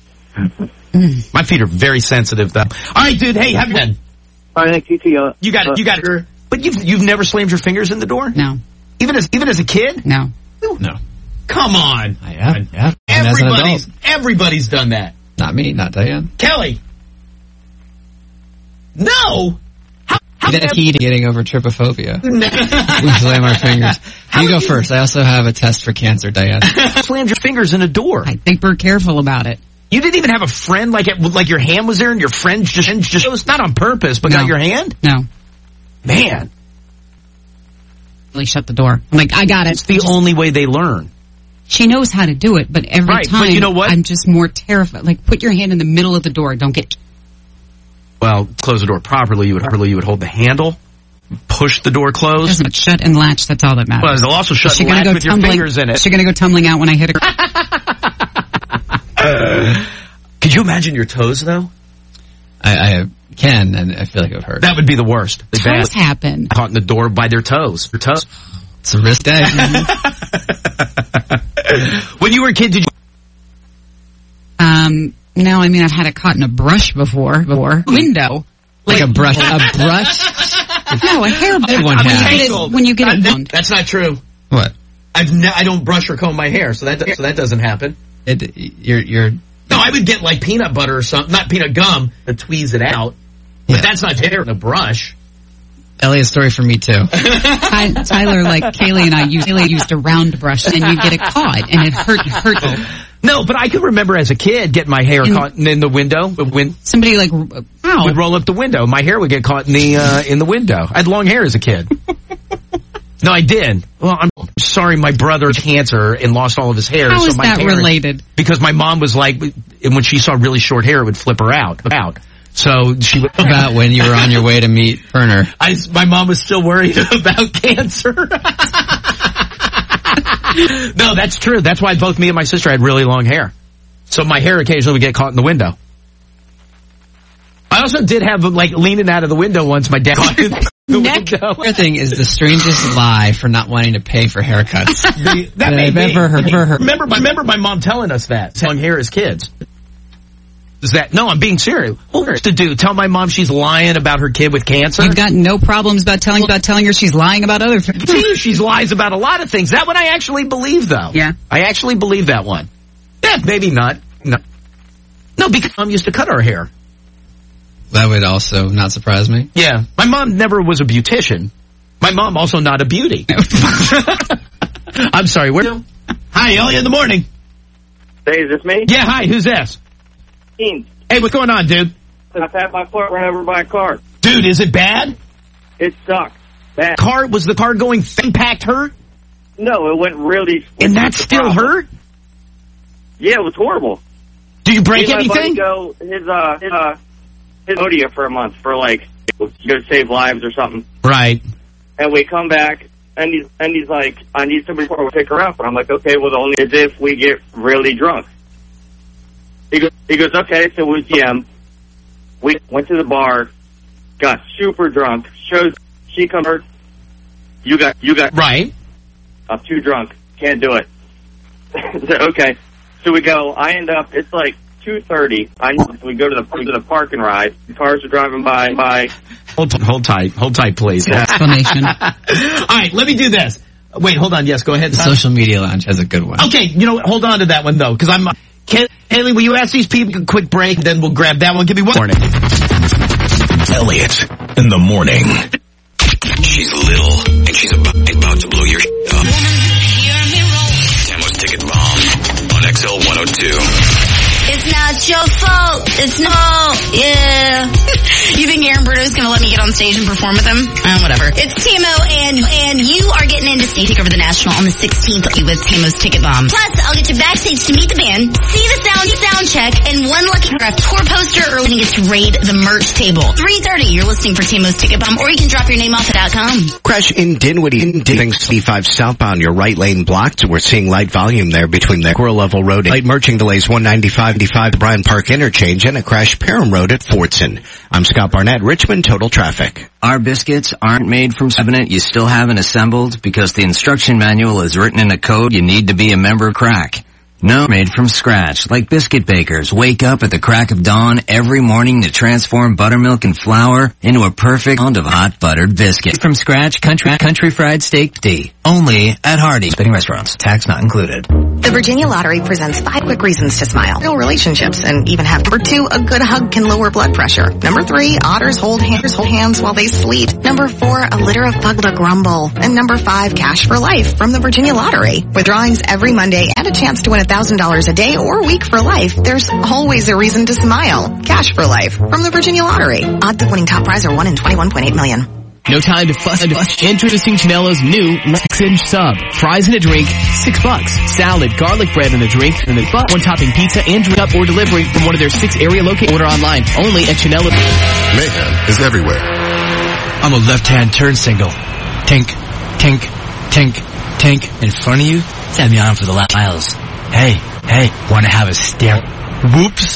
My feet are very sensitive though. All right, dude. Hey, have you been? All right, you got it. But you've never slammed your fingers in the door? No. Even as a kid? No. No. Come on. I have. Everybody's done that. Not me, not Diane. Kelly. No. How the key to getting over trypophobia. We slam our fingers. You go first. I also have a test for cancer, Diane. Slammed your fingers in a door. I think we're careful about it. You didn't even have a friend like your hand was there and your friend just it was not on purpose, but got your hand? No. Man. Really shut the door. I'm like, I got it. It's the only way they learn. She knows how to do it, but every time but you know what? I'm just more terrified. Like, put your hand in the middle of the door. Don't get... Well, close the door properly. You would hold the handle, push the door closed. Doesn't shut and latch. That's all that matters. Well, they'll also shut and latch with your fingers in it. She's going to go tumbling out when I hit her. Could you imagine your toes, though? I can, and I feel like it would hurt. That would be the worst. Toes happen. Caught in the door by their toes. Your toes. It's a risk day. When you were a kid, did you... No, I mean, I've had it caught in a brush before. Window. Like a brush? A brush? No, a hair brush. When you get it wound. That's not true. What? I don't brush or comb my hair, so that doesn't happen. No, I would get like peanut butter or something, not peanut gum, to tweeze it out. But that's not hair in a brush. Elliot's story for me too. Tyler, like Kaylee and I used a round brush, and you get it caught, and it hurt. No, but I can remember as a kid getting my hair caught in the window. When somebody would roll up the window, my hair would get caught in the window. I had long hair as a kid. No, I did. Well, I'm sorry, my brother had cancer and lost all of his hair. How is that related? Because my mom was like, when she saw really short hair, it would flip her out. So she would... About when you were on your way to meet Ferner. My mom was still worried about cancer. No, that's true. That's why both me and my sister had really long hair. So my hair occasionally would get caught in the window. I also did have, leaning out of the window once, my dad caught in the window. Another thing is the strangest lie for not wanting to pay for haircuts that I've ever heard. Remember my mom telling us that. Long hair as kids. No, I'm being serious. What to do? Tell my mom she's lying about her kid with cancer? You've got no problems about telling her she's lying about other things. She lies about a lot of things. That one I actually believe, though. Yeah. I actually believe that one. Yeah, maybe not. No, because Mom used to cut our hair. That would also not surprise me. Yeah. My mom never was a beautician. My mom also not a beauty. I'm sorry. Hi, Elliot in the morning. Hey, is this me? Yeah, hi. Who's this? Hey, what's going on, dude? I've had my foot run over by a car. Dude, is it bad? It sucks. Bad. Was the car going impact hurt? No, it went really... And that still hurt? Yeah, it was horrible. Do you break anything? Go his Odia for a month for go save lives or something. Right. And we come back and he's like, I need somebody to pick her up. And I'm like, okay, well, the only is if we get really drunk. He goes, okay, so we GM. We went to the bar, got super drunk. She comes over. You got right. I'm too drunk. Can't do it. So, okay. So we go. I end up. It's like 2:30. We go to the park and ride. The cars are driving by. Hold tight, please. Explanation. All right, let me do this. Wait, hold on. Yes, go ahead. The Social Media Lounge has a good one. Okay, hold on to that one though, because I'm. Haley, will you ask these people a quick break? Then we'll grab that one. Give me one. Morning. Elliot in the morning. She's little and she's about to blow your up. Tamo's Ticket Bomb on XL 102. It's not your fault. It's yeah. You think Aaron Brito's gonna let me get on stage and perform with him? Whatever. It's Tamo, and you are getting into take over the National on the 16th with Tamo's Ticket Bomb. Plus, I'll get you backstage to meet the band, see the sound check, and one lucky tour poster, or when you get to raid the merch table. 3:30, you're listening for Tamo's Ticket Bomb, or you can drop your name off at .com. Crash in Dinwiddie, 65 southbound. Your right lane blocked. We're seeing light volume there between the Squirrel Level Road. Light merging delays 195, the Bryan Park interchange, and a crash Parham Road at Fortson. I'm Scott Barnett, Richmond Total Traffic. Our biscuits aren't made from cabinet you still haven't assembled because the instruction manual is written in a code you need to be a member of Crack. No, made from scratch, like biscuit bakers wake up at the crack of dawn every morning to transform buttermilk and flour into a perfect pound of hot buttered biscuit. From scratch, country fried steak tea. Only at Hardee's Spinning Restaurants. Tax not included. The Virginia Lottery presents 5 quick reasons to smile. Real relationships and even have. Number 2, a good hug can lower blood pressure. Number 3, otters hold hands while they sleep. Number 4, a litter of pug to grumble. And number 5, cash for life from the Virginia Lottery. With drawings every Monday and a chance to win $1,000 a day or week for life, there's always a reason to smile. Cash for life from the Virginia Lottery. Odds of winning top prize are 1 in 21.8 million. No time to fuss. Introducing Chanelo's new 6-inch sub. Fries and a drink, $6. Salad, garlic bread and a drink, and a one topping pizza and drink up or delivery from one of their 6 area locations. Order online only at Chanelo. Mayhem is everywhere. I'm a left-hand turn signal. Tink, tink, tink, tink. In front of you, set me on for the last miles. Hey, wanna have a stare? Whoops.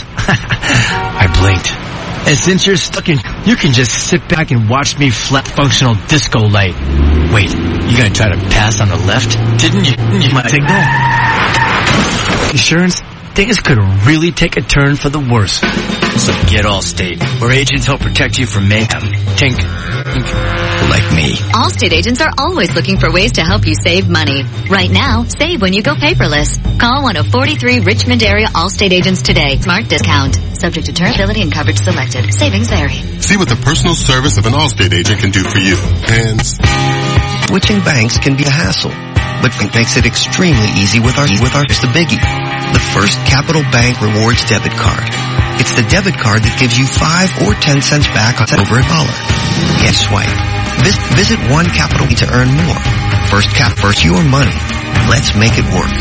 I blinked. And since you're stuck in, you can just sit back and watch me flat functional disco light. Wait, you gonna try to pass on the left? Didn't you my signal? Insurance, things could really take a turn for the worse. So get Allstate, where agents help protect you from mayhem. Tink, like me. Allstate agents are always looking for ways to help you save money. Right now, save when you go paperless. Call one of 43 Richmond area Allstate agents today. Smart discount. Subject to term, ability, and coverage selected. Savings vary. See what the personal service of an Allstate agent can do for you. And switching banks can be a hassle, but makes it extremely easy with our just the biggie. The First Capital Bank Rewards Debit Card. It's the debit card that gives you 5 or 10 cents back on over $1. Yes, swipe. Visit One Capital to earn more. First your money. Let's make it work.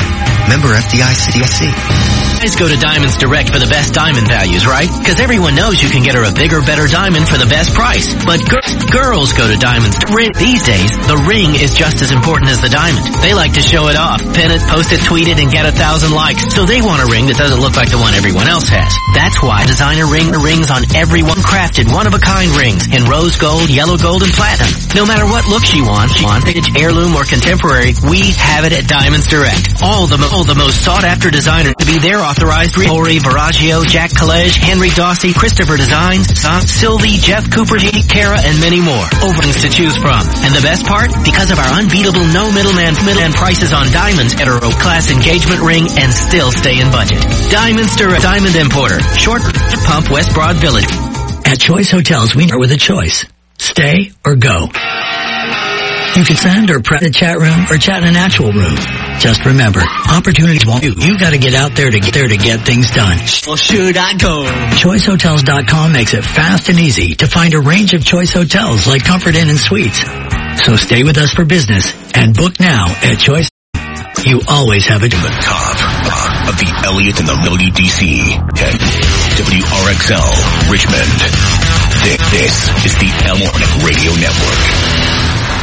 Member FDIC. Guys go to Diamonds Direct for the best diamond values, right? Because everyone knows you can get her a bigger, better diamond for the best price. But girls go to Diamonds Direct. These days, the ring is just as important as the diamond. They like to show it off, pin it, post it, tweet it, and get 1,000 likes. So they want a ring that doesn't look like the one everyone else has. That's why designer rings on everyone crafted one-of-a-kind rings in rose gold, yellow gold, and platinum. No matter what look she wants, vintage, heirloom, or contemporary, we have it at Diamonds Direct. All the most sought-after designers to be their authorized Ori, Viraggio, Jack College, Henry Dawsey, Christopher Designs, Sylvie, Jeff Cooper, Kara, and many more. Overings to choose from. And the best part? Because of our unbeatable no middleman prices on diamonds, get a class engagement ring and still stay in budget. Diamonds Direct, Diamond Importer, Short Pump, West Broad Village. At Choice Hotels, we are with a choice. Stay or go. You can send or press a chat room or chat in an actual room. Just remember, opportunities won't do. You gotta get out there to get things done. Well, should I go? ChoiceHotels.com makes it fast and easy to find a range of Choice Hotels like Comfort Inn and Suites. So stay with us for business and book now at Choice. You always have a the top of the Elliott and the WDC at WRXL Richmond. This is the L1 Radio Network.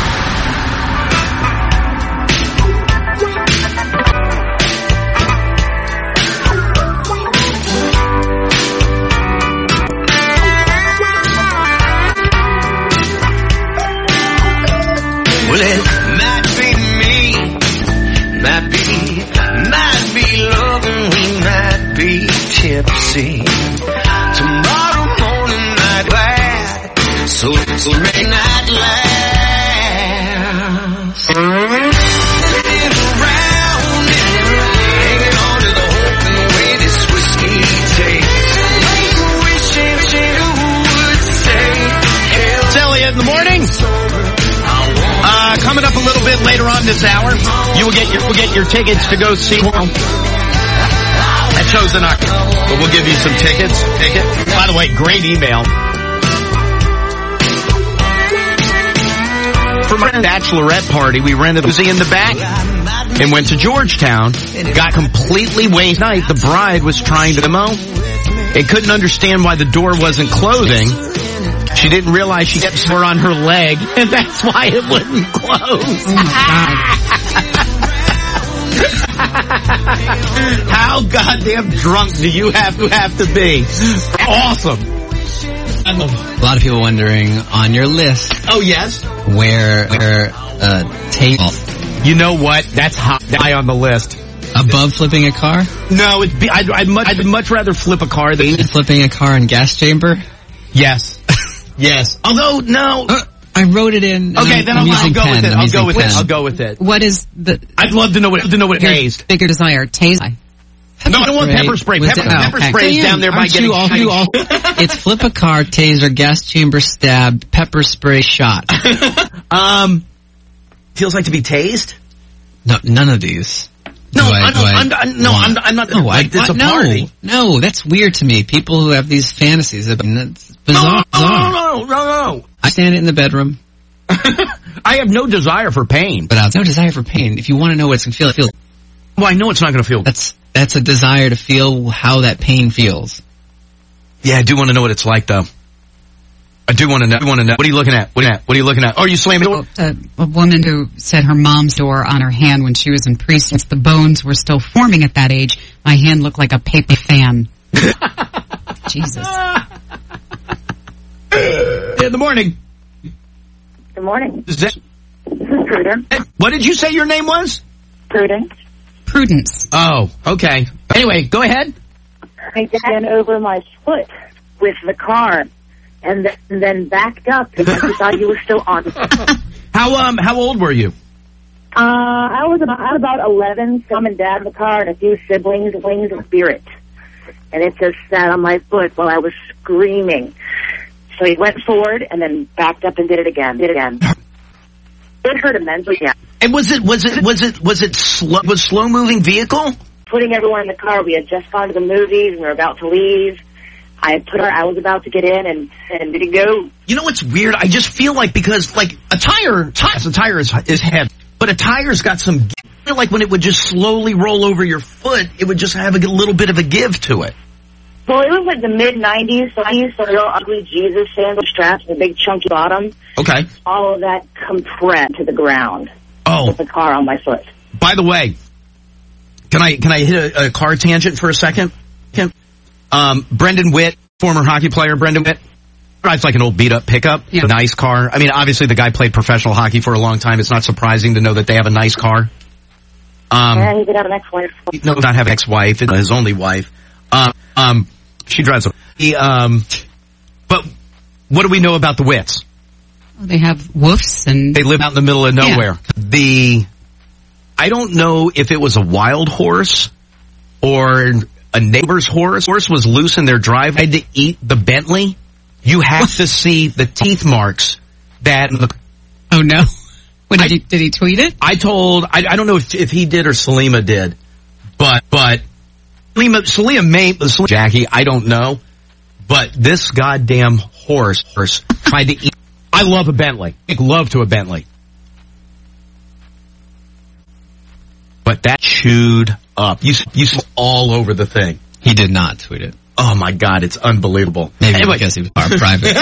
Well, it might be me, might be loving, we might be tipsy. Tomorrow morning might glad, so may not last. Hanging around, hanging on to the hope and the way this whiskey tastes. Wishing you would say, it's Elliott in the morning. Coming up a little bit later on this hour, you will get your tickets to go see that show's not, but we'll give you some tickets. By the way, great email. For my bachelorette party, we rented a Uzi in the back and went to Georgetown. Got completely wasted. Night, the bride was trying to demo and couldn't understand why the door wasn't closing. She didn't realize she kept sore on her leg, and that's why it wouldn't close. Oh, my God. How goddamn drunk do you have to be? Awesome. A lot of people wondering on your list. Oh, yes? Where table. You know what? That's high on the list. Above flipping a car? No, I'd much rather flip a car than flipping a car in gas chamber. Yes. Yes. Although, no. I wrote it in. Okay, then I'll go with it. I'll go with it. What is the... I'd love to know what it tastes. Bigger desire. Taste. No, I don't want pepper spray. Pepper spray is down there by getting... It's flip a car, taser, gas chamber, stab, pepper spray, shot. Feels like to be tased? No, none of these. I'm not. No, it's a party. No, that's weird to me. People who have these fantasies, that's bizarre. No. I stand it in the bedroom. I have no desire for pain. But no desire for pain. If you want to know what it's going to feel. Well, I know it's not going to feel. That's a desire to feel how that pain feels. Yeah, I do want to know what it's like, though. I do want to know. What are you looking at? What are you looking at? Oh, are you slamming the door? A woman who said her mom's door on her hand when she was in pre-since the bones were still forming at that age, my hand looked like a paper fan. Jesus. In the morning. Good morning. This is Prudence. What did you say your name was? Prudence. Oh, okay. Anyway, go ahead. I ran over my foot with the car. And then backed up because I thought you were still on. How old were you? I was about 11. Mom and dad in the car and a few siblings, wings of spirit. And it just sat on my foot while I was screaming. So he went forward and then backed up and did it again. It hurt immensely. Yeah. And was it slow moving vehicle? Putting everyone in the car. We had just gone to the movies and we were about to leave. I was about to get in and didn't go. You know what's weird? I just feel like because like a tire is heavy, but a tire's got some feel like when it would just slowly roll over your foot, it would just have a little bit of a give to it. Well, it was like the mid-'90s, so I used a real ugly Jesus sandal straps with a big chunky bottom. Okay. All of that compressed to the ground. Oh. With the car on my foot. By the way, can I hit a car tangent for a second? Brendan Witt, former hockey player Brendan Witt, drives like an old beat-up pickup. Yeah. A nice car. I mean, obviously the guy played professional hockey for a long time. It's not surprising to know that they have a nice car. Yeah, he did have an ex-wife. No, not have an ex-wife. It's his only wife. She drives a... but what do we know about the Witts? They have woofs and... They live out in the middle of nowhere. Yeah. I don't know if it was a wild horse or a neighbor's horse. Horse was loose in their driveway to eat the Bentley. You have to see the teeth marks that... Oh, no. Did he tweet it? I don't know if he did or Salima did, but Salima may, Jackie, I don't know, but this goddamn horse tried to eat. I love a Bentley. I love to a Bentley. But that chewed up. You saw all over the thing. He did not tweet it. Oh my God, it's unbelievable. Maybe because he was private.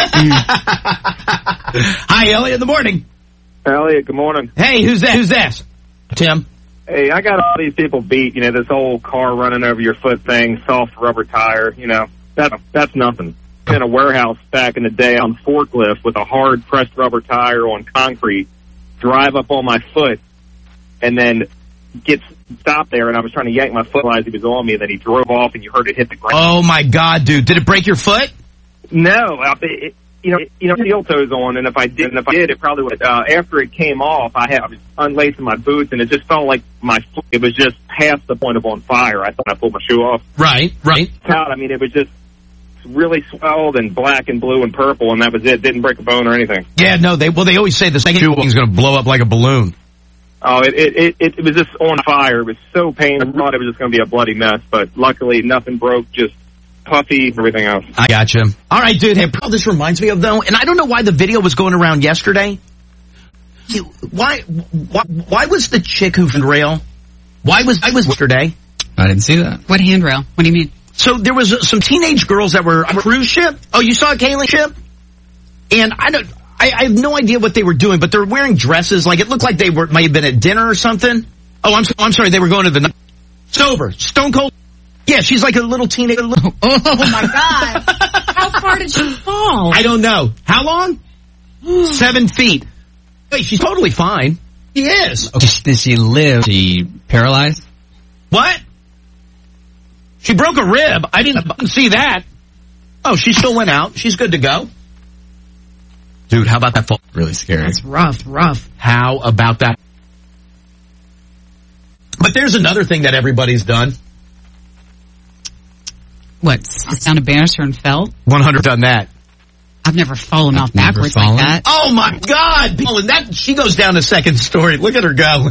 Hi, Elliot, in the morning. Elliot, good morning. Hey, who's that? Who's that? Tim. Hey, I got all these people beat, this old car running over your foot thing, soft rubber tire, that's nothing. In a warehouse back in the day on forklift with a hard pressed rubber tire on concrete, drive up on my foot, and then get stopped there, and I was trying to yank my foot as he was on me, and then he drove off, and you heard it hit the ground. Oh, my God, dude. Did it break your foot? No. Steel toes on, and if I did, it probably would. After it came off, I was unlacing my boots, and it just felt like it was just past the point of on fire. I thought I pulled my shoe off. Right. I mean, it was just really swelled and black and blue and purple, and that was it. Didn't break a bone or anything. Yeah, no. They always say the second shoe is going to blow up like a balloon. Oh, it was just on fire. It was so painful. I thought it was just going to be a bloody mess, but luckily nothing broke. Just puffy, everything else. I gotcha. All right, dude. Hey, this reminds me of, though, and I don't know why the video was going around yesterday. Why was the chick who rail? Why was yesterday? I didn't see that. What handrail? What do you mean? So there was some teenage girls that were on a cruise ship. Oh, you saw a Kaylee ship? And I have no idea what they were doing, but they're wearing dresses. Like, it looked like they might have been at dinner or something. Oh, I'm sorry. They were going to the sober, stone cold. Yeah, she's like a little teenager. Oh my God! How far did she fall? I don't know. How long? 7 feet. Wait, she's totally fine. She is. Okay. Did she live? She paralyzed? What? She broke a rib. I didn't see that. Oh, she still went out. She's good to go. Dude, how about that fall? Really scary. That's rough. How about that? But there's another thing that everybody's done. What? Sit down a banister and fell? 100 done that. I've never fallen off backwards like that. Oh my God! That she goes down to second story. Look at her go.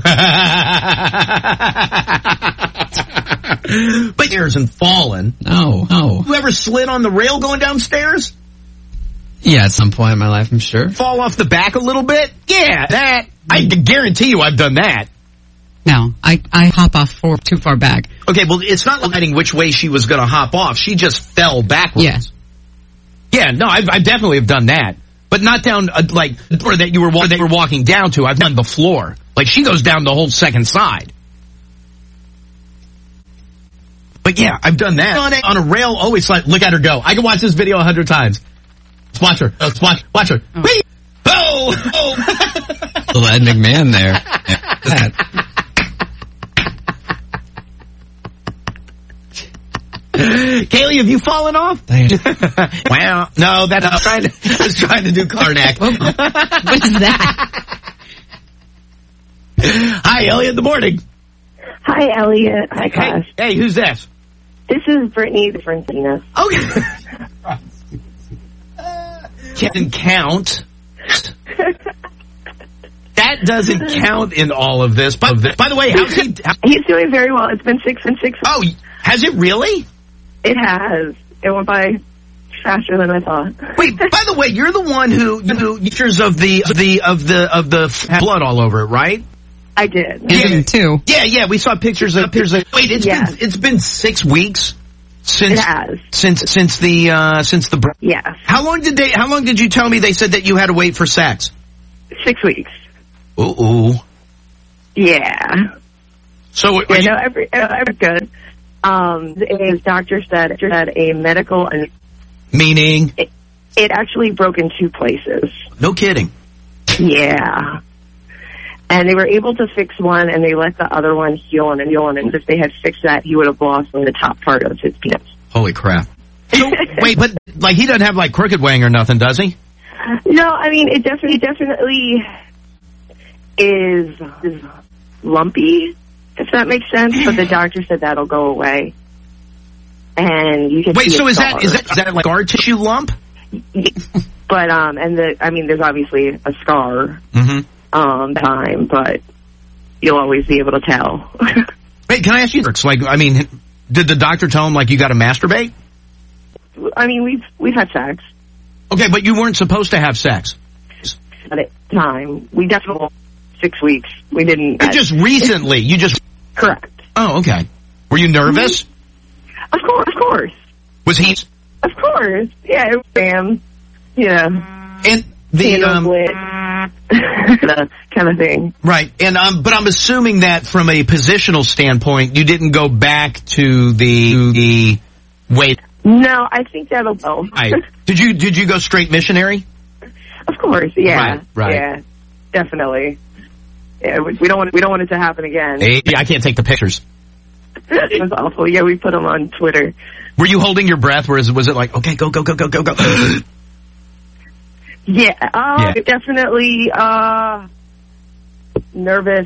But there isn't fallen. No. You ever slid on the rail going downstairs? Yeah, at some point in my life, I'm sure. Fall off the back a little bit? Yeah, that. I guarantee you I've done that. No, I hop off too far back. Okay, well, it's not lighting which way she was going to hop off. She just fell backwards. Yeah. Yeah, no, I definitely have done that. But not down, or that you were walking down to. I've done the floor. Like, she goes down the whole second side. But yeah, I've done that. On a rail, always look at her go. I can watch this video 100 times. Let's watch her. Watch her. Oh. Whee! Oh! Little Ed McMahon there. Kaylee, have you fallen off? Wow. No, I was trying to do Karnak. What is that? Hi, Elliot, in the morning. Hi, Elliot. Hi, Cash. Hey, who's this? This is Brittany Francina. Okay. Can count. That doesn't count in all of this. By the way, how's he? He's doing very well. It's been 6 and 6. Oh, has it really? It has. It went by faster than I thought. Wait, by the way, you're the one who pictures of the blood all over it, right? I did. Yeah, too. Yeah, we saw pictures of wait, it's been 6 weeks since the Yes. How long did you tell me they said that you had to wait for sex? 6 weeks. Ooh. Yeah. So every good. His doctor said it had a medical and meaning it actually broke in 2 places. No kidding. Yeah. And they were able to fix one, and they let the other one heal. And if they had fixed that, he would have lost the top part of his penis. Holy crap! So, wait, but like he doesn't have like crooked wang or nothing, does he? No, I mean it definitely is lumpy, if that makes sense. But the doctor said that'll go away, and you can. Wait, see so a is scar. that like scar tissue lump? But there's obviously a scar. Mm-hmm. Time, but you'll always be able to tell. Wait, can I ask you? Like, I mean, did the doctor tell him like you got to masturbate? I mean, we've had sex. Okay, but you weren't supposed to have sex. At the time, we definitely 6 weeks. We didn't. Just recently, you just correct. Oh, okay. Were you nervous? Of course. Was he? Of course. Yeah, I am. Yeah. And the kind of thing. Right. And but I'm assuming that from a positional standpoint, you didn't go back to the wait. No, I think that'll go. Right. Did you go straight missionary? Of course. Yeah. Right. Yeah. Definitely. Yeah, we don't want it to happen again. Hey, I can't take the pictures. It was awful. Yeah, we put them on Twitter. Were you holding your breath? Was it like, okay, go? Yeah, definitely nervous.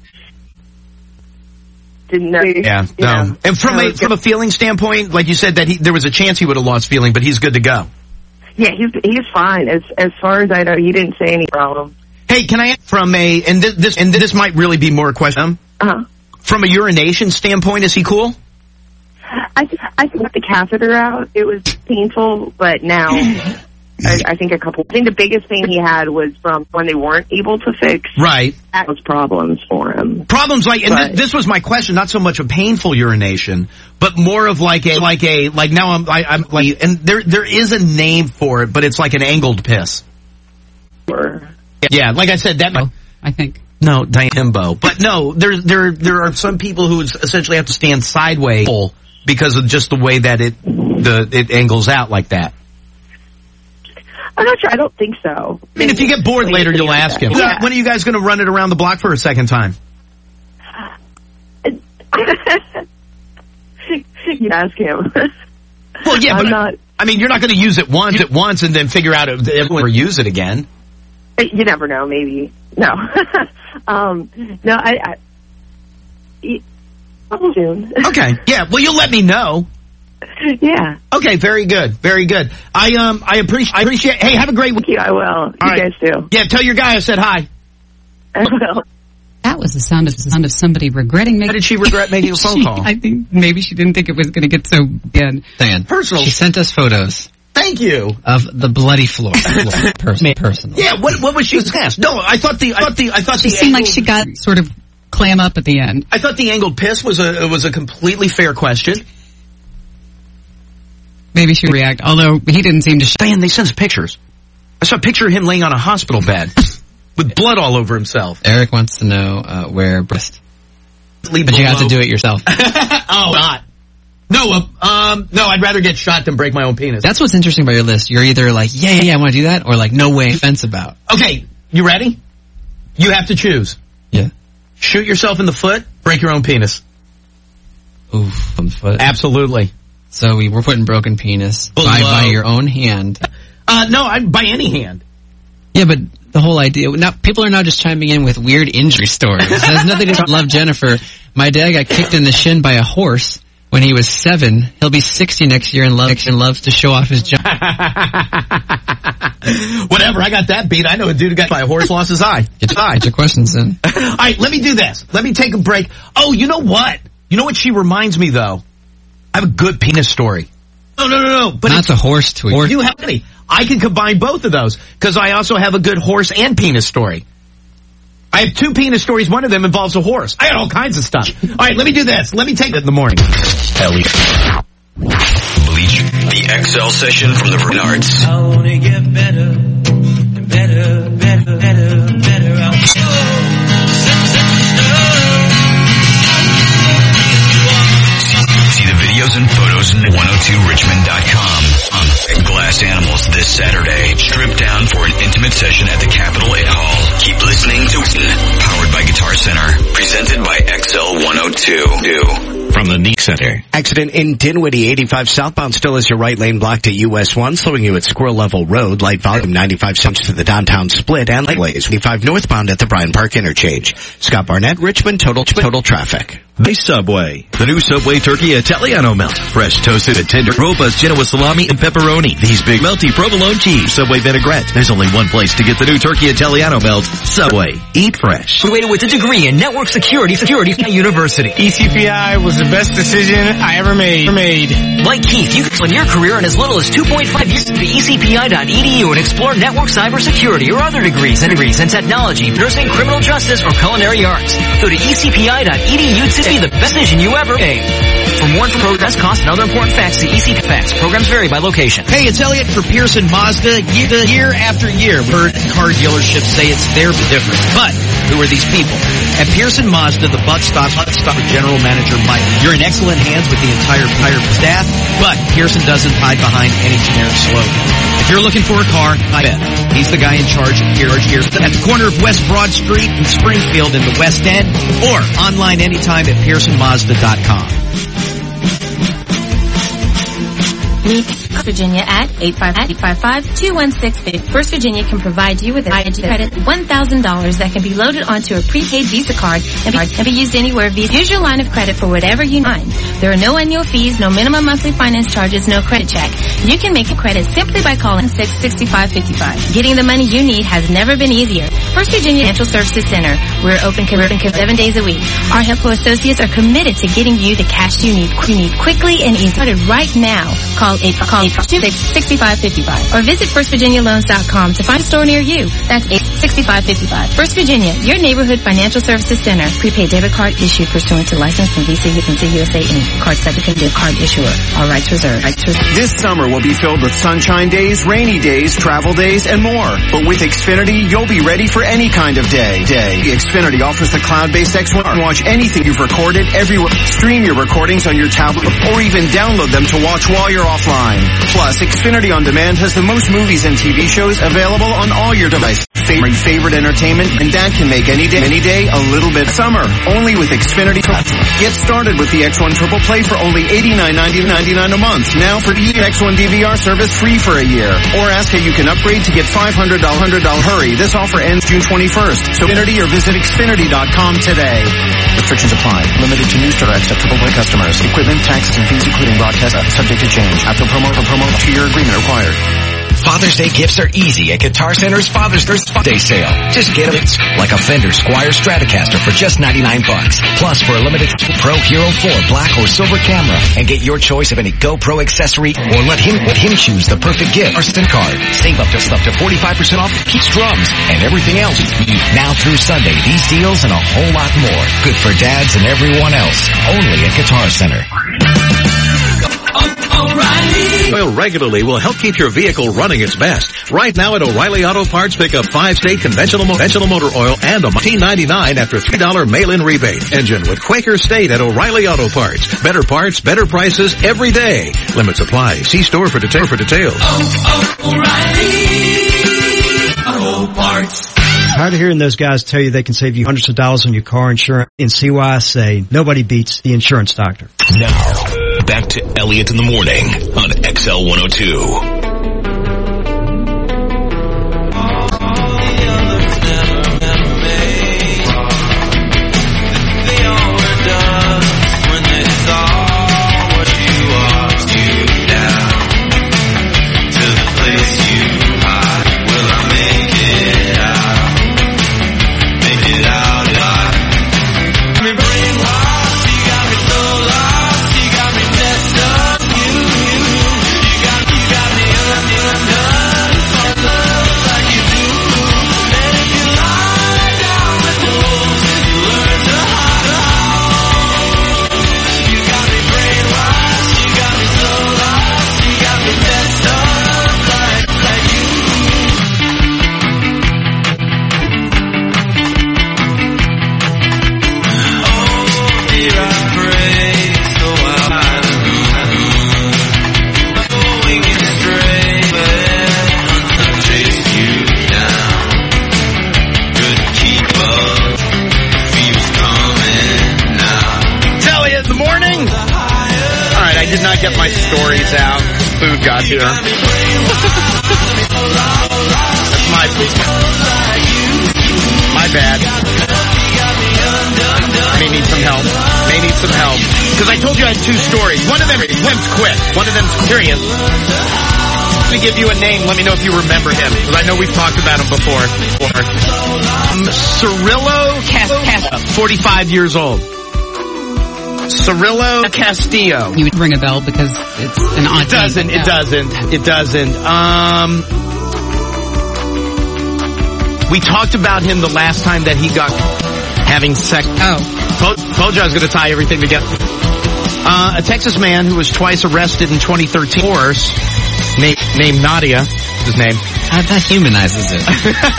Didn't know. Yeah, no. And from a feeling standpoint, like you said, that there was a chance he would have lost feeling, but he's good to go. Yeah, he's fine. As far as I know, he didn't say any problem. Hey, can I from this might really be more a question. From a urination standpoint, is he cool? I got the catheter out. It was painful, but now I think the biggest thing he had was from when they weren't able to fix. Right. That was problems for him. Problems this was my question, not so much a painful urination, but more of like now I'm like, and there is a name for it, but it's like an angled piss. Yeah, like I said, I think. No, Diambo. But no, there are some people who essentially have to stand sideways because of just the way that it angles out like that. I'm not sure. I don't think so. I mean, if you get bored later, you'll ask him. Yeah. When are you guys going to run it around the block for a second time? You ask him. Well, yeah, but I mean, you're not going to use it once and then figure out if everyone will use it again. You never know. Maybe no. No. Soon. Okay. Yeah. Well, you'll let me know. Yeah. Okay. Very good. Very good. I appreciate. Hey, have a great week. I will. You guys too. Yeah. Tell your guy I said hi. I will. That was the sound of somebody regretting making. How did she regret making a phone call? I think maybe she didn't think it was going to get so bad. Diane, personal. She sent us photos. Thank you. Of the bloody floor. Personal. Yeah. What was she asked? No, I thought She seemed like she got sort of clam up at the end. I thought the angled piss was a completely fair question. Maybe she would react, although he didn't seem to. Diane, they sent us pictures. I saw a picture of him laying on a hospital bed with blood all over himself. Eric wants to know where breast. But you have to do it yourself. Oh, not. No, I'd rather get shot than break my own penis. That's what's interesting about your list. You're either like, yeah, I want to do that, or like, no way, offense about. Okay, you ready? You have to choose. Yeah. Shoot yourself in the foot, break your own penis. Oof, on the foot. Absolutely. So we're putting broken penis by your own hand. No, by any hand. Yeah, but the whole idea, now people are now just chiming in with weird injury stories. It has nothing to do with Love Jennifer. My dad got kicked in the shin by a horse when he was 7. He'll be 60 next year and loves to show off his jump. Whatever, I got that beat. I know a dude who got by a horse lost his eye. Get your questions in. All right, let me do this. Let me take a break. Oh, you know what? You know what she reminds me, though? I have a good penis story. No. But not the horse tweet. You have any. I can combine both of those because I also have a good horse and penis story. I have 2 penis stories. One of them involves a horse. I got all kinds of stuff. All right, let me do this. Let me take it in the morning. Elliot. Bleach, the XL session from the Vernards. I wanna get better, better, better, better, better. See the videos and photos at 102richmond.com. Glass Animals this Saturday. Strip down for an intimate session at the Capitol A Hall. Keep listening to Powered by Guitar Center. Presented by XL 102. From the Neek Center. Accident in Dinwiddie, 85 southbound still is your right lane blocked at US 1, slowing you at Squirrel Level Road, light volume 95 cents to the downtown split, and lanes 25 northbound at the Bryan Park interchange. Scott Barnett, Richmond, total traffic. The Subway. The new Subway Turkey Italiano melt. Fresh toasted and tender, robust Genoa salami and pepperoni. These big melty provolone cheese. Subway vinaigrette. There's only one place to get the new Turkey Italiano melt. Subway. Eat fresh. Graduated with a degree in network security University. ECPI was the best decision I ever made. Like Keith, you can plan your career in as little as 2.5 years to ecpi.edu and explore network cybersecurity or other degrees in technology, nursing, criminal justice, or culinary arts. Go to ecpi.edu today. Be the best decision you ever made. For more info, progress, cost, and other important facts, see ECP Facts. Programs vary by location. Hey, it's Elliot for Pearson Mazda. Year after year, heard car dealerships say it's their difference. But who are these people? At Pearson Mazda, the butt stop General Manager Mike. You're in excellent hands with the entire staff, but Pearson doesn't hide behind any generic slogan. If you're looking for a car, I bet he's the guy in charge of here at the corner of West Broad Street and Springfield in the West End, or online anytime at PearsonMazda.com. Meet Virginia at 855-216. First Virginia can provide you with an ID credit $1,000 that can be loaded onto a prepaid Visa card and be used anywhere Visa. Use your line of credit for whatever you need. There are no annual fees, no minimum monthly finance charges, no credit check. You can make a credit simply by calling 66555. Getting the money you need has never been easier. First Virginia Financial Services Center. We're open 7 days a week. Our helpful associates are committed to getting you the cash you need quickly and easily. Started right now. Call 865-55 or visit firstvirginialoans.com to find a store near you. That's 865-55. First Virginia, your neighborhood financial services center. Prepaid debit card issued pursuant to license from Visa USA Inc. Card subject to card issuer. All rights reserved. This summer will be filled with sunshine days, rainy days, travel days, and more. But with Xfinity, you'll be ready for any kind of day. Xfinity offers the cloud-based X1 and watch anything you've recorded everywhere. Stream your recordings on your tablet or even download them to watch while you're offline. Plus, Xfinity On Demand has the most movies and TV shows available on all your devices. Favorite entertainment, and that can make any day a little bit summer. Only with Xfinity. Get started with the X1 Triple Play for only $89.99 a month. Now for the X1 DVR service free for a year. Or ask how you can upgrade to get $500. Hurry, this offer ends June 21st. So Xfinity or visit Xfinity.com today. Restrictions apply. Limited to News Direct at Triple Play customers. Equipment, taxes, and fees including broadcast subject to change. After promo 2-year agreement required. Father's Day gifts are easy at Guitar Center's Father's Day sale. Just get them like a Fender Squier Stratocaster for just $99. Plus, for a limited Pro Hero 4 black or silver camera, and get your choice of any GoPro accessory, or let him choose the perfect gift. Instant card. Save up to 45% off Keith's drums and everything else. Now through Sunday, these deals and a whole lot more. Good for dads and everyone else. Only at Guitar Center. Oil regularly will help keep your vehicle running its best. Right now at O'Reilly Auto Parts, pick up 5-state conventional motor oil and a $19.99 after $3 mail-in rebate. Engine with Quaker State at O'Reilly Auto Parts. Better parts, better prices every day. Limits apply. See store for details. O'Reilly Auto Parts. Tired of hearing those guys tell you they can save you hundreds of dollars on your car insurance? In CYSA, nobody beats the insurance doctor. Now, back to Elliot in the Morning on XL 102. You got me batteries out. Food got here. That's my bad. May need some help. Because I told you I had two stories. One of them's quick. One of them's curious. To give you a name, let me know if you remember him, because I know we've talked about him before. Cirillo Castillo, 45 years old. Cirillo Castillo. You would ring a bell because it's an odd name. It doesn't. We talked about him the last time that he got having sex. Told you I was going to tie everything together. A Texas man who was twice arrested in 2013 horse named Nadia, his name. That humanizes it.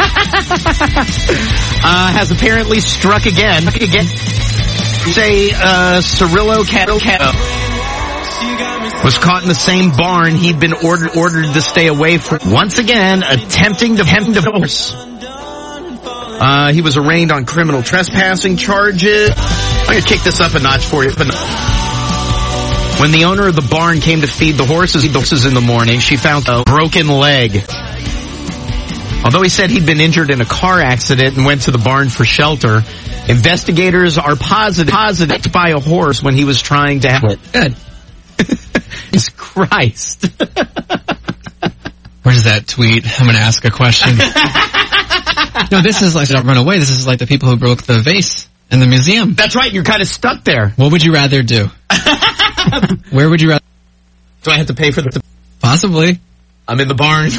Has apparently struck again. Say, Cirillo Castillo was caught in the same barn he'd been ordered to stay away from. Once again, attempting to divorce. He was arraigned on criminal trespassing charges. I'm going to kick this up a notch for you. When the owner of the barn came to feed the horses in the morning, she found a broken leg. Although he said he'd been injured in a car accident and went to the barn for shelter, investigators are positive by a horse when he was trying to have it. Good. Jesus Christ. Where's that tweet? I'm going to ask a question. No, this is like, don't run away. This is like the people who broke the vase in the museum. That's right. You're kind of stuck there. What would you rather do? Where would you rather? Do I have to pay for the... Possibly. I'm in the barn.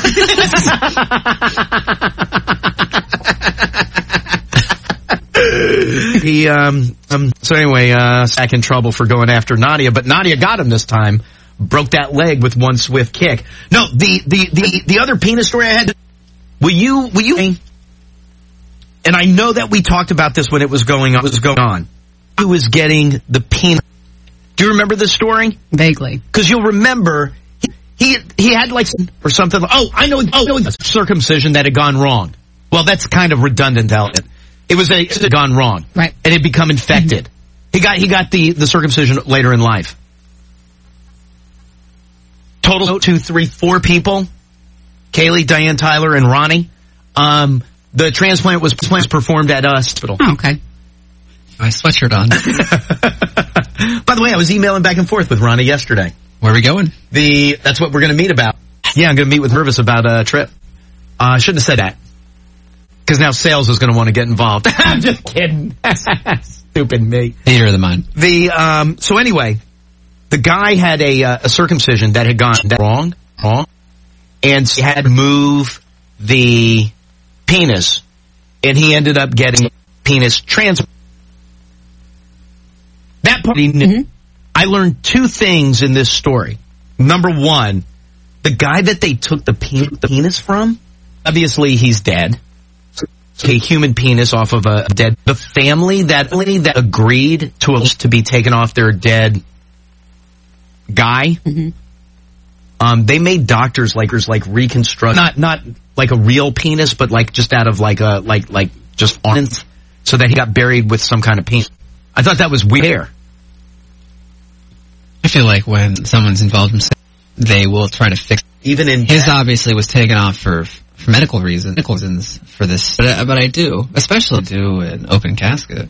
So anyway, back in trouble for going after Nadia, but Nadia got him this time. Broke that leg with one swift kick. No, the other penis story I had. Will you? And I know that we talked about this when it was going on. Who was getting the penis? Do you remember this story? Vaguely. Because you'll remember he had like or something. I know. Circumcision that had gone wrong. Well, that's kind of redundant, Elliot. It had gone wrong, right? And it had become infected. He got the circumcision later in life. Total 2, 3, 4 people. Kaylee, Diane, Tyler, and Ronnie. The transplant was performed at a hospital. Oh, okay. My sweatshirt on. By the way, I was emailing back and forth with Ronnie yesterday. Where are we going? That's what we're going to meet about. Yeah, I'm going to meet with Mervis about a trip. I shouldn't have said that. Because now sales is going to want to get involved. I'm just kidding. Stupid me. Theater of the mind. So anyway, the guy had a circumcision that had gone wrong, and he had to move the penis, and he ended up getting penis transplant. That part he knew. Mm-hmm. I learned 2 things in this story. Number 1, the guy that they took the penis from, obviously he's dead. A human penis off of a dead. The family that agreed to be taken off their dead guy. Mm-hmm. They made doctors like reconstruct not like a real penis, but like just out of like just ornaments, so that he got buried with some kind of penis. I thought that was weird. I feel like when someone's involved in, they will try to fix. Even in his obviously was taken off for medical reasons for this, but I do, especially do an open casket.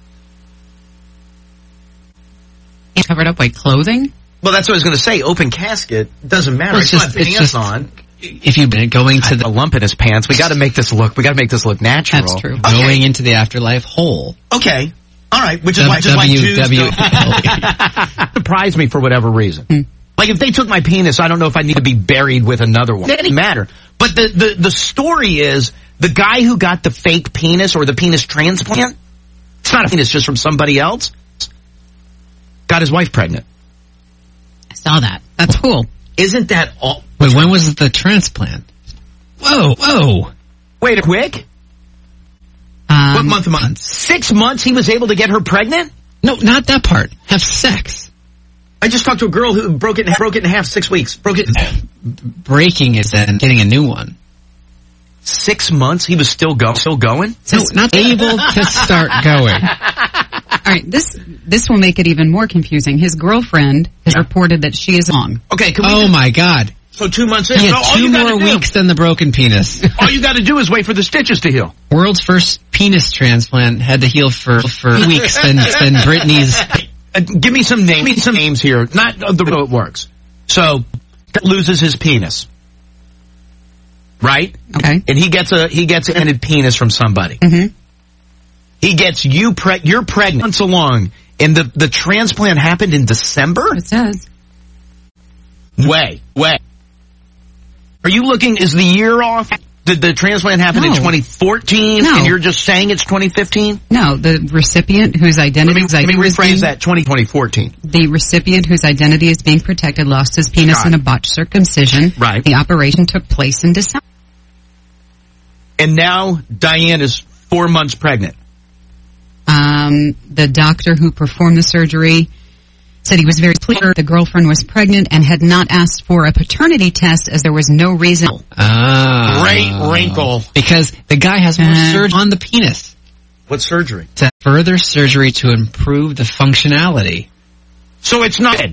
Covered up by clothing. Well, that's what I was going to say. Open casket doesn't matter. It's just pants on. If you've been going to a lump in his pants, we got to make this look natural. That's true. Okay. Going into the afterlife whole. Okay. All right. Which is why Jews surprised me for whatever reason. Like if they took my penis, I don't know if I need to be buried with another one. It doesn't matter. But the story is the guy who got the fake penis or the penis transplant, it's not a penis, just from somebody else, got his wife pregnant. I saw that. That's cool. Isn't that all? Wait, when was the transplant? Whoa. Wait, quick? What month? 6 months he was able to get her pregnant? No, not that part. Have sex. I just talked to a girl who broke it in half 6 weeks. Breaking is then getting a new one. 6 months? He was still going? No, not able to start going. All right, this this will make it even more confusing. His girlfriend has reported that she is wrong. Okay, my God. So 2 months in. He So had all 2 you gotta more do- weeks than the broken penis. All you got to do is wait for the stitches to heal. World's first penis transplant had to heal for weeks than Britney's. Give me some names. Give me some names here. Not the way it works. So loses his penis, right? Okay. And he gets an ended penis from somebody. Mm-hmm. He gets you're pregnant months along, and the transplant happened in December. It says. Way. Are you looking? Is the year off? Did the transplant happen in 2014? No. And you're just saying it's 2015? No, the recipient whose identity Let me rephrase that. 2014. The recipient whose identity is being protected lost his penis in a botched circumcision. Right. The operation took place in December. And now Diane is 4 months pregnant. The doctor who performed the surgery said he was very clear the girlfriend was pregnant and had not asked for a paternity test as there was no reason. Great wrinkle. Because the guy has more surgery on the penis. What surgery? To further surgery to improve the functionality. So it's not.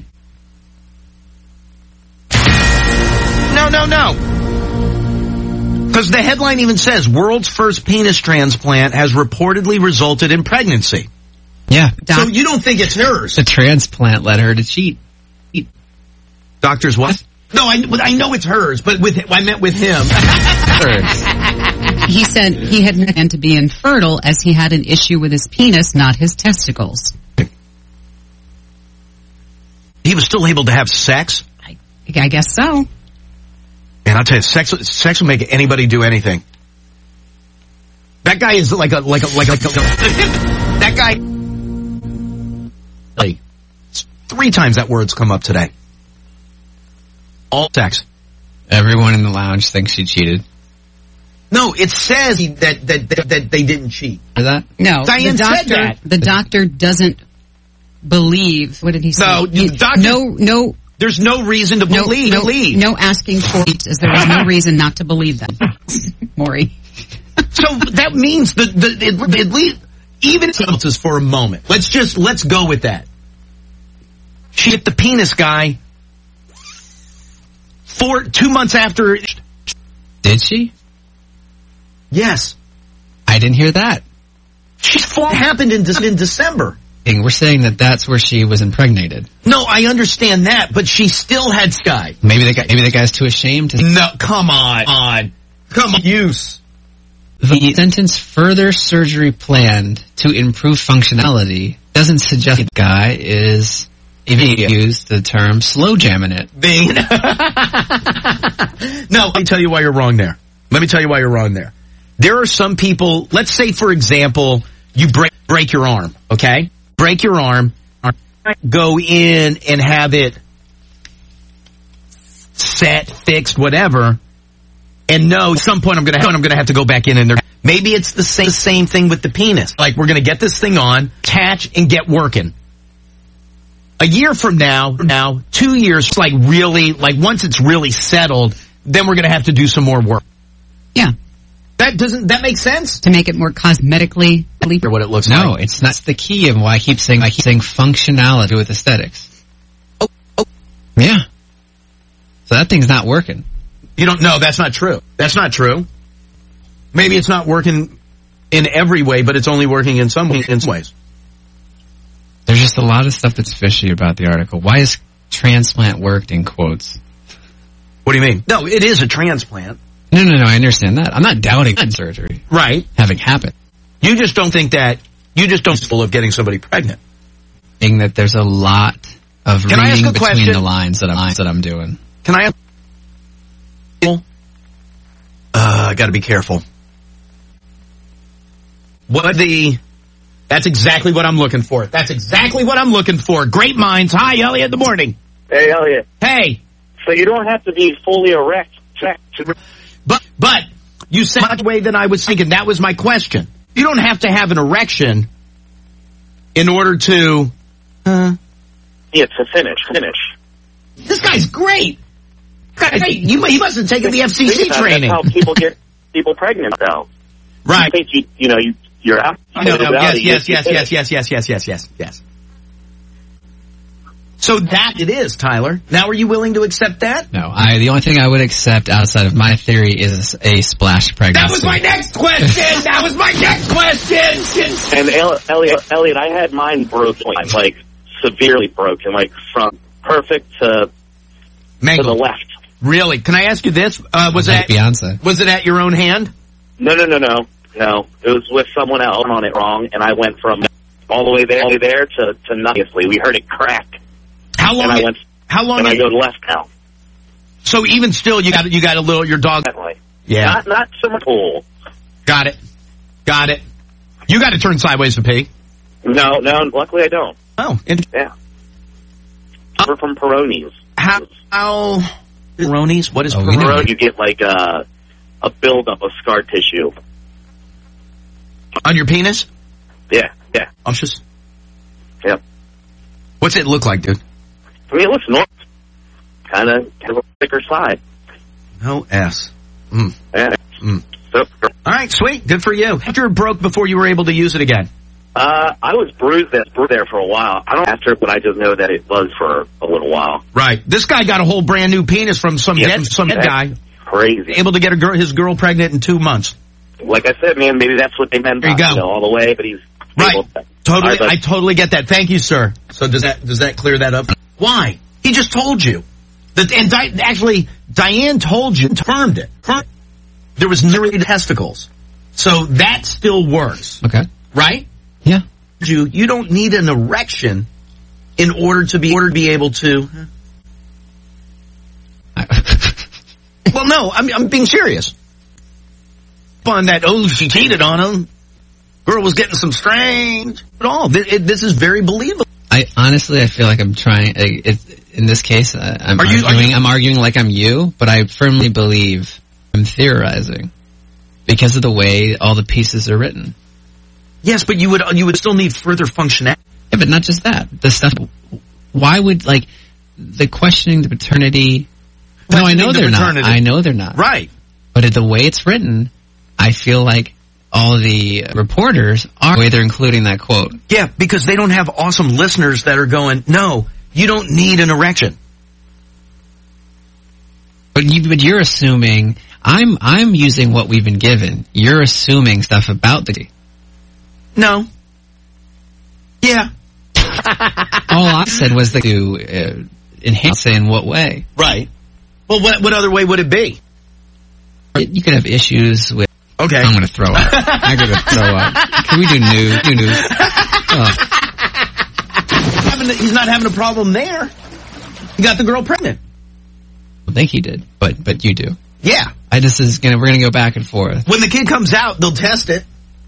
No. Because the headline even says, world's first penis transplant has reportedly resulted in pregnancy. Yeah. So you don't think it's hers? The transplant led her to cheat. Doctors what? No, I know it's hers, but I meant with him. He said he had meant to be infertile as he had an issue with his penis, not his testicles. He was still able to have sex? I guess so. And I'll tell you, sex will make anybody do anything. That guy is like a that guy. Like 3 times that word's come up today. All sex. Everyone in the lounge thinks she cheated. No, it says that they didn't cheat. Is that? No, Diane said that. The doctor doesn't believe. What did he say? No, the doctor. No. There's no reason to believe. No asking for it, as there was no reason not to believe them. Maury. So that means at least even else is for a moment. Let's go with that. She hit the penis guy 2 months after. Did she? Yes. I didn't hear that. She's fall happened in December. We're saying that that's where she was impregnated. No, I understand that, but she still had Sky. Maybe the guy's too ashamed to. No, come on. Use. The sentence "further surgery planned to improve functionality" doesn't suggest the guy is even used the term slow jamming it. No, let me tell you why you're wrong there. There are some people, let's say for example, you break your arm, okay? Break your arm, go in and have it set, fixed, whatever. And no, at some point I'm going to have to go back in and there. Maybe it's the same thing with the penis. Like we're going to get this thing on, attach, and get working. A year from now, 2 years, like once it's really settled, then we're going to have to do some more work. Yeah. That make sense? To make it more cosmetically or what it looks like. No, it's not the key of why I keep saying functionality with aesthetics. Oh. Yeah. So that thing's not working. You don't know, that's not true. Maybe it's not working in every way, but it's only working in some ways. There's just a lot of stuff that's fishy about the article. Why is transplant worked in quotes? What do you mean? No, it is a transplant. No, I understand that. I'm not doubting surgery. Right. Having happened. You just don't full of getting somebody pregnant. Being that there's a lot of reading between the lines that I'm doing. Can I ask? I gotta be careful. That's exactly what I'm looking for. Great minds. Hi, Elliot, in the morning. Hey, Elliot. Hey. So you don't have to be fully erect. But you said the way that I was thinking. That was my question. You don't have to have an erection in order to... Yeah, to finish. This guy's great. He must have taken the FCC training. That's how people get people pregnant now. Right. You think you're out. Yes. So that it is, Tyler. Now are you willing to accept that? No, the only thing I would accept outside of my theory is a splash pregnancy. That was my next question! That was my next question! And Elliot, I had mine broken, like severely broken, like from perfect to the left. Really? Can I ask you this? Was like Beyonce. Was it at your own hand? No. It was with someone else on it wrong, and I went from all the way there to obviously. We heard it crack. How long? And I go left now. So even still, you got a little your dog. Definitely. Yeah. Not so much pool. Got it. You got to turn sideways to pee. No. Luckily, I don't. Oh. Yeah. We're from Peroni's. How? Peroni's? What is Peroni's? Peroni? You get like a buildup of scar tissue on your penis. Yeah. I'm just. Yeah. What's it look like, dude? I mean, it looks normal. Kind of a thicker side. No S. Yeah. So, all right, sweet. Good for you. After it broke before you were able to use it again? I was bruised there for a while. I don't after, but I just know that it was for a little while. Right. This guy got a whole brand new penis from some dead guy. Crazy. Able to get his girl pregnant in 2 months. Like I said, man, maybe that's what they meant. There you go. All the way, but he's right. Totally, I totally get that. Thank you, sir. So does that clear that up? Why? He just told you. Actually, Diane told you, confirmed it. There was no testicles. So that still works. Okay. Right? Yeah. You don't need an erection in order to be able to. Well, no, I'm being serious. On that, she cheated on him. Girl was getting some strange. But all this is very believable. I feel like I'm trying. In this case, I'm arguing like I'm you, but I firmly believe I'm theorizing because of the way all the pieces are written. Yes, but you would still need further functionality. Yeah, but not just that. The stuff. Why would the questioning the paternity? No, I know they're not. I know they're not. Right. But the way it's written, I feel like all the reporters are the way they're including that quote. Yeah, because they don't have awesome listeners that are going, no, you don't need an erection. But you're assuming I'm using what we've been given. You're assuming stuff about the. No. Yeah. All I said was to enhance it in what way. Right. Well, what other way would it be? You could have issues with. Okay. I'm going to throw up. I'm going to throw up. Can we do news? Oh. He's not having a problem there. He got the girl pregnant. I think he did, but you do. Yeah. We're going to go back and forth. When the kid comes out, they'll test it.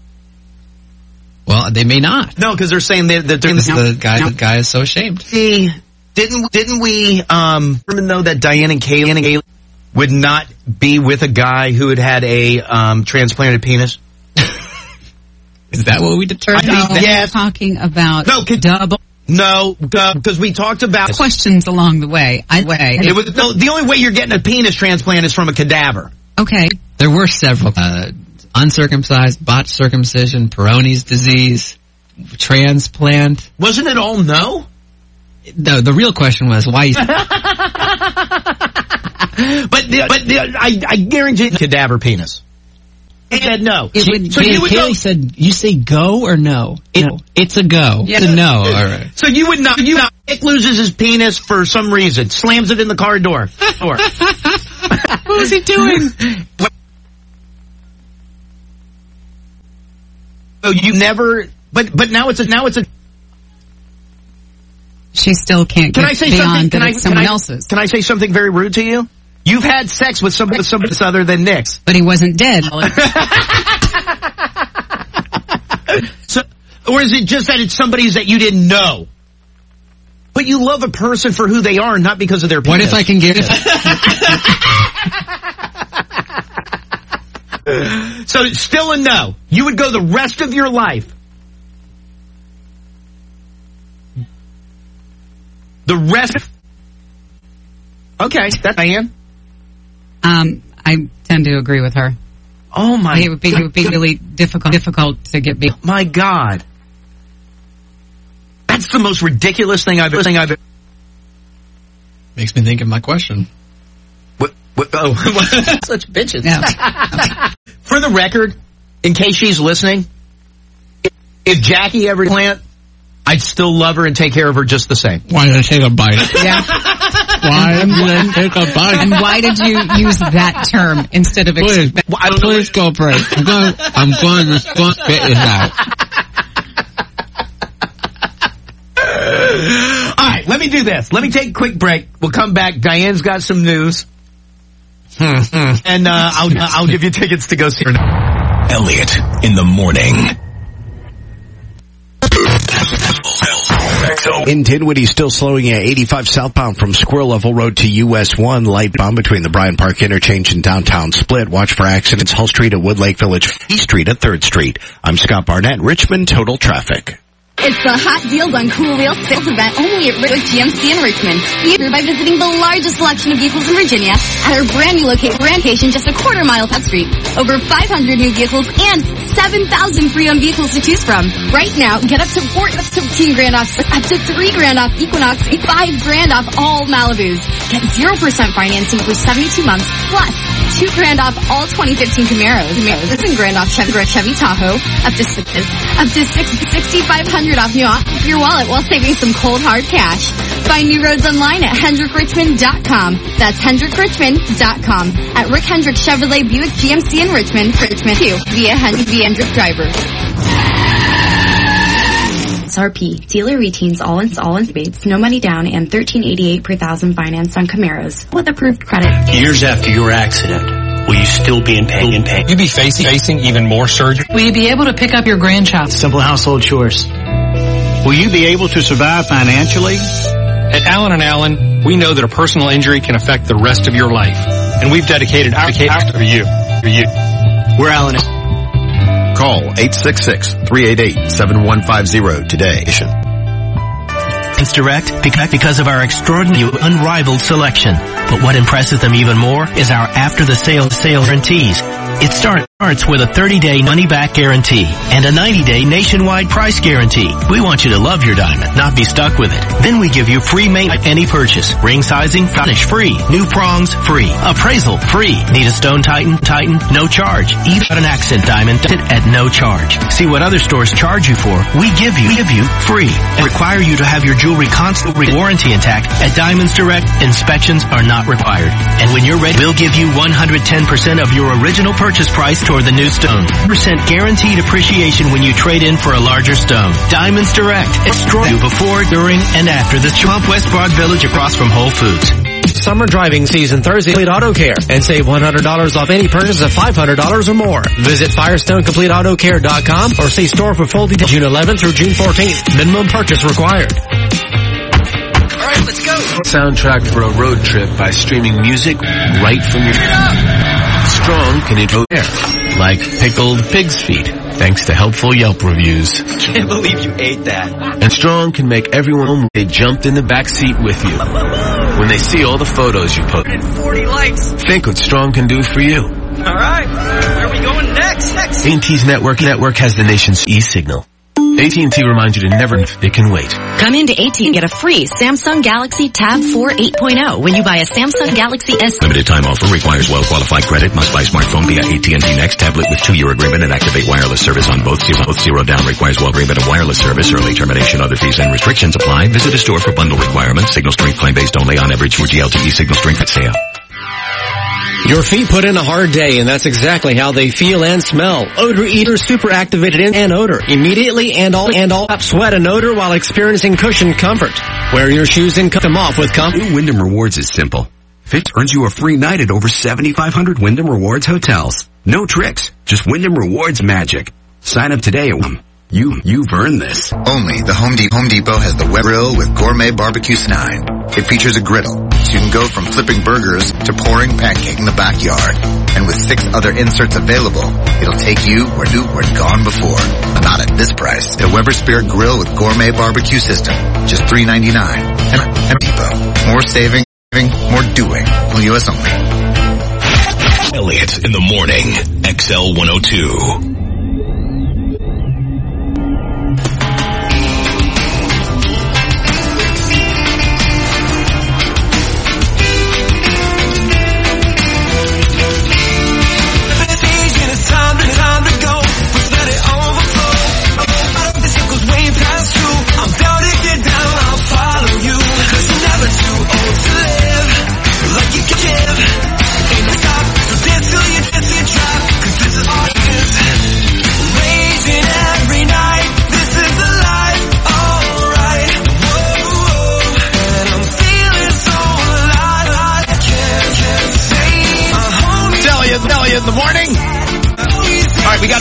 Well, they may not. No, because they're saying that they're the guy is so ashamed. Didn't we know that Diane and Kaylee would not be with a guy who had a transplanted penis? Is that what we determined? Yes. Talking about double. No, because we talked about questions along the way. The only way you're getting a penis transplant is from a cadaver. Okay. There were several uncircumcised, botched circumcision, Peyronie's disease, transplant. Wasn't it all no? No, the real question was why. I guarantee cadaver penis. He said no. Kaylee said, you say go or no? It's a go. Yeah. It's a no. All right. So you would not. Nick loses his penis for some reason. Slams it in the car door. What was he doing? So you never. But now it's a. She still can't get beyond that it's someone else's. Can I say something very rude to you? You've had sex with somebody other than Nick's. But he wasn't dead. Or is it just that it's somebody's that you didn't know? But you love a person for who they are, not because of their penis. What if I can get it? So it's still a no. You would go the rest of your life. The rest. Okay, that's Diane. I tend to agree with her. Oh my! It would be really difficult to get. My God, that's the most ridiculous thing I've ever. Makes me think of my question. Such bitches. For the record, in case she's listening, if Jackie ever plant, I'd still love her and take care of her just the same. Why did I take a bite? Yeah. Why did I take a bite? And why did you use that term instead of... Please go pray. I'm going to spit this out. All right, let me do this. Let me take a quick break. We'll come back. Diane's got some news. And I'll give you tickets to go see her. Elliot in the morning. In Dinwiddie, still slowing at 85 southbound from Squirrel Level Road to US 1. Light bomb between the Bryant Park interchange and downtown Split. Watch for accidents. Hull Street at Wood Lake Village. East Street at 3rd Street. I'm Scott Barnett, Richmond Total Traffic. It's the Hot Deals on Cool Wheels sales event only at GMC in Richmond. Either by visiting the largest selection of vehicles in Virginia at our brand new location just a quarter-mile past street. Over 500 new vehicles and 7,000 pre-owned vehicles to choose from. Right now, get up to $15 grand off, up to $3 grand off Equinox, $5 grand off all Malibus. Get 0% financing for 72 months, plus $2 grand off all 2015 Camaros. $7 grand off Chevy Tahoe, up to $6,500 off your wallet while saving some cold hard cash. Find new roads online at HendrickRichmond.com. That's HendrickRichmond.com. At Rick Hendrick Chevrolet Buick GMC in Richmond too, via Hendrick Driver. SRP. Dealer retains all in rebates, no money down, and $1,388 per thousand financed on Camaros with approved credit. Years after your accident, will you still be in pain? You'll be facing even more surgery. Will you be able to pick up your grandchild? Simple household chores. Will you be able to survive financially? At Allen & Allen, we know that a personal injury can affect the rest of your life, and we've dedicated our case to you. We're Allen. Call 866-388-7150 today. Direct because of our extraordinary unrivaled selection. But what impresses them even more is our after the sale guarantees. It starts with a 30-day money-back guarantee and a 90-day nationwide price guarantee. We want you to love your diamond, not be stuck with it. Then we give you free maintenance any purchase. Ring sizing, finish free. New prongs, free. Appraisal, free. Need a stone tighten, no charge. Even an accent diamond at no charge. See what other stores charge you for. We give you free. And require you to have your jewelry constantly warranty intact. At Diamonds Direct, inspections are not required. And when you're ready, we'll give you 110% of your original purchase price toward the new stone. % guaranteed appreciation when you trade in for a larger stone. Diamonds Direct. Extra you before, during, and after the Swamp West Broad Village across from Whole Foods. Summer driving season Thursday at Auto Care and save $100 off any purchase of $500 or more. Visit FirestoneCompleteAutoCare.com or see store for full details June 11th through June 14th. Minimum purchase required. All right, let's go. Soundtrack for a road trip by streaming music right from your Strong can intro there, like pickled pig's feet, thanks to helpful Yelp reviews. Can't believe you ate that. And Strong can make everyone they jumped in the back seat with you when they see all the photos you put. 40 likes. Think what Strong can do for you. All right, where are we going next? AT&T's network has the nation's e-signal. AT&T reminds you to never, it can wait. Come into AT&T and get a free Samsung Galaxy Tab 4 8.0 when you buy a Samsung Galaxy S. Limited time offer requires well-qualified credit. Must buy smartphone via AT&T Next tablet with 2-year agreement and activate wireless service on both. Zero down requires well agreement of wireless service. Early termination. Other fees and restrictions apply. Visit a store for bundle requirements. Signal strength claim based only on average 4G LTE signal strength at sale. Your feet put in a hard day, and that's exactly how they feel and smell. Odor Eater super activated and odor immediately and all sweat and odor while experiencing cushioned comfort. Wear your shoes and cut them off with comfort. New Wyndham Rewards is simple. Fit earns you a free night at over 7,500 Wyndham Rewards hotels. No tricks, just Wyndham Rewards magic. Sign up today at You've earned this. Only the Home Depot has the web grill with gourmet barbecue snine. It features a griddle, so you can go from flipping burgers to pouring pancake in the backyard. And with 6 other inserts available, it'll take you where you were gone before. But not at this price. The Weber Spirit Grill with gourmet barbecue system, just $3.99. And Depot. More saving, more doing. U.S. only. Elliot in the morning. XL 102.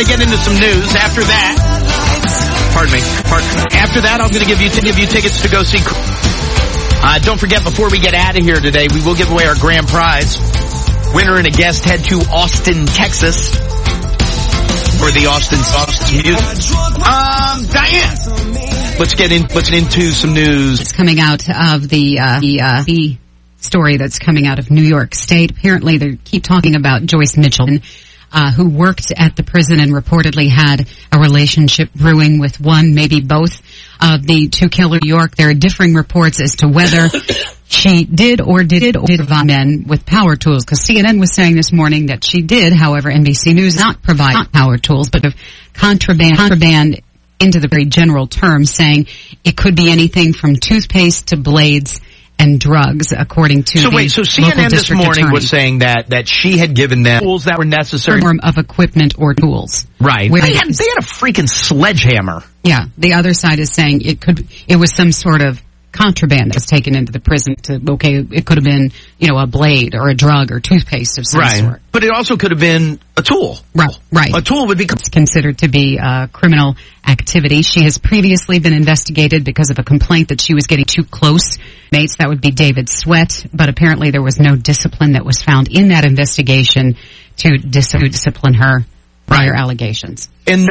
to get into some news. After that, pardon me. After that, I'm going to give you tickets to go see. Don't forget, before we get out of here today, we will give away our grand prize. Winner and a guest head to Austin, Texas, for the Austin music. Diane, let's get into some news. It's coming out of the story that's coming out of New York State. Apparently, they keep talking about Joyce Mitchell, who worked at the prison and reportedly had a relationship brewing with one, maybe both, of the two killers in New York. There are differing reports as to whether she did provide men with power tools, because CNN was saying this morning that she did. However, NBC News not provide power tools, but of contraband into the very general term, saying it could be anything from toothpaste to blades and drugs, according to so CNN this morning was saying that she had given them tools that were necessary, form of equipment or tools. Right. They had a freaking sledgehammer. Yeah. The other side is saying it was some sort of contraband that was taken into the prison it could have been, a blade or a drug or toothpaste of some sort. But it also could have been a tool. Right. A tool would be considered to be criminal activity. She has previously been investigated because of a complaint that she was getting too close mates. That would be David Sweat, but apparently there was no discipline that was found in that investigation to discipline her prior allegations. And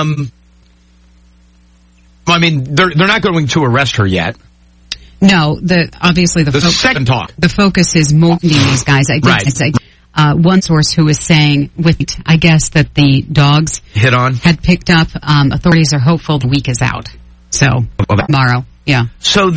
I mean, they're not going to arrest her yet. No, obviously the second talk. The focus is more these guys. I guess one source who was saying, I guess that the dogs had picked up. Authorities are hopeful the week is out. So tomorrow, yeah. So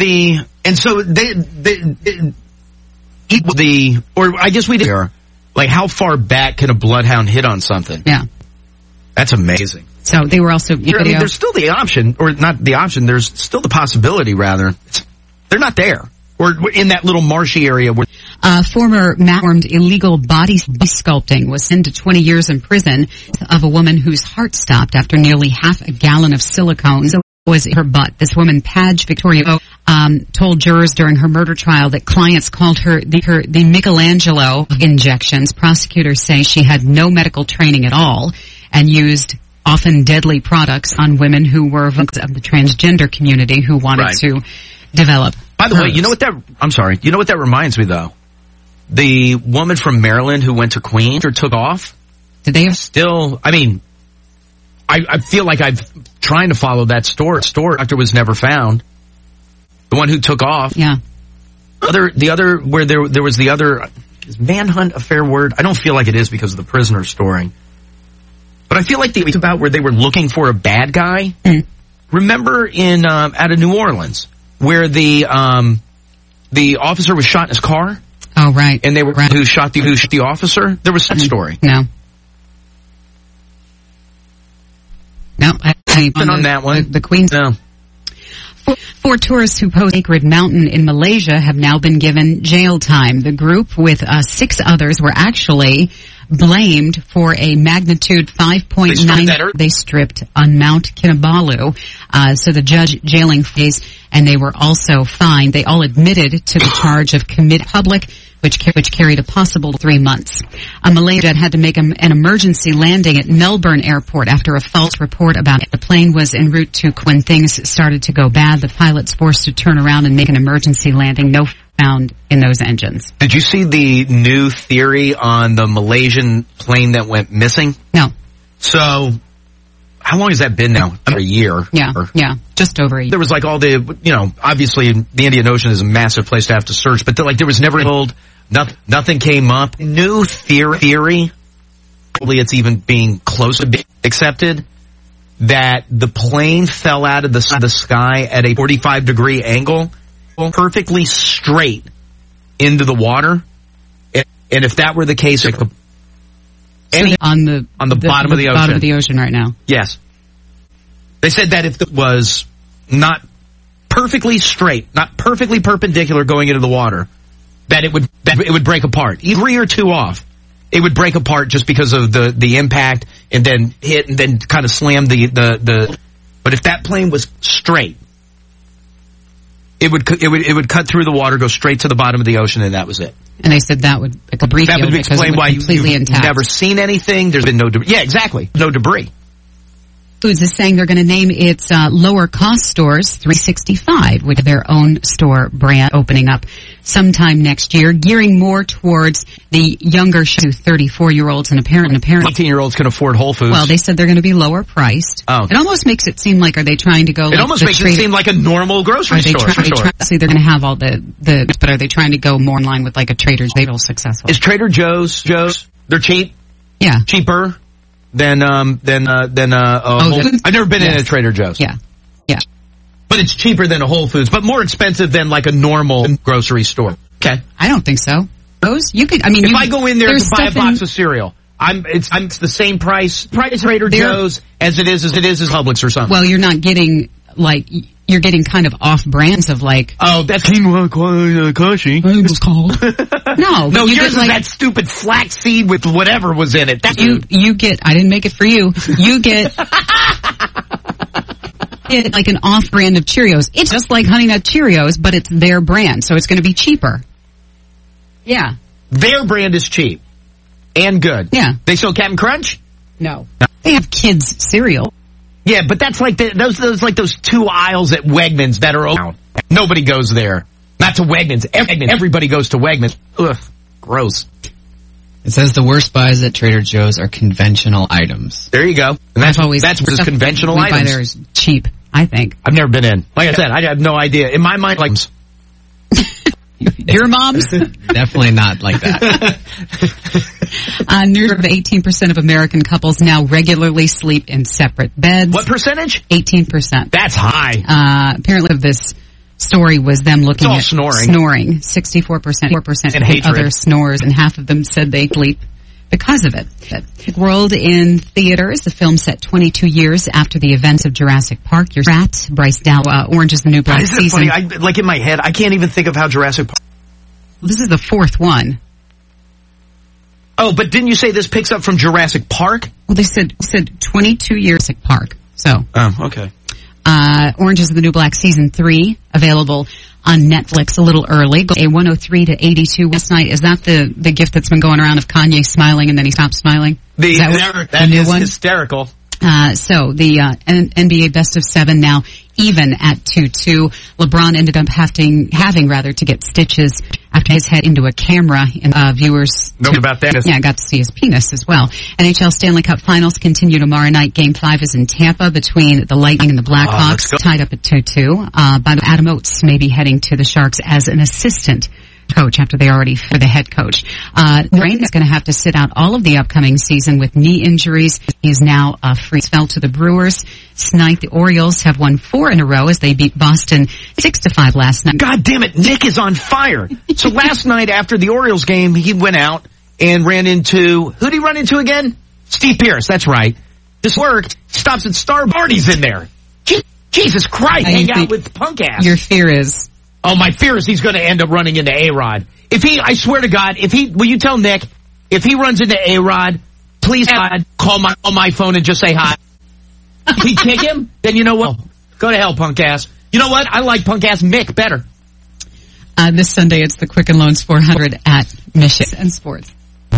I guess we did. Like, how far back can a bloodhound hit on something? Yeah, that's amazing. So they were also. There's still the option, or not the option. There's still the possibility, rather. They're not there, or in that little marshy area. Former malformed illegal body sculpting was sentenced to 20 years in prison of a woman whose heart stopped after nearly half a gallon of silicone was in her butt. This woman, Padge Victoria, told jurors during her murder trial that clients called her the Michelangelo injections. Prosecutors say she had no medical training at all and used often deadly products on women who were of the transgender community who wanted to develop. By the way, you know what that reminds me, though? The woman from Maryland who went to Queens or took off. Did they still? I mean, I feel like I'm trying to follow that story. Doctor was never found. The one who took off. Yeah. The other where there was the other. Is manhunt a fair word? I don't feel like it is because of the prisoner story. But I feel like it's about where they were looking for a bad guy. Mm. Remember out of New Orleans where the officer was shot in his car? Oh, right. And they were who shot the officer? There was that story. No. On that one. The Queen's. No. Four tourists who posed Sacred Mountain in Malaysia have now been given jail time. The group with 6 others were actually blamed for a magnitude 5.9. They stripped on Mount Kinabalu. So the judge jailing phase, and they were also fined. They all admitted to the charge of public, which carried a possible 3 months. A Malaysia had to make an emergency landing at Melbourne Airport after a false report about it. The plane was en route to when things started to go bad. The pilot's forced to turn around and make an emergency landing. No found in those engines. Did you see the new theory on the Malaysian plane that went missing? No. So, how long has that been now? A year. Yeah, just over a year. There was like all the, obviously the Indian Ocean is a massive place to have to search, but there was never nothing came up. New theory, probably it's even being close to being accepted, that the plane fell out of the sky at a 45-degree angle, perfectly straight into the water. And if that were the case, on the bottom of the ocean. Bottom of the ocean right now. Yes. They said that if it was not perfectly straight, not perfectly perpendicular going into the water, that it would break apart. Either 3 or 2 off. It would break apart just because of the impact and then hit and then kind of slam the but if that plane was straight, it would cut through the water, go straight to the bottom of the ocean, and that was it. And they said that would explain why you've intact. never seen anything. There's been no debris. Yeah, exactly. No debris. Foods is saying they're going to name its lower cost stores 365 with their own store brand opening up sometime next year, gearing more towards the younger 34-year-olds and apparently 18-year-olds can afford Whole Foods. Well, they said they're going to be lower priced. Oh. It almost makes it seem like, are they trying to go It almost makes it seem like a normal grocery store. See, they're going to have all but are they trying to go more in line with like a Trader Joe's? They will successful. Is Trader Joe's, they're cheap? Yeah. Cheaper than I've never been in a Trader Joe's. Yeah. Yeah. But it's cheaper than a Whole Foods, but more expensive than like a normal grocery store. Okay. I don't think so. Those you could. I mean, if I go in there to buy a box of cereal, it's the same price Trader Joe's as it is Publix or something. Well, you're not getting you're getting kind of off brands of like. Oh, that's Kashi. It was called. No, yours is that stupid flaxseed with whatever was in it. You get. I didn't make it for you. You get. Like an off-brand of Cheerios. It's just like Honey Nut Cheerios, but it's their brand, so it's going to be cheaper. Yeah. Their brand is cheap and good. Yeah. They sell Captain Crunch? No. They have kids cereal. Yeah, but that's like those two aisles at Wegmans that are open. Nobody goes there. Not to Wegmans. Everybody goes to Wegmans. Ugh. Gross. It says the worst buys at Trader Joe's are conventional items. There you go. And that's conventional items. Buy there is cheap, I think. I've never been in. Like I said, I have no idea. In my mind, like your mom's? Definitely not like that. Nearly 18% of American couples now regularly sleep in separate beds. What percentage? 18%. That's high. Apparently this story was them looking at snoring. 64% and hatred. Other snores, and half of them said they sleep because of it. World in theaters. The film set 22 years after the events of Jurassic Park. Your rat, Bryce Dallas, Orange is the New Black season. Funny? Like in my head, I can't even think of how Jurassic Park. This is the fourth one. Oh, but didn't you say this picks up from Jurassic Park? Well, they said 22 years Jurassic Park. So. Oh, okay. Orange is the New Black season 3 available on Netflix a little early. A 103 to 82 last night. Is that the gift that's been going around of Kanye smiling and then he stopped smiling? That is hysterical. So the NBA best of 7 now even at 2-2. LeBron ended up having to get stitches after his head into a camera, and viewers know about that. Yeah, got to see his penis as well. NHL Stanley Cup Finals continue tomorrow night. Game 5 is in Tampa between the Lightning and the Blackhawks, tied up at 2-2. By the way, Adam Oates may be heading to the Sharks as an assistant coach after they already for the head coach. Rain is going to have to sit out all of the upcoming season with knee injuries. He is now free. Fell to the Brewers. Tonight, the Orioles have won 4 in a row as they beat Boston 6-5 last night. God damn it, Nick is on fire. So last night after the Orioles game, he went out and ran into, who'd he run into again? Steve Pierce, that's right. This worked. Stops at Starbucks. He's in there. Jesus Christ, hang out with punk ass. Your fear is? Oh, my fear is he's going to end up running into A-Rod. I swear to God, will you tell Nick, if he runs into A-Rod, please call my phone and just say hi. If he kick him, then you know what? Go to hell, punk ass. You know what? I like punk ass Mick better. This Sunday, it's the Quicken Loans 400 at Michigan and Sports.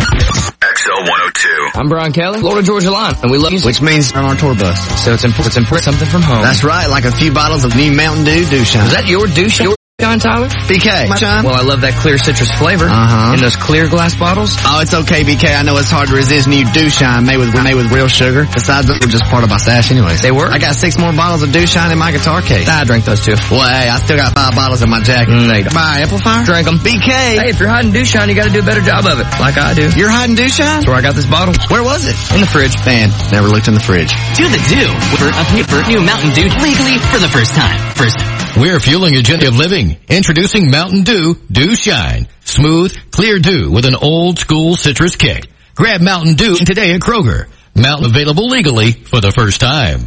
XL 102. I'm Brian Kelly, Florida Georgia Line, and we love you. Which means on our tour bus. So it's important something from home. That's right, like a few bottles of new Mountain Dew Shine. Is that your Dew Shine? John Tyler? BK. Well, I love that clear citrus flavor. In those clear glass bottles. Oh, it's okay, BK. I know it's hard to resist new Dew Shine made with real sugar. Besides, they're just part of my stash anyways. They were? I got 6 more bottles of Dew Shine in my guitar case. I drank those too. Well, hey, I still got 5 bottles in my jacket. Buy amplifier? Drink them. BK. Hey, if you're hiding Dew Shine, you gotta do a better job of it. Like I do. You're hiding Dew Shine? That's where I got this bottle. Where was it? In the fridge. Man, never looked in the fridge. Do the Dew for new Mountain Dew legally for the first time. We're fueling a agenda of living. Introducing Mountain Dew Shine. Smooth, clear dew with an old school citrus kick. Grab Mountain Dew today at Kroger. Mountain available legally for the first time.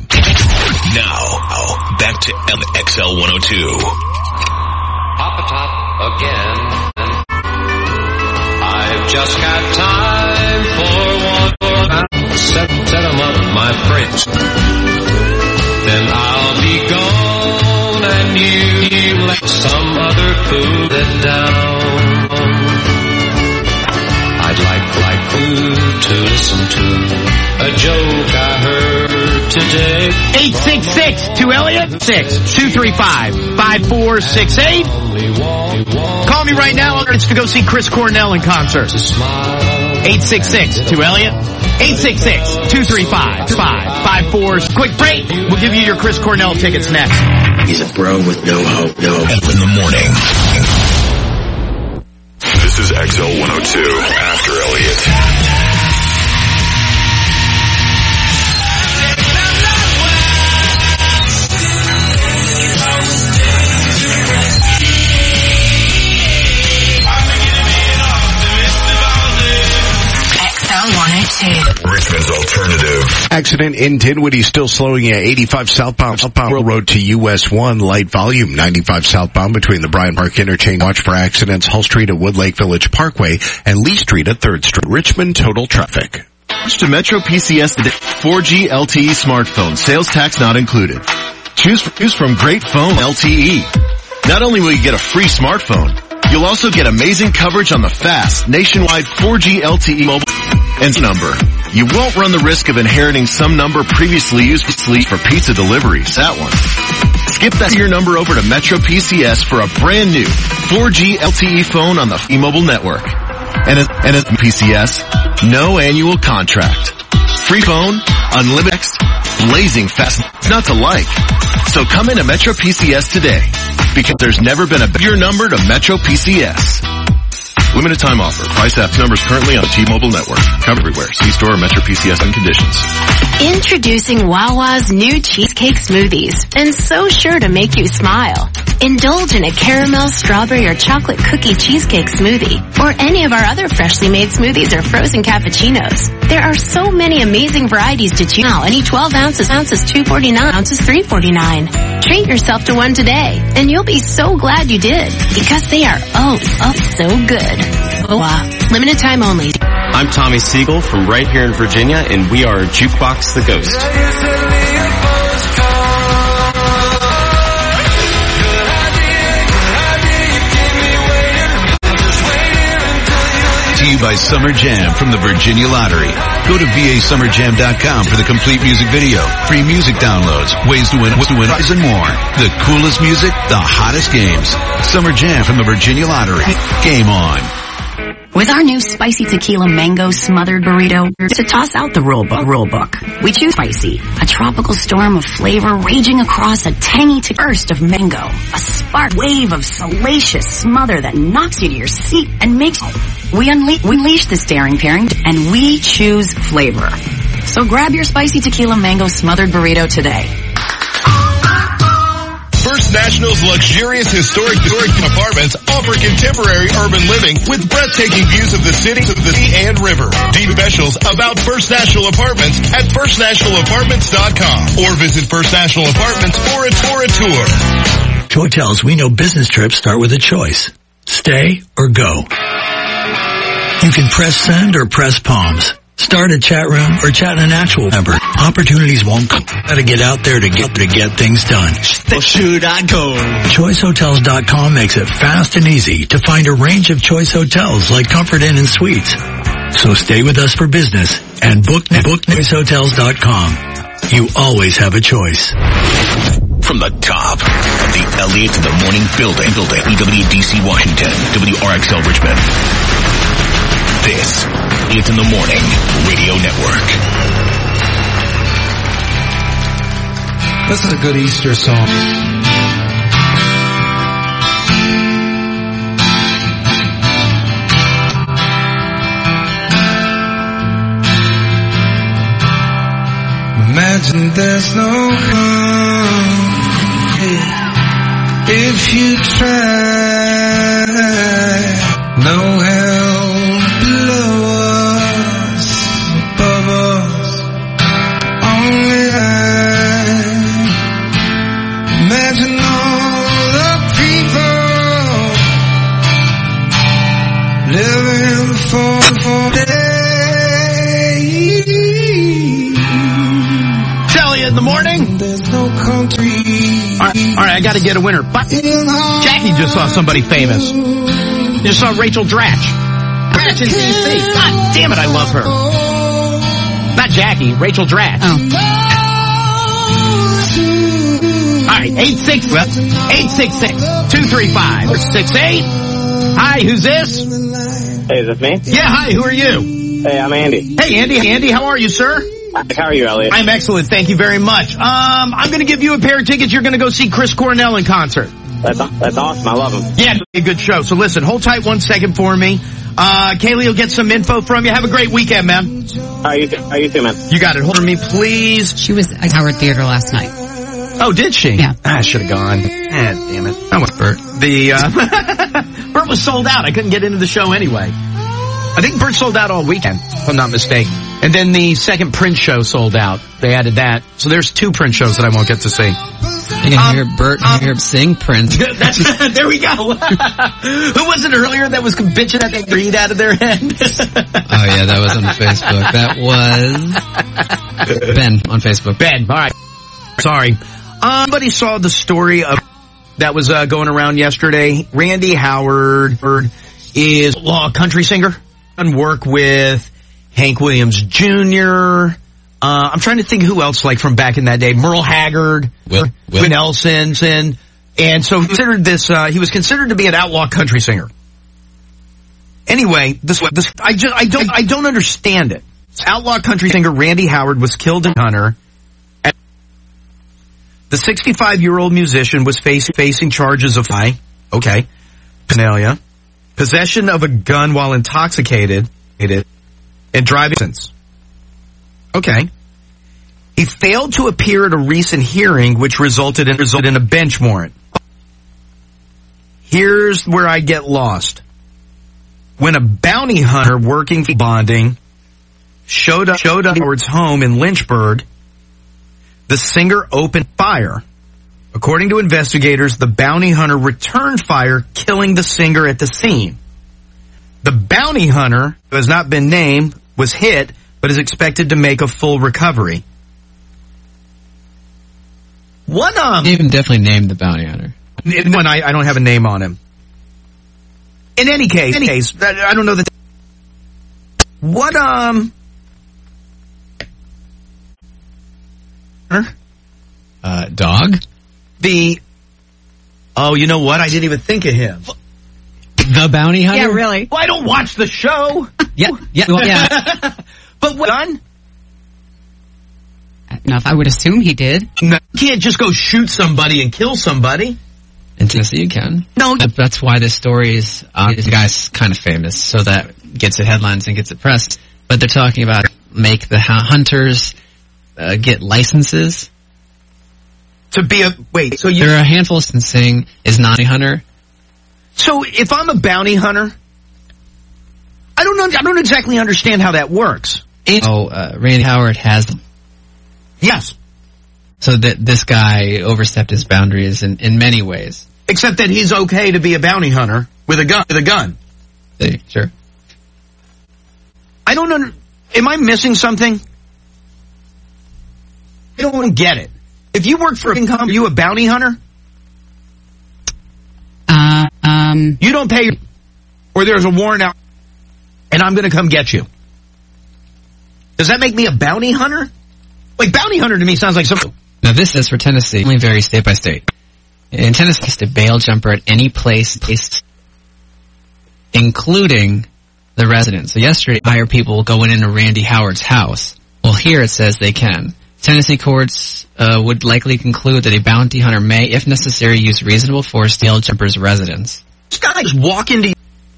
Now, back to XL 102. Pop a top again. I've just got time for one more. Set 'em up, my friends. Then I'll be gone and you let some other fool it down. I'd like to listen to a joke I heard today. 866-2-ELLIOT, 6-235-5468. Call me right now. It's to go see Chris Cornell in concert. 866-2-ELLIOT, 866-235-5468. Quick break. We'll give you your Chris Cornell tickets next. He's a bro with no hope, Up in the morning. This is XL 102 After Elliott. Richmond's alternative. Accident in Dinwiddie still slowing at 85 southbound Road to US 1. Light volume 95 southbound between the Bryant Park interchange. Watch for accidents Hull Street at Woodlake Village Parkway and Lee Street at 3rd Street. Richmond total traffic. Switch to Metro PCS today. 4G LTE smartphone. Sales tax not included. Choose from Great Phone LTE. Not only will you get a free smartphone, you'll also get amazing coverage on the fast, nationwide 4G LTE mobile and number. You won't run the risk of inheriting some number previously used for pizza deliveries. That one. Skip that your number over to Metro PCS for a brand new 4G LTE phone on the E-Mobile network. And at PCS, no annual contract. Free phone, unlimited text, blazing fast. It's not to like. So come into Metro PCS today, because there's never been a better number to Metro PCS. Limited time offer. Price after numbers currently on the T-Mobile network. Covered everywhere. See store or Metro PCS and conditions. Introducing Wawa's new cheesecake smoothies, and so sure to make you smile. Indulge in a caramel, strawberry, or chocolate cookie cheesecake smoothie, or any of our other freshly made smoothies or frozen cappuccinos. There are so many amazing varieties to choose now. Any 12 ounces $2.49, ounces $3.49. Treat yourself to one today, and you'll be so glad you did, because they are so good. Wawa. Limited time only. I'm Tommy Siegel from right here in Virginia, and we are Jukebox the Ghost. To you by Summer Jam from the Virginia Lottery. Go to VASummerJam.com for the complete music video, free music downloads, ways to win, prize, and more. The coolest music, the hottest games. Summer Jam from the Virginia Lottery. Game on. With our new spicy tequila mango smothered burrito, to toss out the rule book, we choose spicy, a tropical storm of flavor raging across a tangy burst of mango, a spark wave of salacious smother that knocks you to your seat and makes we unleash this daring pairing, and we choose flavor. So grab your spicy tequila mango smothered burrito today. First National's luxurious historic apartments offer contemporary urban living with breathtaking views of the city and river. Deep specials about First National Apartments at firstnationalapartments.com or visit First National Apartments for a tour. Hotels, we know business trips start with a choice. Stay or go. You can press send or press palms. Start a chat room or chat in an actual member. Opportunities won't come. Gotta get out there to get things done. Should I go? ChoiceHotels.com makes it fast and easy to find a range of choice hotels like Comfort Inn and Suites. So stay with us for business and book ChoiceHotels.com. You always have a choice. From the top of the Elliott to the Morning building, EWDC Washington, WRXL Richmond. This is In the Morning Radio Network. This is a good Easter song. Imagine there's no harm if you try. No hell below us, above us, only high. Imagine all the people living for day. Elliott in the morning. There's no country. All right, I got to get a winner. But Jackie just saw somebody famous. Just saw Rachel Dratch. Dratch in D.C. God damn it, I love her. Not Jackie, Rachel Dratch. Oh. right, 866-235-68. Hi, who's this? Hey, is this me? Yeah, hi, who are you? Hey, I'm Andy. Hey, Andy, how are you, sir? How are you, Elliot? I'm excellent, thank you very much. I'm gonna give you a pair of tickets. You're gonna go see Chris Cornell in concert. That's awesome. I love him. Yeah, a good show. So listen, hold tight 1 second for me. Kaylee will get some info from you. Have a great weekend, man. You too, man. You got it. Hold for me, please. She was at Howard Theater last night. Oh, did she? Yeah. I should have gone. Damn it. I went Bert. Bert was sold out. I couldn't get into the show anyway. I think Bert sold out all weekend, if I'm not mistaken. And then the second Prince show sold out. They added that. So there's 2 Prince shows that I won't get to see. You can hear Bert hear sing Prince. There we go. Who was it earlier that was bitching at that greed out of their head? Oh, yeah, that was on Facebook. That was Ben on Facebook. Ben, all right. Sorry. Somebody saw the story of that was going around yesterday. Randy Howard is a country singer and work with Hank Williams Jr. I'm trying to think who else like from back in that day. Merle Haggard, Will Nelson, and so he was considered to be an outlaw country singer. Anyway, I don't understand it. Outlaw country singer Randy Howard was killed in Hunter. The 65-year-old musician was facing charges of paraphernalia, possession of a gun while intoxicated, and driving. Okay. He failed to appear at a recent hearing, which resulted in a bench warrant. Here's where I get lost. When a bounty hunter working for bonding showed up at Howard's home in Lynchburg, the singer opened fire. According to investigators, the bounty hunter returned fire, killing the singer at the scene. The bounty hunter, who has not been named, was hit, but is expected to make a full recovery. You can definitely name the bounty hunter. I don't have a name on him. In any case, I don't know that. Dog? You know what? I didn't even think of him. The bounty hunter? Yeah, really. Well, I don't watch the show. Yeah. But what done? Enough. I would assume he did. No, you can't just go shoot somebody and kill somebody. In Tennessee, you can. No. That's why this story is, this guy's kind of famous, so that gets it headlines and gets it pressed. But they're talking about make the hunters get licenses. To be there are a handful of saying is not a hunter. So if I'm a bounty hunter, I don't exactly understand how that works. Randy Howard has them. Yes. So that this guy overstepped his boundaries in many ways. Except that he's okay to be a bounty hunter with a gun. Sure. I don't am I missing something? I don't get it. If you work for a company, are you a bounty hunter? You don't pay, or there's a warrant out, and I'm going to come get you. Does that make me a bounty hunter? Like, bounty hunter to me sounds like something. Now, this is for Tennessee. Only varies state by state. In Tennessee, it's a bail jumper at any place, including the residence. So yesterday, people going into Randy Howard's house. Well, here it says they can. Tennessee courts would likely conclude that a bounty hunter may, if necessary, use reasonable force to bail jumper's residence. This guy just walk into...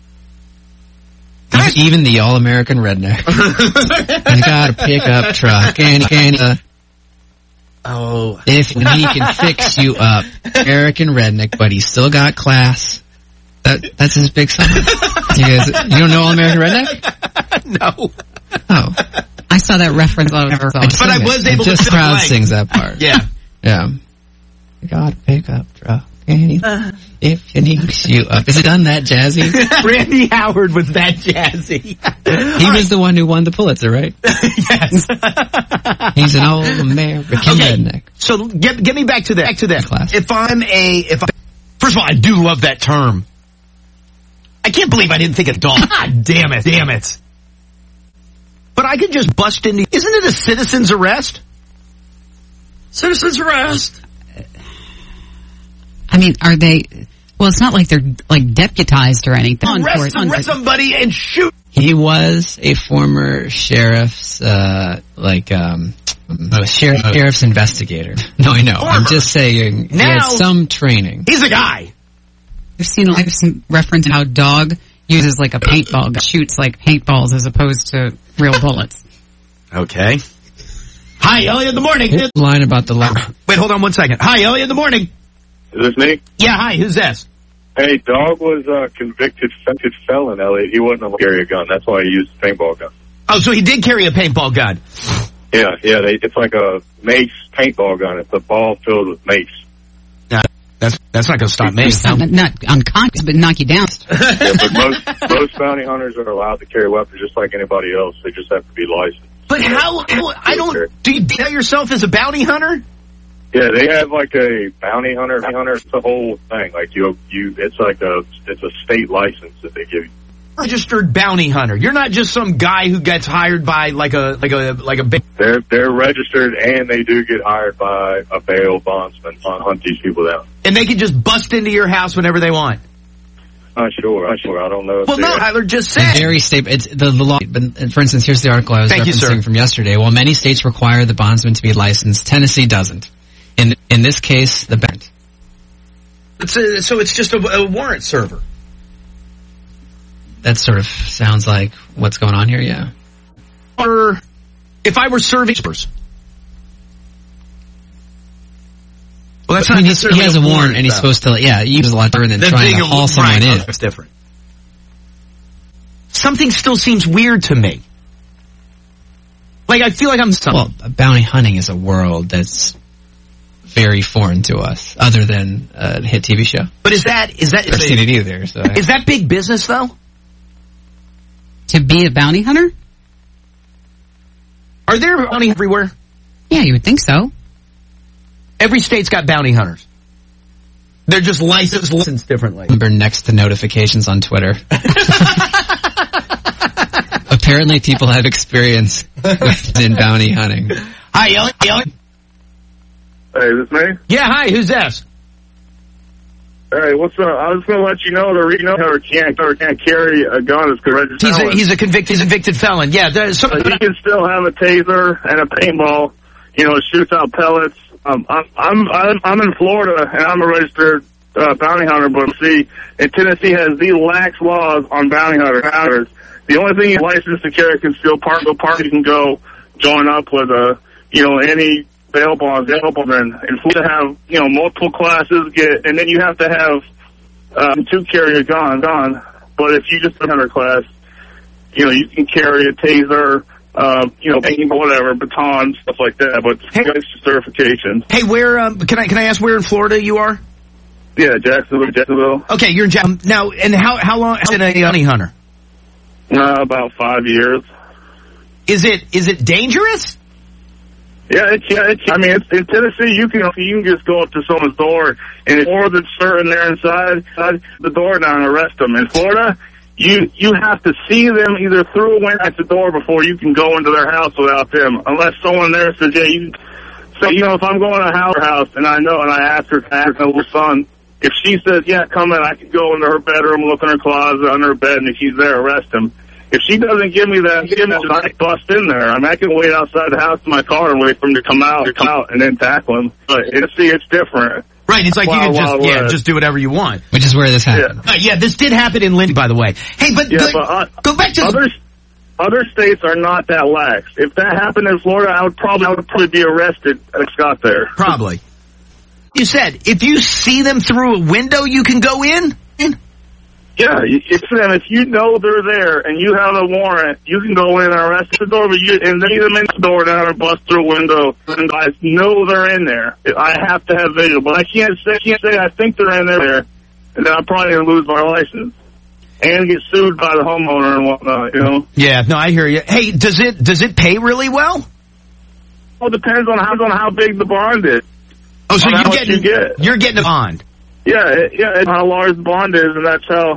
Even the all-American redneck. He's got a pickup truck, and if he can fix you up, American redneck, but he's still got class. That's his big song. You don't know All-American Redneck? No. Oh. I saw that reference on her. But I was able to just crowd sings that part. Yeah. You got a pickup truck. If it needs you up. Is it done that jazzy? Randy Howard was that jazzy. He was the one who won the Pulitzer, right? Yes. He's an old American redneck. So get me back to that. Class. First of all, I do love that term. I can't believe I didn't think of dog. God damn it. But I could just bust into... Isn't it a citizen's arrest? Citizen's arrest. I mean, are they? Well, it's not like they're like deputized or anything. Arrest somebody and shoot. He was a former sheriff's, sheriff's investigator. No, I know. I'm just saying he has some training. He's a guy. I've seen some reference how dog uses like a paintball, shoots like paintballs as opposed to real bullets. Okay. Hi, Elliot in the morning. Line about the line. Wait, hold on one second. Hi, Elliot in the morning. Is this me? Yeah, hi, who's this? Hey, Dog was a convicted felon, Elliot. He wasn't allowed to carry a gun. That's why he used a paintball gun. Oh, so he did carry a paintball gun. Yeah, it's like a mace paintball gun. It's a ball filled with mace. That's not going to stop me. Not unconscious, but knock you down. Yeah, but most bounty hunters are allowed to carry weapons just like anybody else. They just have to be licensed. But how do you tell yourself as a bounty hunter? Yeah, they have like a bounty hunter. It's a whole thing. Like it's a state license that they give you. Registered bounty hunter. You're not just some guy who gets hired by like a big. They're registered and they do get hired by a bail bondsman to hunt these people down. And they can just bust into your house whenever they want. Sure. I don't know. Well, no, Tyler just said. Very state. It's the law. But for instance, here's the article I was referencing from yesterday. While many states require the bondsman to be licensed, Tennessee doesn't. In this case, the band. So it's just a warrant server. That sort of sounds like what's going on here, yeah. Or if I were serving... Well, that's not necessarily he has a warrant, and he's supposed to, use a lot better than trying to haul someone in. That's different. Something still seems weird to me. Like, I feel like I'm... Well, bounty hunting is a world that's very foreign to us, other than a hit TV show. But is that... I've never seen it either, so... Is that big business, though? To be a bounty hunter? Are there bounty everywhere? Yeah, you would think so. Every state's got bounty hunters. They're just licensed differently. Number next to notifications on Twitter. Apparently people have experience in bounty hunting. Hi, Elliot. Hey, is this me? Yeah, hi, who's this? Hey, what's up? I was going to let you know the reason hunter can't carry a gun is because he's a convicted felon. Yeah, he can still have a taser and a paintball. You know, it shoots out pellets. I'm in Florida and I'm a registered bounty hunter, but see, in Tennessee has the lax laws on bounty hunters. The only thing you're licensed to carry concealed cargo part you can go join up with any bail bonds, and to have, multiple classes and then you have to have, to carry a gun. But if you just have a hunter class, you can carry a taser, whatever, baton, stuff like that, but it's certification. Hey, where, can I ask where in Florida you are? Yeah, Jacksonville. Okay, you're in Jacksonville. Now, and how long has been a bounty hunter? About 5 years. Is it dangerous? Yeah, it's in Tennessee, you can just go up to someone's door, and if more than certain they're inside the door now and arrest them. In Florida, you have to see them either through a window at the door before you can go into their house without them, unless someone there says, yeah, you. So, if I'm going to her house, and I ask her son, if she says, yeah, come in, I can go into her bedroom, look in her closet, under her bed, and if she's there, arrest him. If she doesn't give me that, I bust in there. I can wait outside the house in my car and wait for him to come out and then tackle him. But it's different. Right, it's like you can just do whatever you want. Which is where this happened. Yeah, this did happen in Lindsay, by the way. Hey, but go back to other states are not that lax. If that happened in Florida, I would probably be arrested if I got there. Probably. You said if you see them through a window, you can go in. Yeah, if you know they're there and you have a warrant, you can go in and arrest the door, and leave them in the door down or bust through a window. And I know they're in there. I have to have visual, but I can't say I think they're in there, and then I'm probably going to lose my license and get sued by the homeowner and whatnot. Yeah, no, I hear you. Hey, does it pay really well? Well, it depends on how big the bond is. Oh, so you're getting a bond. Yeah, how large the bond is, and that's how,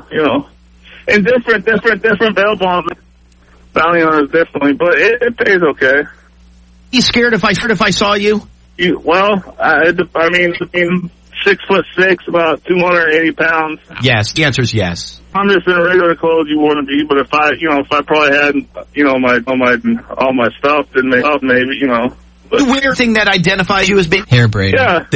and different bail bonds, bounty hunters differently, but it pays okay. You scared if I saw you? 6'6", about 280 pounds. Yes, the answer is yes. I'm just in regular clothes you want to be, but if I probably had, all my stuff, then maybe, But the weird thing that identifies you as being hair braided. Yeah,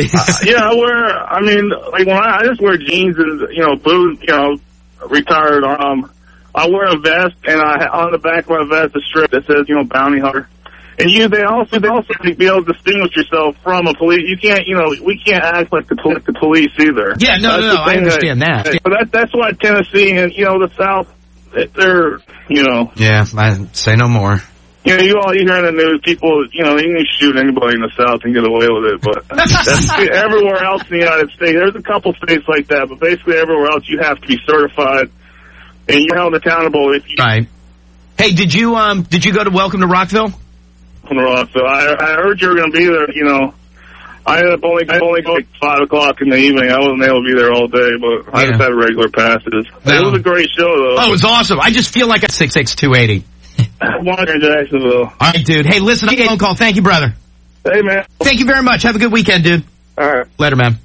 I just wear jeans and boots, retired. I wear a vest, and on the back of my vest a strip that says bounty hunter. And they also be able to distinguish yourself from a police. You can't, we can't act like the police either. Yeah, no, I understand that. But that's why Tennessee and the South, they're Yeah, I say no more. You hear in the news, people, you can shoot anybody in the South and get away with it, but that's everywhere else in the United States. There's a couple states like that, but basically everywhere else you have to be certified, and you're held accountable if you... Right. Hey, did you go to Welcome to Rockville? So I heard you were going to be there, I ended up only going like 5 o'clock in the evening. I wasn't able to be there all day, but I just had regular passes. It was a great show, though. Oh, it was awesome. I just feel like a 6'6", 280. Water in Jacksonville. All right, dude. Hey, listen, I get a phone call. Thank you, brother. Hey, man. Thank you very much. Have a good weekend, dude. All right. Later, man.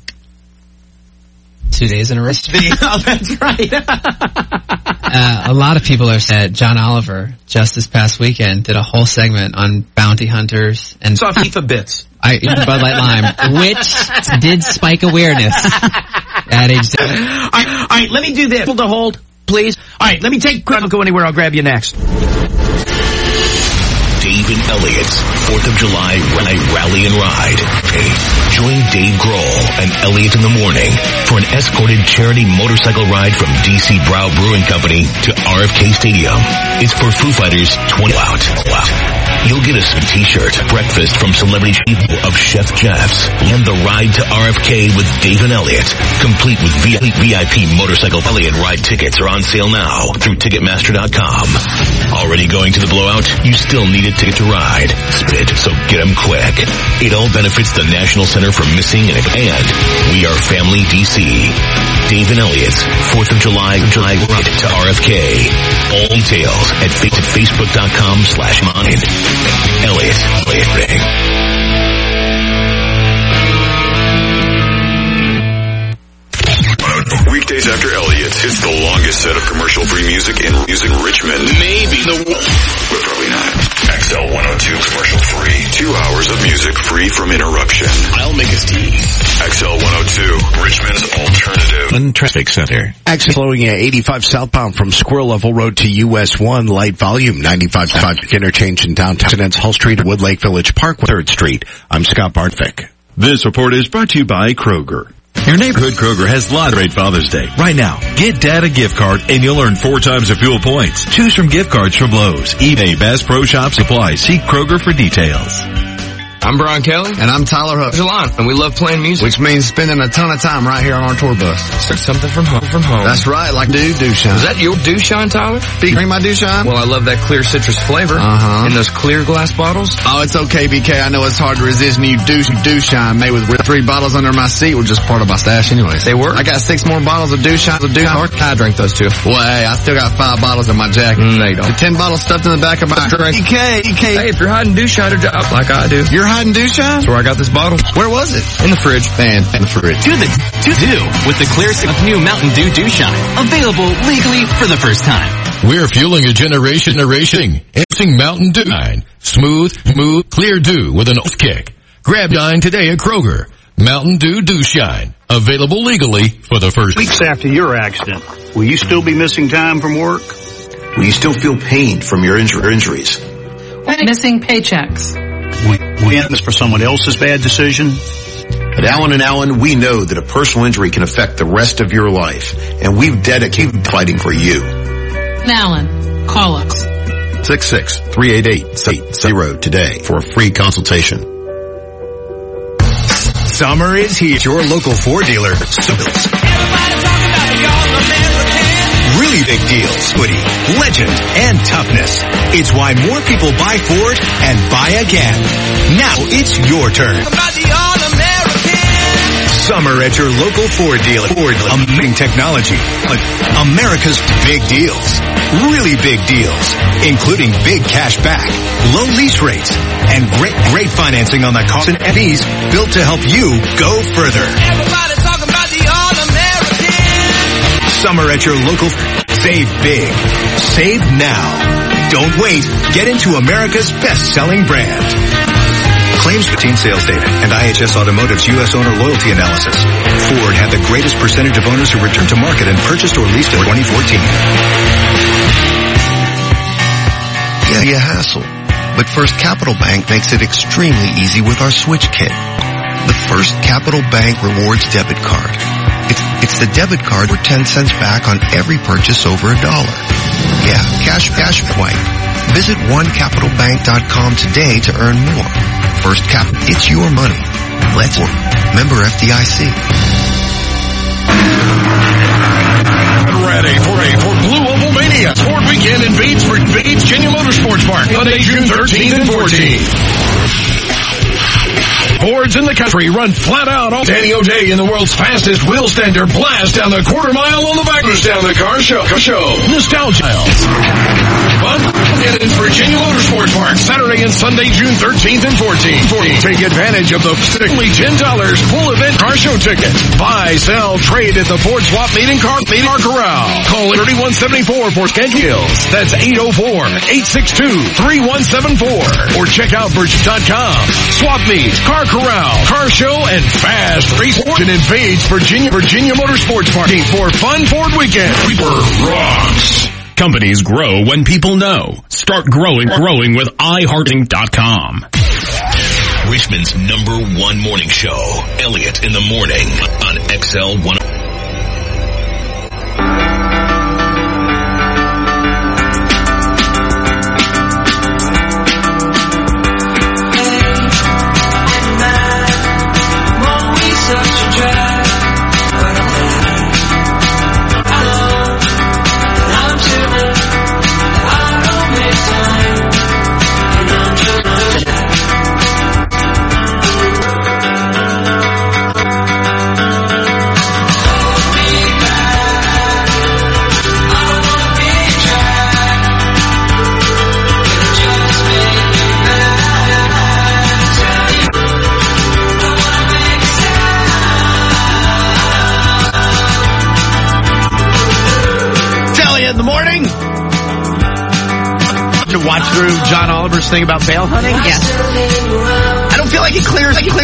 2 days in a row. Oh, that's right. A lot of people are said John Oliver just this past weekend did a whole segment on bounty hunters and saw FIFA bits. Bud Light Lime, which did spike awareness at age 7. All right, let me do this. Hold to hold, please. All right, let me take. Don't go anywhere. I'll grab you next. Dave and Elliot's 4th of July Rally and Ride. Hey, join Dave Grohl and Elliot in the morning for an escorted charity motorcycle ride from DC Brau Brewing Company to RFK Stadium. It's for Foo Fighters 20 out. You'll get a t-shirt, breakfast from celebrity people of Chef Jeff's, and the ride to RFK with Dave and Elliot, complete with VIP motorcycle Elliot ride tickets are on sale now through Ticketmaster.com. Already going to the blowout? You still need a ticket to ride. Spit, so get them quick. It all benefits the National Center for Missing and We Are Family DC. Dave and Elliot's 4th of July ride to RFK. All details at Facebook.com/mine. Elliot Ring. Weekdays after Elliot, it's the longest set of commercial-free music in Richmond. Maybe but probably not. XL 102 commercial-free. 2 hours of music free from interruption. I'll make his tea. XL 102, Richmond's alternative traffic center. Actually flowing at 85 southbound from Squirrel Level Road to US 1, light volume, 95 interchange in downtown Residence, Hull Street, Woodlake Village Park, 3rd Street. I'm Scott Bartvick. This report is brought to you by Kroger. Your neighborhood Kroger has lots of great Father's Day. Right now, get Dad a gift card and you'll earn 4 times the fuel points. Choose from gift cards from Lowe's, eBay, Bass Pro Shop, Supply. See Kroger for details. I'm Brian Kelly. And I'm Tyler Hook. And we love playing music. Which means spending a ton of time right here on our tour bus. Something from home. That's right, like Dooshine. Is that your Dooshine, Tyler? Drink my Dooshine? Well, I love that clear citrus flavor. In those clear glass bottles. Oh, it's okay, BK. I know it's hard to resist new Dooshine made with 3 bottles under my seat, which is part of my stash anyways. They work. I got 6 more bottles of Dooshine. I drank those too. Well, hey, I still got 5 bottles in my jacket. No, you don't. 10 bottles stuffed in the back of my drink. BK. Hey, if you're hiding Dooshine, like I do. You're hiding Dooshine? Where I got this bottle. Where was it? In the fridge. Man, in the fridge. Do with the clear new Mountain Dew Dooshine. Available legally for the first time. We're fueling a generation of racing. Introducing Mountain Dew. Smooth, clear dew with an kick. Grab Dine today at Kroger. Mountain Dew Dooshine. Available legally for the first weeks after your accident. Will you still be missing time from work? Will you still feel pain from your injuries? Missing paychecks. This for someone else's bad decision? At Allen & Allen, we know that a personal injury can affect the rest of your life, and we've dedicated fighting for you. Allen, call us. 66388-80 today for a free consultation. Summer is here. Your local Ford dealer. Really big deals, Woody, legend, and toughness. It's why more people buy Ford and buy again. Now it's your turn. Summer at your local Ford dealer. Ford, amazing technology. America's big deals. Really big deals. Including big cash back, low lease rates, and great financing on the cars and EVs built to help you go further. Everybody talk summer at your local. Save big. Save now. Don't wait. Get into America's best-selling brand. Claims 15 sales data and IHS Automotive's U.S. owner loyalty analysis. Ford had the greatest percentage of owners who returned to market and purchased or leased in 2014. Yeah, a hassle. But First Capital Bank makes it extremely easy with our Switch Kit. The First Capital Bank Rewards Debit Card. It's the debit card for 10 cents back on every purchase over $1. Yeah, cash swipe. Visit onecapitalbank.com today to earn more. First Cap, it's your money. Let's work. Member FDIC. Ready for Blue Oval Mania Sport Weekend in Batesford, Virginia Motorsports Park, Monday, June 13th and 14th. Fords in the country run flat out all Danny O'Day in the world's fastest wheel stender blast down the quarter mile on the back down the car show. Nostalgia. Fun in Virginia Motorsports Park Saturday and Sunday, June 13th and 14th. Take advantage of the only $10 full event car show ticket. Buy, sell, trade at the Ford Swap Meet and Car Corral. Call 3174 for schedules. That's 804-862-3174 or check out Birch.com. Swap Meet, Car Corral, Car Show, and Fast Race in Invades, Virginia Motorsports Park for Fun Ford Weekend. Reaper rocks. Companies grow when people know. Start growing with iHearting.com. Richmond's #1 morning show, Elliot in the Morning on XL 1. Watch through John Oliver's thing about bail hunting? Yes. I don't feel like it clears. Yeah,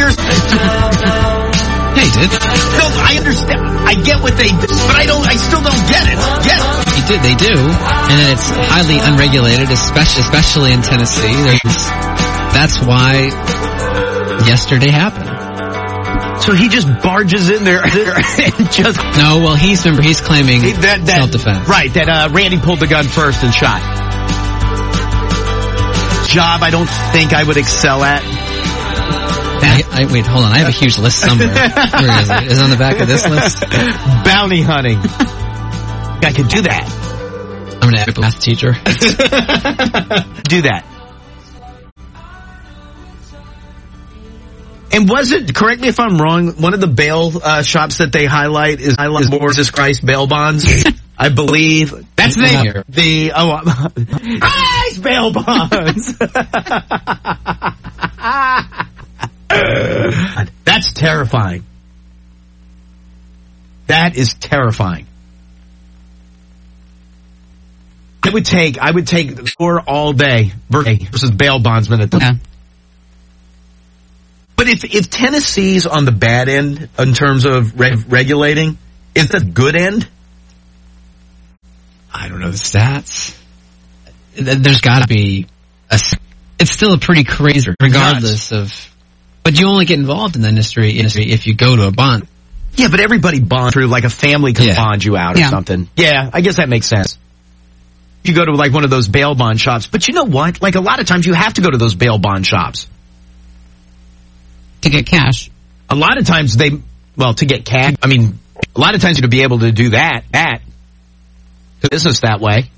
he did. No, I understand. I get what they did, but I still don't get it. They do. And then it's highly unregulated, especially in Tennessee. That's why yesterday happened. So he just barges in there and just... No, well, he's claiming self-defense. Right, that Randy pulled the gun first and shot. Job I don't think I would excel at. Wait, hold on. I have a huge list somewhere. Where is it? Is it on the back of this list? Bounty hunting. I could do that. I'm an math teacher. Do that. And was it, correct me if I'm wrong, one of the bail shops that they highlight is Jesus Christ bail bonds? I believe that's the name. Christ bail bonds. That's terrifying. That is terrifying. I would take the score all day versus bail bondsman at the. Yeah. But if Tennessee's on the bad end in terms of regulating, is the good end? I don't know the stats. There's got to be it's still a pretty crazy, regardless of. But you only get involved in the industry if you go to a bond. Yeah, but everybody bonds through, like a family can bond you out or something. Yeah, I guess that makes sense. You go to like one of those bail bond shops, but you know what? Like a lot of times you have to go to those bail bond shops to get cash. A lot of times to get cash. I mean, a lot of times to be able to do that business that way.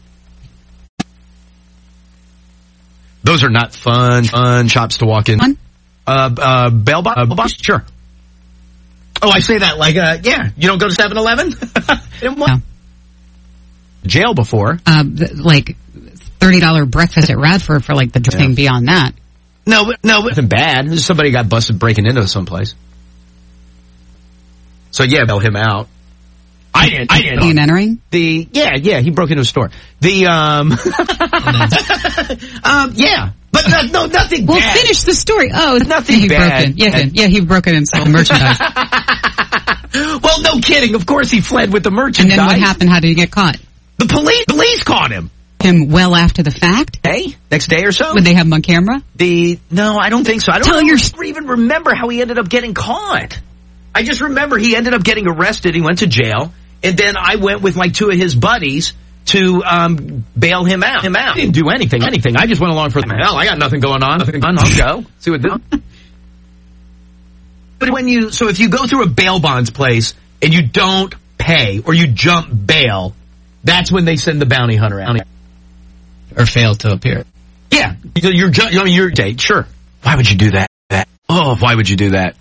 Those are not fun shops to walk in. Fun? Bail bond? Sure. Oh, I say that like, you don't go to 7-Eleven? No. Jail before. Like $30 breakfast at Radford for like the thing beyond that. No, it wasn't bad. Somebody got busted breaking into someplace. So yeah, bail him out. I didn't. You entering? Yeah, he broke into a store. Yeah. But no, nothing bad. Well, finish the story. Oh, nothing bad. He broke in and stole merchandise. Well, no kidding. Of course he fled with the merchandise. And then what happened? How did he get caught? The police caught him. Well after the fact? Next day or so? Would they have him on camera? No, I don't think so. I don't even remember how he ended up getting caught. I just remember he ended up getting arrested. He went to jail. And then I went with like two of his buddies to bail him out. I didn't do anything. I just went along for the hell. I got nothing going on. I'll go. See what this. But if you go through a bail bonds place and you don't pay or you jump bail, that's when they send the bounty hunter out. Or fail to appear. Yeah. You're date. Sure. Why would you do that? Oh, why would you do that?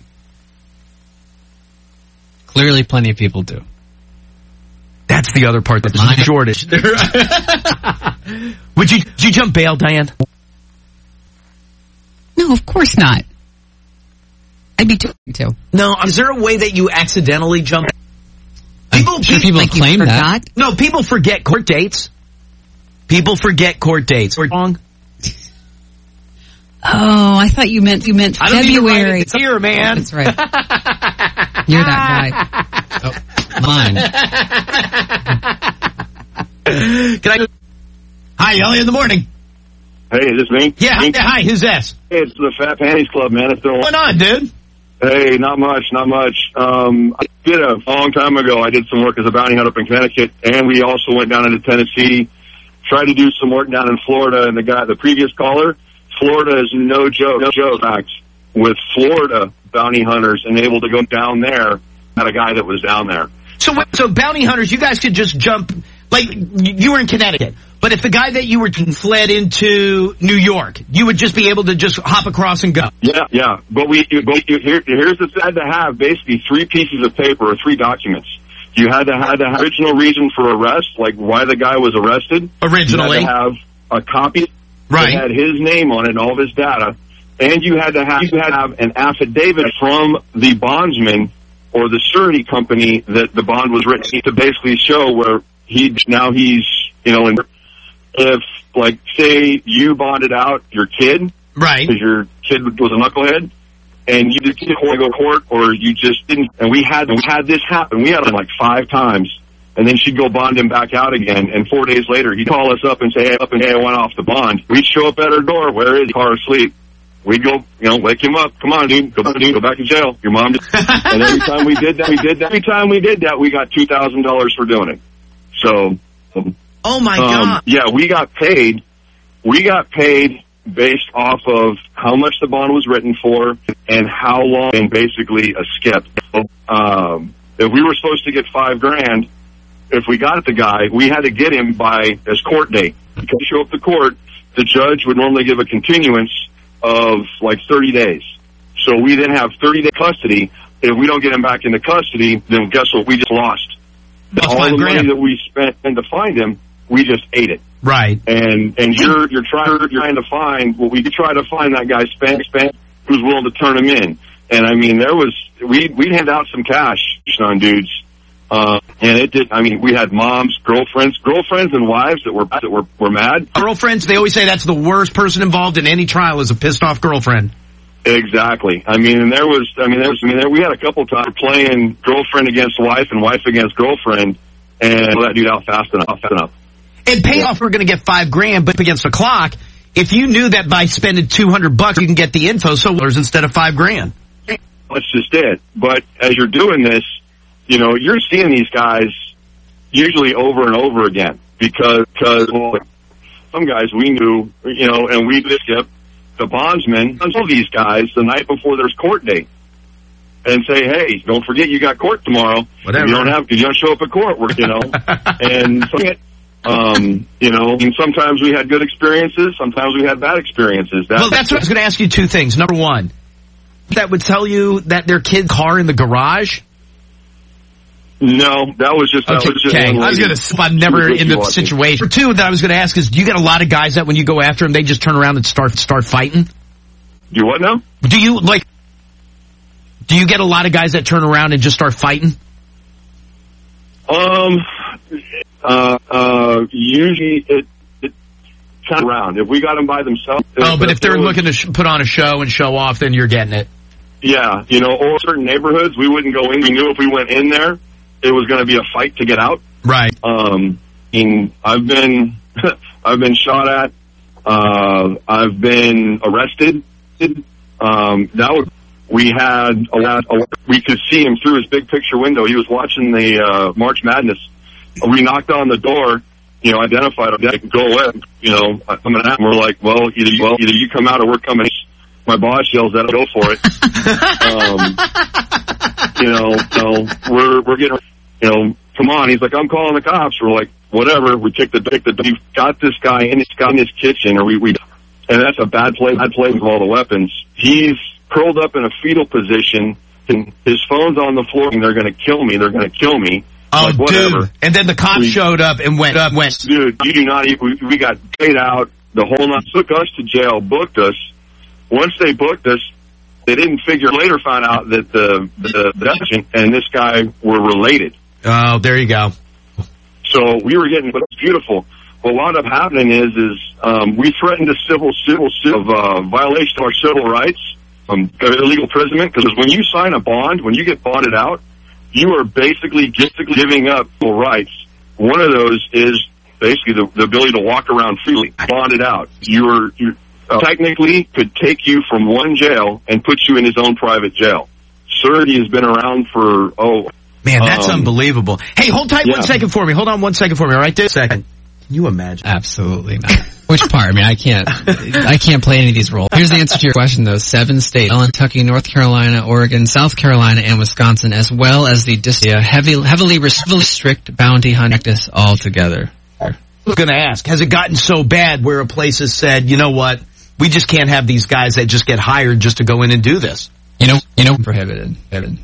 Clearly plenty of people do. That's the other part that's the shortage. Would you jump bail, Diane? No, of course not. I'd be too. No, is there a way that you accidentally jump? People claim that. No, people forget court dates. Or wrong. Oh, I thought you meant February. It's here, man. That's right. You're that guy. Mine. Hi, Ellie in the morning. Hey, is this me? Yeah, hi, who's this? Hey, it's the Fat Panties Club, man. What's going on, dude? Hey, not much. I did a long time ago, I did some work as a bounty hunter up in Connecticut, and we also went down into Tennessee, tried to do some work down in Florida, and the previous caller, Florida is no joke. In fact, with Florida bounty hunters and able to go down there, had a guy that was down there. So bounty hunters, you guys could just jump, like, you were in Connecticut, but if the guy that you were fled into New York, you would just be able to just hop across and go. Yeah. But here's the had to have basically 3 pieces of paper or 3 documents. You had to have the original reason for arrest, like why the guy was arrested. Originally. You had to have a copy that had his name on it and all of his data. And you had to have an affidavit from the bondsman or the surety company that the bond was written to basically show where he's, and if, like, say you bonded out your kid. Right. Because your kid was a knucklehead. And you didn't go to court, or you just didn't. And we had this happen. We had it like 5 times, and then she'd go bond him back out again. And 4 days later, he'd call us up and say, "Hey, I went off the bond." We'd show up at her door. Where is he? Car asleep. We'd go, wake him up. Come on, dude. Go back to jail. Your mom did. And every time we did that, we got $2,000 for doing it. So. Oh my God. Yeah, we got paid. Based off of how much the bond was written for and how long, and basically a skip. If we were supposed to get $5,000, if we got the guy, we had to get him by his court date. Because you show up to court, the judge would normally give a continuance of like 30 days. So we then have 30-day custody. If we don't get him back into custody, then guess what? We just lost. All the money that we spent to find him, we just ate it. Right. And you're trying to find what we could try to find that guy spent who's willing to turn him in. And I mean, we'd hand out some cash on dudes. And it did, I mean, we had moms, girlfriends and wives that were mad. Girlfriends, they always say that's the worst person involved in any trial is a pissed off girlfriend. Exactly. I mean, we had a couple times playing girlfriend against wife and wife against girlfriend, and let that dude out fast enough. And payoff, we're going to get $5,000, but against the clock, if you knew that by spending $200, you can get the info, so instead of $5,000. That's just it. But as you're doing this, you're seeing these guys usually over and over again because some guys we knew, and we skip the bondsman, tell these guys the night before there's court date and say, hey, don't forget you got court tomorrow. Whatever. You don't show up at court, and and sometimes we had good experiences, sometimes we had bad experiences. Well, that's what I was going to ask you 2 things. Number 1, that would tell you that their kid car in the garage? No, that was just okay. I was going to. I'm never in the situation. 2, that I was going to ask is, do you get a lot of guys that when you go after them, they just turn around and start fighting? Do what now? Do you get a lot of guys that turn around and just start fighting? Usually it kind of around. If we got them by themselves. But if they're looking to put on a show and show off, then you're getting it. Yeah, or certain neighborhoods, we wouldn't go in. We knew if we went in there, it was going to be a fight to get out. Right. I've been shot at. I've been arrested. We could see him through his big picture window. He was watching the March Madness. We knocked on the door, identified him, go away, I'm gonna have him. We're like, well, either you come out or we're coming. My boss yells at him, go for it. We're getting, come on. He's like, I'm calling the cops. We're like, whatever. We we've got this guy in his kitchen, or and that's a bad play with all the weapons. He's curled up in a fetal position, and his phone's on the floor, and they're going to kill me. Oh, like, whatever. Dude. And then the cops showed up and went. Dude, you do not even, we got paid out the whole night. Took us to jail, booked us. Once they booked us, they didn't later found out that the agent and this guy were related. Oh, there you go. So we were getting, but it's beautiful. What wound up happening is we threatened a civil violation of our civil rights, illegal imprisonment, because when you sign a bond, when you get bonded out, you are basically giving up full rights. One of those is basically the ability to walk around freely, bonded out. You're technically could take you from one jail and put you in his own private jail. Surety has been around for, man, that's unbelievable. Hey, hold tight 1 second for me. Hold on 1 second for me, all right? This second. Can you imagine? Absolutely not. Which part? I mean, I can't play any of these roles. Here's the answer to your question, though. 7 states, Kentucky, North Carolina, Oregon, South Carolina, and Wisconsin, as well as the heavily strict bounty hunting practice altogether. I was going to ask, has it gotten so bad where a place has said, you know what, we just can't have these guys that just get hired just to go in and do this? Prohibited.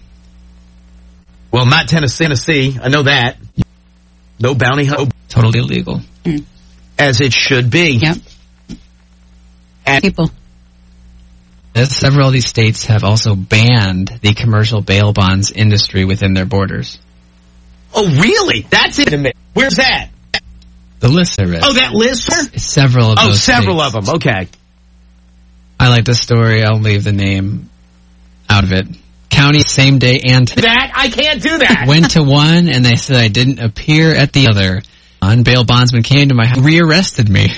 Well, not Tennessee. I know that. No bounty hunt. Totally illegal. As it should be. Yep. And people. Several of these states have also banned the commercial bail bonds industry within their borders. Oh, really? That's it. Where's that? The list I read. Oh, that list? Several of those. Oh, several states. of them. Okay. I like this story. I'll leave the name out of it. County, same day and... That? I can't do that. Went to one, and they said I didn't appear at the other. Bail bondsman came to my house, rearrested me.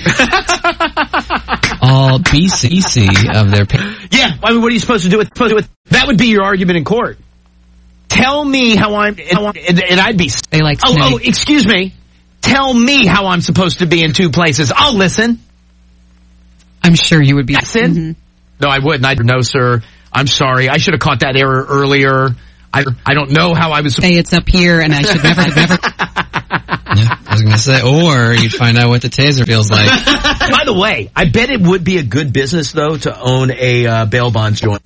All BC of their... Yeah, I mean, what are you supposed to do with... That would be your argument in court. Tell me how I'm... And I'd be... They like snake. Oh, excuse me. Tell me how I'm supposed to be in 2 places. I'll listen. I'm sure you would be. That's it? Mm-hmm. No, I wouldn't. No, sir. I'm sorry. I should have caught that error earlier. I don't know how I was... Hey, it's up here, and I should never... Yeah, I was going to say, or you'd find out what the taser feels like. By the way, I bet it would be a good business, though, to own a bail bonds joint.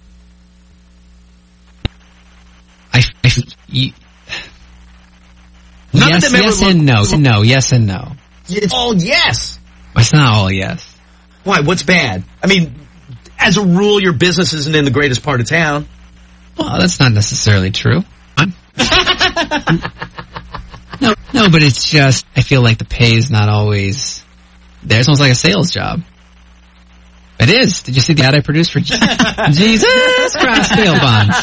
Yes and no. No, yes and no. It's all yes. It's not all yes. Why? What's bad? I mean, as a rule, your business isn't in the greatest part of town. Well, that's not necessarily true. No, but it's just, I feel like the pay is not always there. It's almost like a sales job. It is. Did you see the ad I produced for Jesus Christ bail bonds?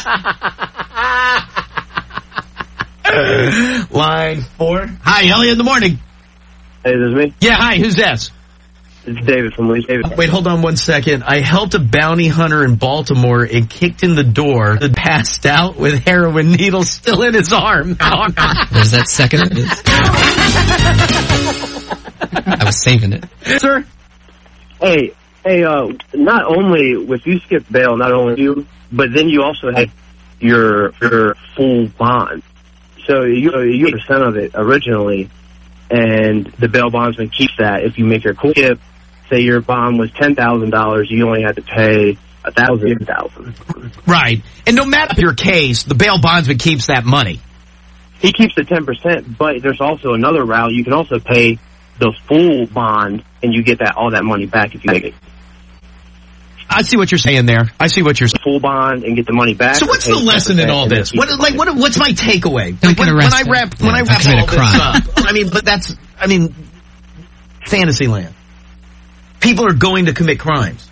Line 4. Hi, Elliot in the morning. Hey, this is me? Yeah, hi, who's this? It's David from Lee. David. Wait, hold on 1 second. I helped a bounty hunter in Baltimore and kicked in the door and passed out with heroin needles still in his arm. There's that second. I was saving it. Sir? Hey, not only with you skip bail, not only you, but then you also had your full bond. So you % of it originally, and the bail bondsman keeps that. If you make your skip, say your bond was $10,000, you only had to pay $1,000. Right. And no matter your case, the bail bondsman keeps that money. He keeps the 10%, but there's also another route. You can also pay the full bond, and you get all that money back if you make it. I see what you're saying there. I see what you're saying. Full bond and get the money back. So what's the lesson in all this? What's my takeaway? Don't get arrested. When I wrap all this up, I mean, Fantasyland. People are going to commit crimes.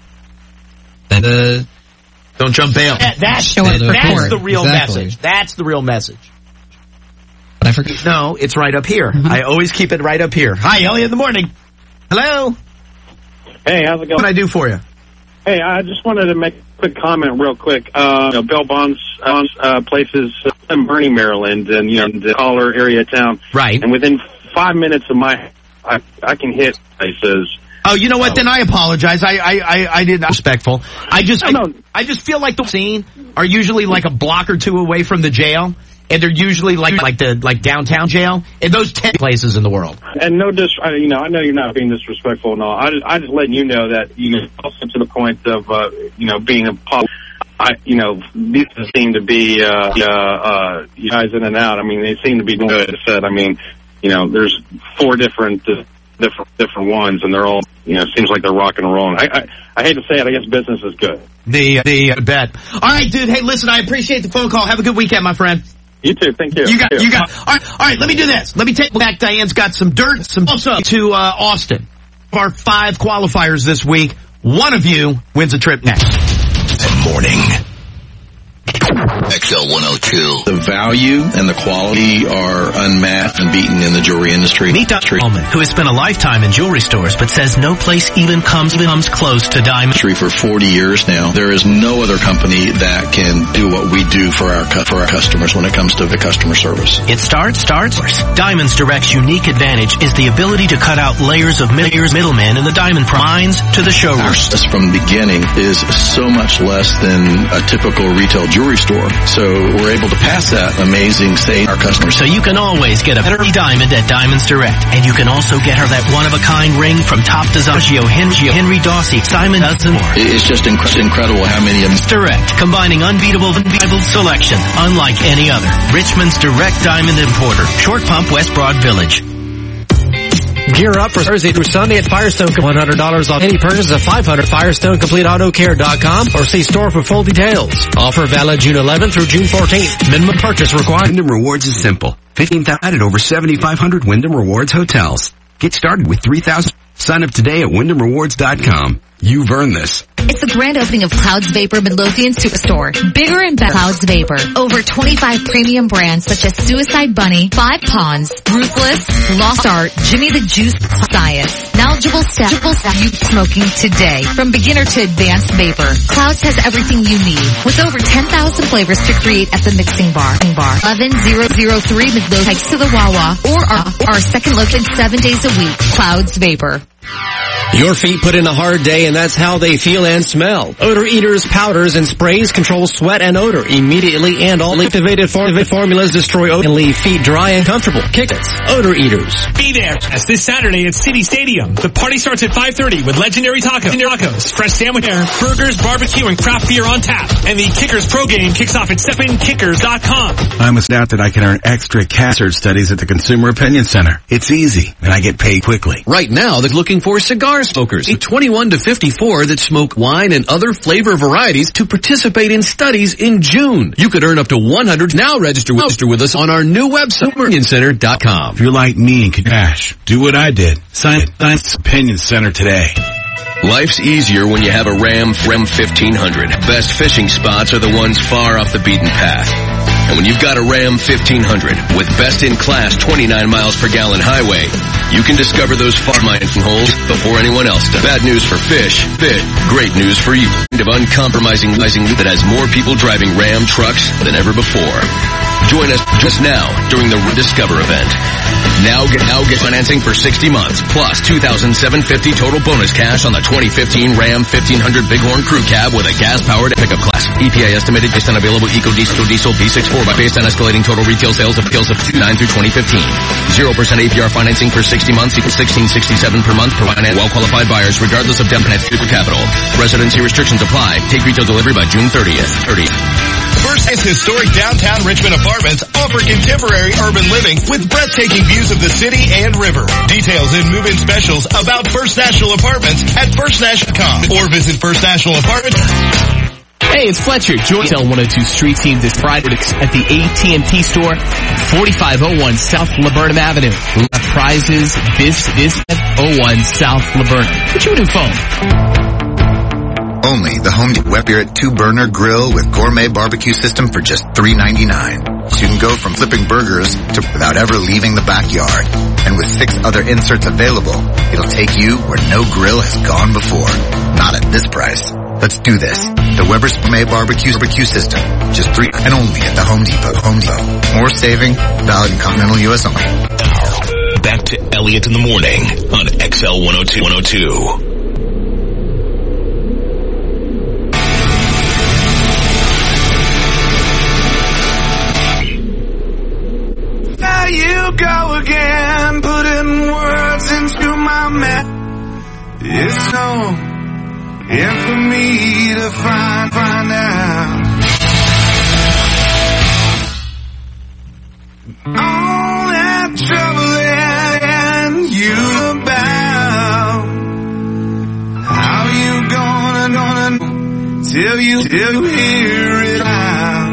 Don't jump bail. That's the real message. That's the real message. But I forget. No, it's right up here. I always keep it right up here. Hi, Elliot in the morning. Hello. Hey, how's it going? What can I do for you? Hey, I just wanted to make a quick comment real quick. Bill Bond's places in Bernie, Maryland, and, the Collar area town. Right. And within 5 minutes of I can hit places. Oh, you know what? Then I apologize. I didn't respectful. I just feel like the scene are usually like a block or two away from the jail, and they're usually like downtown jail, and those 10 places in the world. And I know you're not being disrespectful and all. I just letting you know that also to the point of being a pop. These seem to be guys in and out. I mean, they seem to be good. There's 4 different ones, and they're all, seems like they're rocking and rolling. I hate to say it, I guess business is good. The bet. All right, dude. Hey, listen, I appreciate the phone call. Have a good weekend, my friend. You too. Thank you. You got. All right. Let me do this. Let me take back. Diane's got some dirt, also to Austin. Our 5 qualifiers this week. One of you wins a trip next. The morning. XL 102. The value and the quality are unmatched and beaten in the jewelry industry. Meet Dr. Ullman, who has spent a lifetime in jewelry stores, but says no place even comes close to diamond. For 40 years now, there is no other company that can do what we do for our customers when it comes to the customer service. It starts. Diamonds Direct's unique advantage is the ability to cut out layers of middlemen in the diamond mines to the showroom. Our system from the beginning is so much less than a typical retail jewelry store. So we're able to pass that amazing save our customers. So you can always get a better diamond at Diamonds Direct. And you can also get her that one-of-a-kind ring from top designer Henry Dawsey, Simon Hudson more. It's just incredible how many of them. Direct, combining unbeatable selection, unlike any other. Richmond's Direct Diamond Importer, Short Pump, West Broad Village. Gear up for Thursday through Sunday at Firestone. $100 off any purchase of $500. FirestoneCompleteAutoCare.com or see store for full details. Offer valid June 11th through June 14th. Minimum purchase required. Wyndham Rewards is simple. 15,000 at over 7,500 Wyndham Rewards hotels. Get started with 3,000. Sign up today at WyndhamRewards.com. You've earned this. It's the grand opening of Clouds Vapor Midlothian Superstore. Bigger and better Clouds Vapor. Over 25 premium brands such as Suicide Bunny, 5 Ponds, Ruthless, Lost Art, Jimmy the Juice, Science. Knowledgeable staff youth smoking today. From beginner to advanced vapor, Clouds has everything you need. With over 10,000 flavors to create at the mixing bar. 11003 Midlothian Hikes to the Wawa or our second location 7 days a week. Clouds Vapor. Your feet put in a hard day, and that's how they feel and smell. Odor Eaters powders and sprays control sweat and odor immediately, and all activated formulas destroy odor and leave feet dry and comfortable. Kick it. Odor Eaters. Be there this Saturday at City Stadium. The party starts at 5:30 with legendary tacos, fresh sandwich, burgers, barbecue, and craft beer on tap. And the Kickers Pro Game kicks off at StepInKickers.com. I must doubt that I can earn extra cash research studies at the Consumer Opinion Center. It's easy, and I get paid quickly. Right now, they're looking for cigar smokers, 21 to 54 that smoke wine and other flavor varieties to participate in studies in June. You could earn up to 100. Now register with us on our new website, OpinionCenter.com. If you're like me and can cash, do what I did. Sign up at Opinion Center today. Life's easier when you have a Ram 1500. Best fishing spots are the ones far off the beaten path. And when you've got a Ram 1500 with best-in-class 29 miles per gallon highway, you can discover those far mining holes before anyone else does. Bad news for fish, great news for you. Of uncompromising that has more people driving Ram trucks than ever before. Join us just now during the Rediscover event. Now get financing for 60 months, plus $2,750 total bonus cash on the 2015 Ram 1500 Bighorn Crew Cab with a gas-powered pickup class. EPA estimated based on available EcoDiesel V64 based on escalating total retail sales of 2009 through 2015. 0% APR financing for 60 months equals $1,667 per month per finance. Well-qualified buyers, regardless of debt finance, capital. Residency restrictions apply. Take retail delivery by June 30th. First is historic downtown Richmond apartments offer contemporary urban living with breathtaking views of the city and river. Details and move-in specials about First National Apartments at firstnational.com or visit First National Apartments. Hey, it's Fletcher. Join Hotel 102 Street Team this Friday at the AT&T store, 4501 South Laburnum Avenue. Prizes, this 01 South Laburnum. What you do phone? Only the Home Depot Spirit 2-burner grill with gourmet barbecue system for just $3.99. So you can go from flipping burgers to without ever leaving the backyard. And with 6 other inserts available, it'll take you where no grill has gone before. Not at this price. Let's do this. The Weber's Gourmet Barbecue System. Just $3 and only at the Home Depot. Home Depot. More saving, valid in continental U.S. only. Back to Elliot in the morning on XL 102. There you go again, putting words into my mouth. It's no, and for me to find out. All that trouble and you about. How you gonna till you hear it out.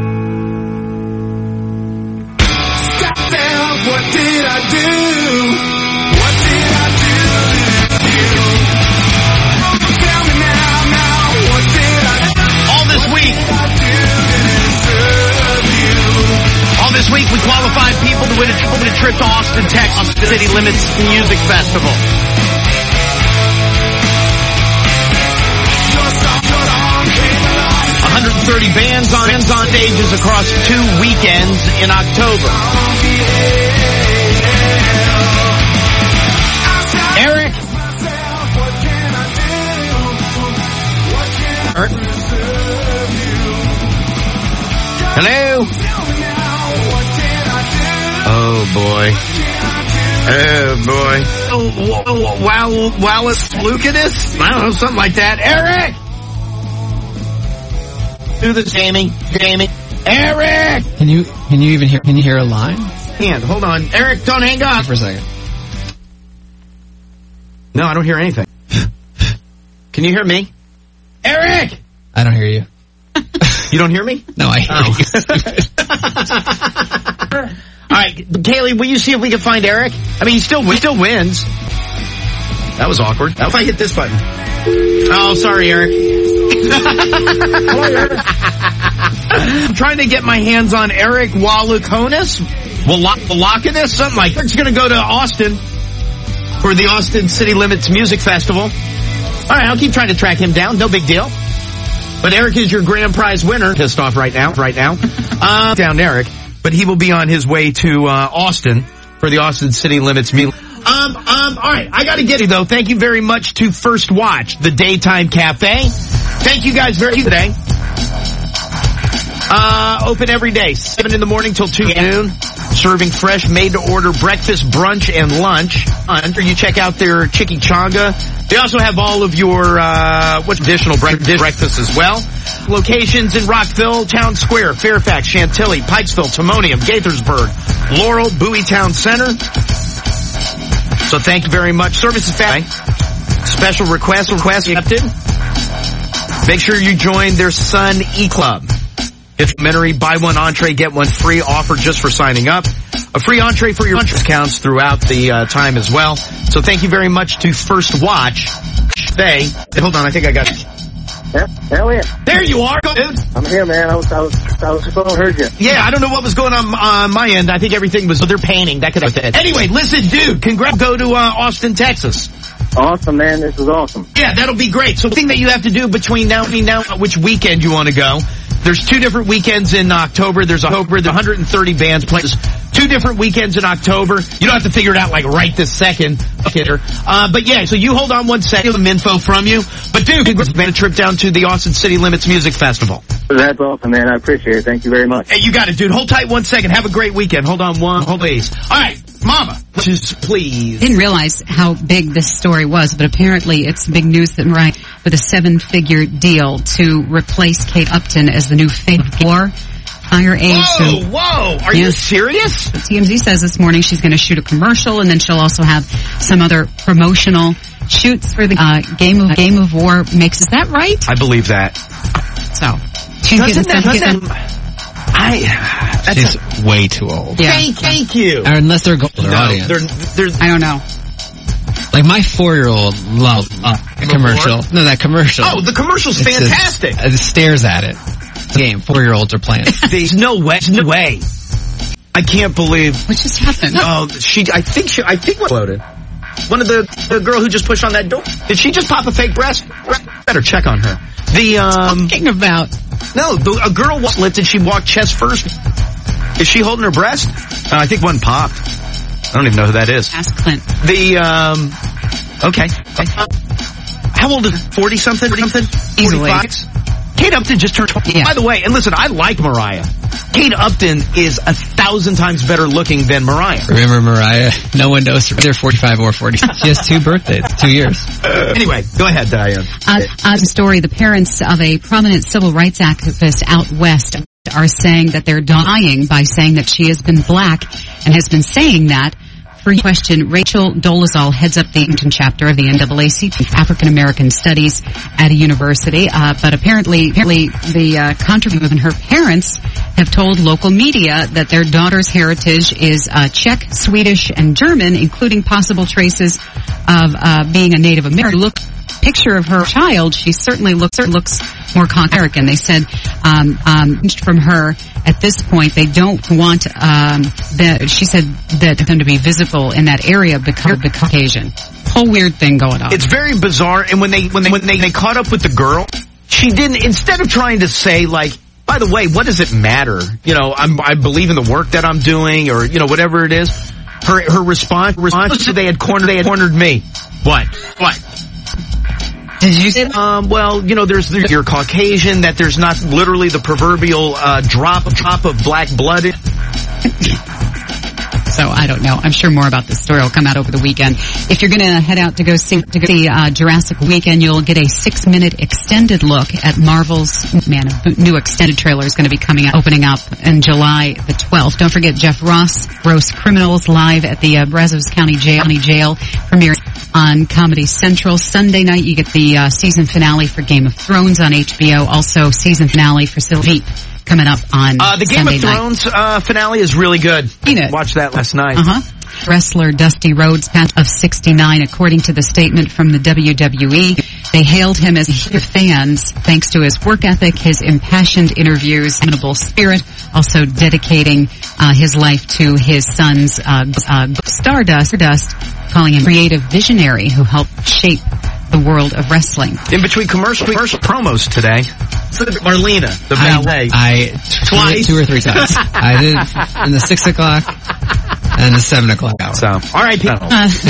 What did I do? What did I do to you? Tell me now, what did I do? All this week. All this week we qualified people to win a trip to Austin, Texas, City Limits Music Festival. $130 bands on stages across 2 weekends in October. Eric? Hello? Oh boy. Wallace Lucanus? I don't know, something like that. Eric! Do this, Jamie. Eric! Can you even hear a line? Can't. Hold on. Eric, don't hang up. For a second. No, I don't hear anything. Can you hear me? Eric! I don't hear you. You don't hear me? No, I hear you. All right, Kaylee, will you see if we can find Eric? I mean, he still wins. That was awkward. How if I hit this button? Oh, sorry, Eric. Hello, Eric. I'm trying to get my hands on Eric Walukonis. Walukonis? Something like that. He's going to go to Austin for the Austin City Limits Music Festival. All right, I'll keep trying to track him down. No big deal. But Eric is your grand prize winner. Pissed off right now. Down Eric. But he will be on his way to Austin for the Austin City Limits Music. All right, I gotta get it though. Thank you very much to First Watch, the Daytime Cafe. Thank you guys very much today. Open every day, 7 in the morning till 2 noon. Serving fresh, made-to-order breakfast, brunch, and lunch. You check out their chimichanga. They also have all of your additional breakfast as well. Locations in Rockville, Town Square, Fairfax, Chantilly, Pikesville, Timonium, Gaithersburg, Laurel, Bowie Town Center. So thank you very much. Service is fast. Special request accepted. Make sure you join their Sun E-Club. It's complimentary, buy one entree, get one free offer just for signing up. A free entree for your lunch discounts throughout the time as well. So thank you very much to First Watch. Hold on, I think I got it. Elliot. There you are, dude. I'm here, man. I was heard you. Yeah, I don't know what was going on my end. I think everything was, they're painting. That could have been. Anyway, listen, dude, congrats. Go to Austin, Texas. Awesome, man. This is awesome. Yeah, that'll be great. So the thing that you have to do between now which weekend you want to go. There's 2 different weekends in October. There's 130 bands playing. 2 different weekends in October. You don't have to figure it out like right this second. But yeah, so you hold on one second, some info from you. But dude, congrats, man, a trip down to the Austin City Limits Music Festival. That's awesome, man. I appreciate it. Thank you very much. Hey, you got it, dude. Hold tight one second. Have a great weekend. Hold on please. All right. Mama, just please. Didn't realize how big this story was, but apparently it's big news that Mariah with a 7-figure deal to replace Kate Upton as the new face of war. Higher age. Whoa! Are you serious? TMZ says this morning she's going to shoot a commercial, and then she'll also have some other promotional shoots for the Game of War mix. Is that right? I believe that. So she's she's way too old. Yeah. Thank you. Or unless they're going to their audience. I don't know. Like my 4-year-old loves the commercial. No, that commercial. Oh, the commercial's fantastic. It stares at it. Game 4-year-olds are playing. There's no way. I can't believe. What just happened? Oh, I think what loaded. One of the girl who just pushed on that door. Did she just pop a fake breast? Better check on her. Talking about. No, a girl lifted. She walked chest first. Is she holding her breast? I think one popped. I don't even know who that is. Ask Clint. Okay. How old is 40 something? Easily. 45? Kate Upton just turned 20. Yeah. By the way, and listen, I like Mariah. Kate Upton is 1,000 times better looking than Mariah. Remember Mariah? No one knows if they're 45 or 40. She has 2 birthdays, 2 years. Anyway, go ahead, Diane. Story, the parents of a prominent civil rights activist out west are saying that they're dying by saying that she has been black and has been saying that. For your question, Rachel Dolezal heads up the Washington chapter of the NAACP African American Studies at a university, but apparently the controversy and her parents have told local media that their daughter's heritage is Czech, Swedish, and German, including possible traces of being a Native American. Picture of her child, she certainly looks more American. They said from her at this point they don't want she said that them to be visible in that area because of the Caucasian. Whole weird thing going on. It's very bizarre. And when they caught up with the girl, she didn't, instead of trying to say like, by the way, what does it matter? You know, I believe in the work that I'm doing, or you know, whatever it is. Her response they had cornered me. What? Did you say well, you know, there's you're Caucasian, that there's not literally the proverbial drop of black blood. So I don't know. I'm sure more about this story will come out over the weekend. If you're going to head out to go see Jurassic Weekend, you'll get a 6-minute extended look at Marvel's a new extended trailer is going to be opening up in July the 12th. Don't forget Jeff Ross, Gross Criminals, live at the Brazos County Jail, premieres on Comedy Central. Sunday night, you get the season finale for Game of Thrones on HBO. Also, season finale for Veep coming up on the Game Sunday of Thrones finale is really good. Watched that last night. Wrestler Dusty Rhodes passed of 69, according to the statement from the WWE. They hailed him as fans thanks to his work ethic, his impassioned interviews, inimitable spirit, also dedicating his life to his son's Stardust, calling him creative visionary who helped shape the world of wrestling. In between commercial promos today, Marlena, the ballet. Twice? 2 or 3 times. I did in the 6 o'clock and the 7 o'clock hour. So, all right, people.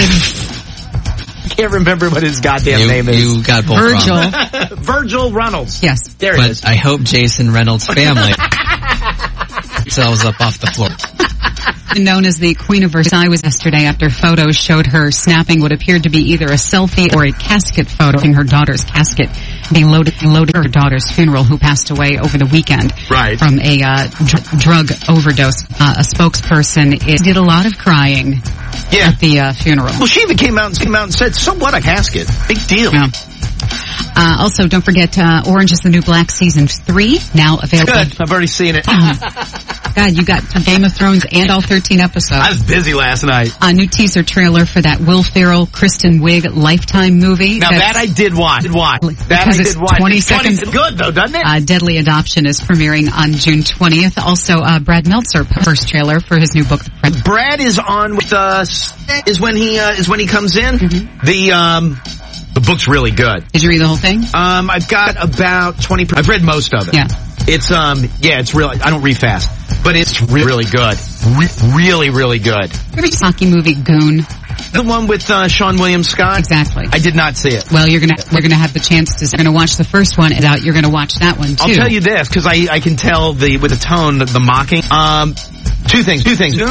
I can't remember what his goddamn name is. You got both Virgil. Virgil Reynolds. Yes. There it is. I hope Jason Reynolds' family themselves up off the floor. Known as the Queen of Versailles was yesterday after photos showed her snapping what appeared to be either a selfie or a casket photo in her daughter's casket being loaded her daughter's funeral, who passed away over the weekend from a drug overdose. A spokesperson did a lot of crying at the funeral. Well, she even came out and said, "So what? A casket? Big deal." Yeah. Also, don't forget, Orange is the New Black Season 3, now available. Good. I've already seen it. God, you got Game of Thrones and all 13 episodes. I was busy last night. A new teaser trailer for that Will Ferrell, Kristen Wiig Lifetime movie. Now that I did watch. That I did watch. 20 seconds. It's good though, doesn't it? Deadly Adoption is premiering on June 20th. Also, Brad Meltzer first trailer for his new book. Brad is on with us. Is when he comes in. Mm-hmm. The book's really good. Did you read the whole thing? I've got about 20%. I've read most of it. Yeah. It's really, I don't read fast, but it's really good. Really, really good. Remember the hockey movie Goon? The one with Sean William Scott? Exactly. I did not see it. Well, we're gonna have the chance to. You're gonna watch the first one, and you're gonna watch that one too. I'll tell you this, because I can tell with the tone, the mocking. Two things. Goon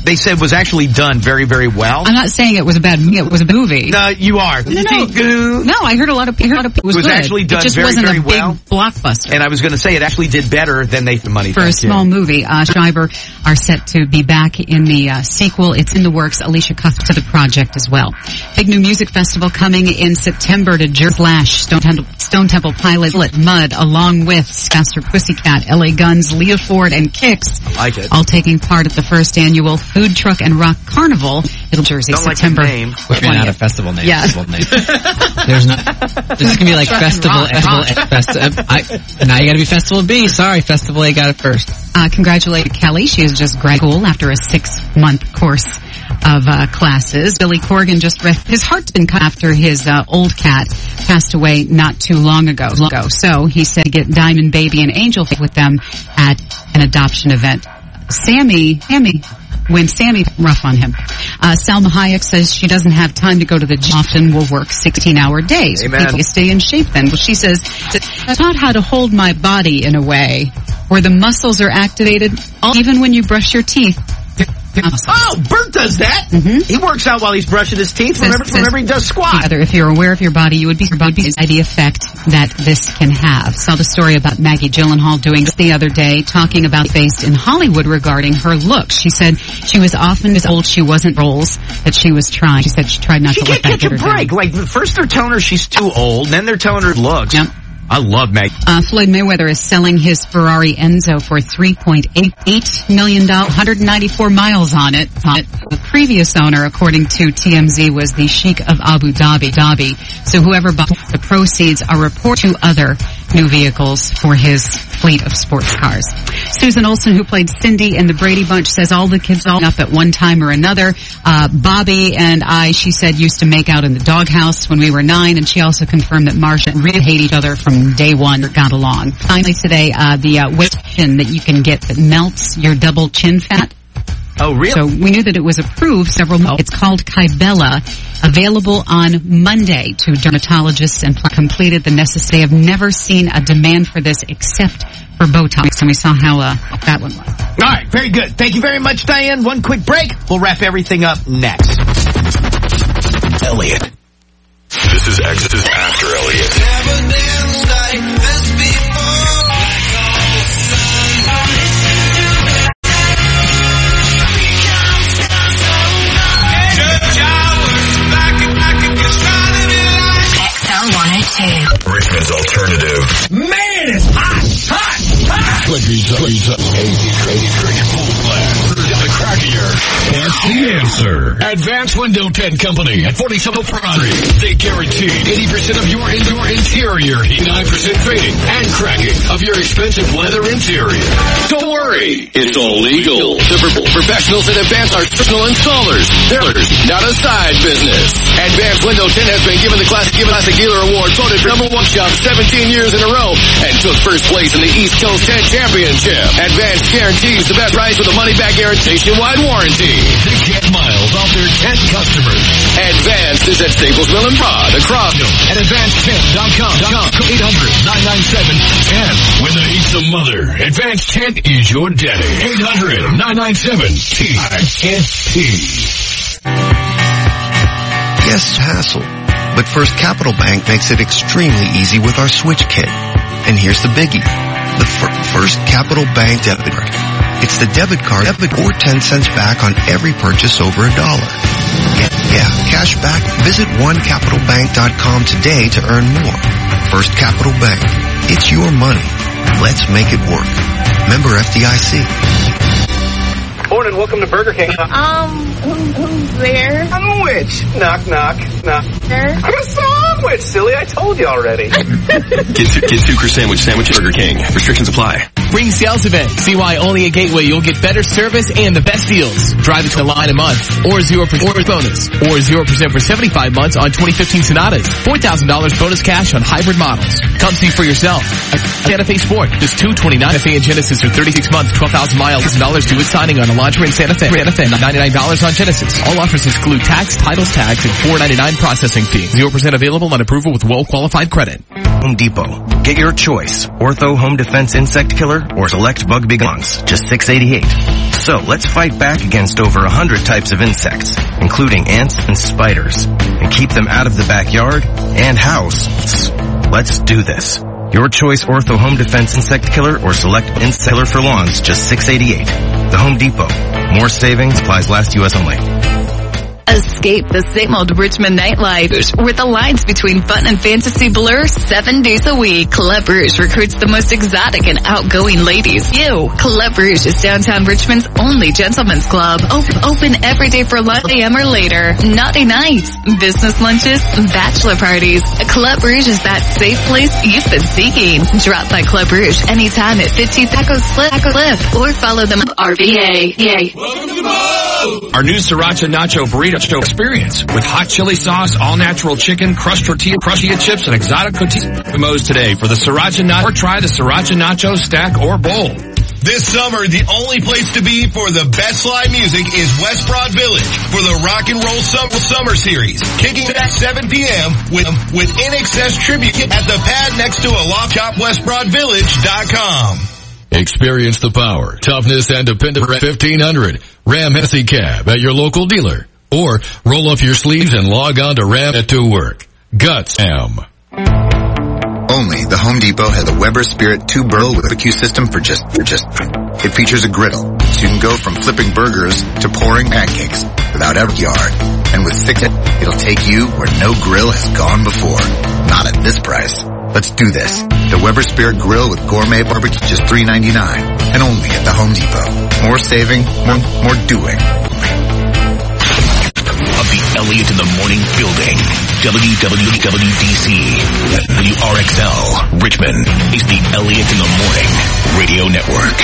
they said was actually done very, very well. I'm not saying it was a bad movie. It was a movie. No, you are. No, I heard a lot of people. It was good. Actually done it just very, wasn't very a big well. blockbuster. And I was going to say it actually did better than they the money for a small movie. Schreiber are set to be back in the sequel. It's in the works. Alicia Cuff to the project as well. Big new music festival coming in September to Slash, Stone Temple Pilots, Mud, along with Faster Pussycat, LA Guns, Leah Ford, and Kix. Like it. All taking part at the first annual Food Truck and Rock Carnival in Jersey, Don't September. Like the name. We ran out of festival names. Yeah. There's not. This is gonna be like Festival A. Now you gotta be Festival B. Sorry, Festival A got it first. Congratulate Kelly. She has just graduated school after a 6-month course of classes. Billy Corgan just his heart's been cut after his old cat passed away not too long ago. So he said to get Diamond Baby and Angel with them at an adoption event. Sammy, rough on him. Salma Hayek says she doesn't have time to go to the gym. Often will work 16-hour days. Amen. You stay in shape then. Well, she says, I taught how to hold my body in a way where the muscles are activated even when you brush your teeth. Oh, Bert does that. Mm-hmm. He works out while he's brushing his teeth. Remember he does squat. If you're aware of your body, you would be by the effect that this can have. Saw the story about Maggie Gyllenhaal doing this the other day, talking about faced in Hollywood regarding her looks. She said she was often told she wasn't roles that she was trying. She said she tried not to let that She get her can't catch a break. down. Like, first they're telling her she's too old, then they're telling her looks. Yep. I love Maggie. Floyd Mayweather is selling his Ferrari Enzo for $3.88 million, 194 miles on it. The previous owner, according to TMZ, was the Sheikh of Abu Dhabi. So whoever bought the proceeds are reported to other new vehicles for his fleet of sports cars. Susan Olsen, who played Cindy in the Brady Bunch, says all the kids all up at one time or another. Bobby and I, she said, used to make out in the doghouse when we were 9, and she also confirmed that Marsha and Rita hate each other from day one, got along. Finally today, the weight chin that you can get that melts your double chin fat. Oh, really? So we knew that it was approved several months. It's called Kybella, available on Monday to dermatologists and completed the necessary. They have never seen a demand for this except for Botox, and we saw how that one was. All right, very good. Thank you very much, Diane. One quick break. We'll wrap everything up next. Elliot. This is After Elliot. Never danced like this before. XL102. Richmond's alternative. Man, it's hot. The crackier. That's the answer. Advanced Window Tint Company at 47 Ferrari. They guarantee 80% of your interior heat, 9% fading, and cracking of your expensive leather interior. Don't worry, it's all legal. The professionals at Advanced are personal installers. They're not a side business. Advanced Window Tint has been given the Classic Dealer Award, voted #1 shop 17 years in a row, and took first place in the East Coast Tent Championship. Advanced guarantees the best price with a money-back guarantee, nationwide warranty. They get miles off their tent customers. Advanced is at Staples Mill and Broad, across At AdvancedTent.com. 800-997-10. When the heat's a mother, Advanced Tent is your daddy. 800-997-TNT. Yes, hassle. But First Capital Bank makes it extremely easy with our Switch Kit. And here's the biggie. The First Capital Bank debit card. It's the debit card or 10 cents back on every purchase over $1. Yeah, cash back. Visit onecapitalbank.com today to earn more. First Capital Bank. It's your money. Let's make it work. Member FDIC. Morning, welcome to Burger King. Who's there? Sandwich. Knock, knock, knock. There? I got a sandwich, silly. I told you already. Get Sucre Sandwich at Burger King. Restrictions apply. Spring sales event. See why only at Gateway you'll get better service and the best deals. Drive it to the line a month, or 0% bonus, or 0% for 75 months on 2015 Sonatas. $4,000 bonus cash on hybrid models. Come see for yourself. Santa Fe Sport, just $229. Santa Fe and Genesis for 36 months, 12,000 miles, $1,000 due at signing on Elantra and Santa Fe. $99 on Genesis. All offers exclude tax, titles tax, and $4.99 processing fee. 0% available on approval with well-qualified credit. Home Depot. Get your choice. Ortho Home Defense Insect Killer or Select Bug Begongs. Just $6.88. So let's fight back against over 100 types of insects, including ants and spiders, and keep them out of the backyard and house. Let's do this. Your choice Ortho Home Defense Insect Killer or Select Insect Killer for Lawns, just $6.88. The Home Depot. More savings, supplies last, U.S. only. Escape the same old Richmond nightlife where the lines between fun and fantasy blur 7 days a week. Club Rouge recruits the most exotic and outgoing ladies. Club Rouge is downtown Richmond's only gentlemen's club. Open every day for 11 a.m. or later. Naughty nights, business lunches, bachelor parties. Club Rouge is that safe place you've been seeking. Drop by Club Rouge anytime at 50 Taco Cliff or follow them at RVA. Yay. Our new Sriracha Nacho Burrito Show experience with hot chili sauce, all-natural chicken, crushed tortilla chips, and exotic cotillas today for the Sriracha Nacho, or try the Sriracha Nacho stack or bowl. This summer, the only place to be for the best live music is West Broad Village for the Rock and Roll Summer Series, kicking at 7 p.m. with INXS tribute at the pad next to a loft shop, westbroadvillage.com. Experience the power, toughness, and dependable 1500 Ram Hennessy Cab at your local dealer. Or roll up your sleeves and log on to Ram to work. Guts M. Only the Home Depot has a Weber Spirit 2 Burl with a barbecue system for just. It features a griddle, so you can go from flipping burgers to pouring pancakes without ever yard. And with 6, it'll take you where no grill has gone before. Not at this price. Let's do this. The Weber Spirit Grill with gourmet barbecue, just $3.99, and only at the Home Depot. More saving, more doing. Of the Elliott in the Morning building, WWWDC, WRXL, Richmond, is the Elliott in the Morning Radio Network.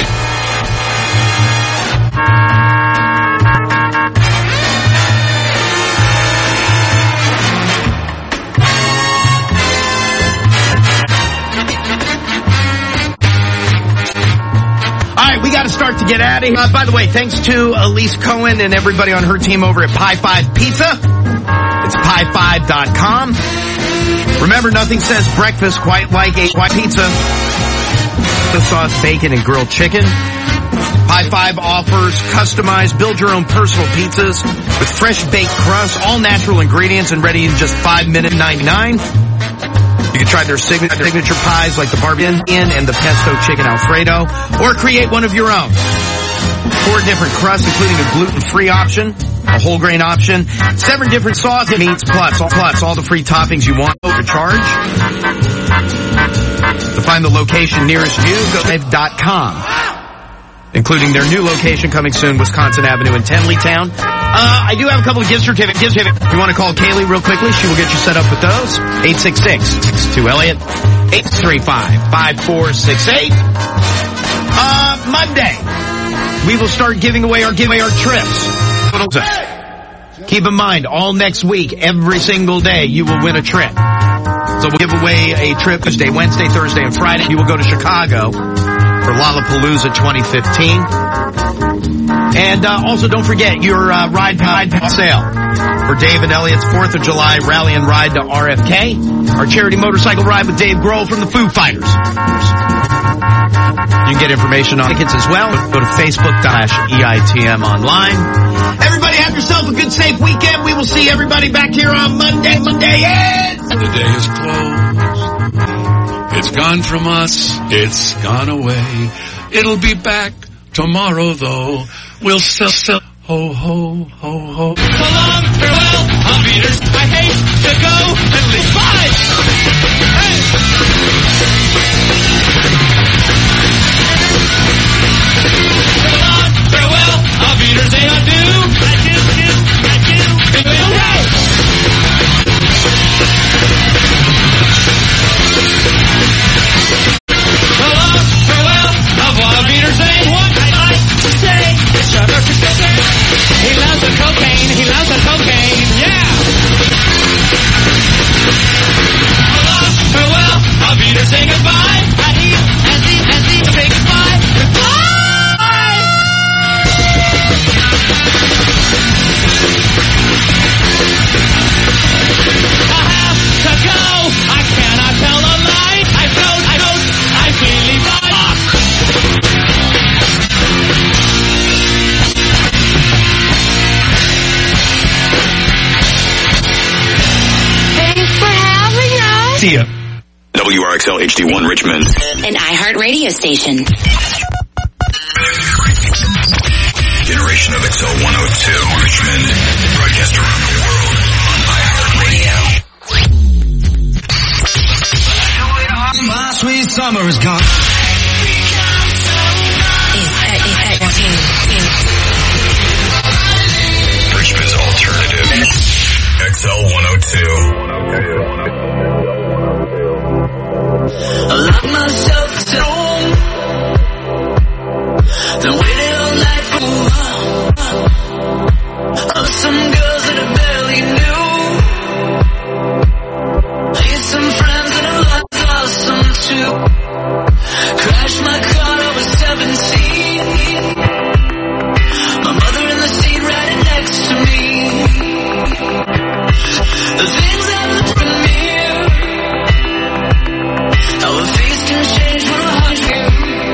We got to start to get out of here. By the way, thanks to Elise Cohen and everybody on her team over at Pie 5 Pizza. It's pie5.com. Remember, nothing says breakfast quite like a white pizza. The sauce, bacon, and grilled chicken. Pie 5 offers customized, build your own personal pizzas with fresh baked crust, all natural ingredients, and ready in just $5.99. You can try their signature pies like the barbecue and the pesto chicken Alfredo, or create one of your own. 4 different crusts, including a gluten-free option, a whole grain option, 7 different sauce meats, plus all the free toppings you want to charge. To find the location nearest you, go to live.com, including their new location coming soon, Wisconsin Avenue in Tenleytown. I do have a couple of gift certificates. If you want to call Kaylee real quickly, she will get you set up with those. 866-62-ELLIOT, 835-5468. Monday, we will start giving away our trips. Keep in mind, all next week, every single day, you will win a trip. So we'll give away a trip Tuesday, Wednesday, Thursday, and Friday. You will go to Chicago for Lollapalooza 2015. And also don't forget your ride sale for Dave and Elliot's 4th of July rally and ride to RFK. Our charity motorcycle ride with Dave Grohl from the Foo Fighters. You can get information on tickets as well. Go to Facebook.com/EITM online. Everybody have yourself a good, safe weekend. We will see everybody back here on Monday. The day is closed. It's gone from us. It's gone away. It'll be back tomorrow, though. We'll sell. Ho, ho, ho, ho. So long, farewell, Auf Wiedersehen. I hate to go and leave. Bye! Hey! So long, farewell, Auf Wiedersehen. Adieu. Adieu. Hooray! So long, farewell, Auf Wiedersehen. What I like to say, sugar to sugar. He loves the cocaine, yeah! Hello, farewell, Auf Wiedersehen, goodbye. As he say goodbye. Goodbye! See ya. WRXL HD1 Richmond. An iHeartRadio station. Generation of XL 102 Richmond. Broadcast around the world on iHeartRadio. My sweet summer is gone. Richmond's alternative. XL 102. I love myself at home. Then waited all night for of some girls that I barely knew. I had some friends that I lost some too. Crashed my car, I was 17. My mother in the seat right next to me. The things that look in the mirror. How a face can change from a hundred.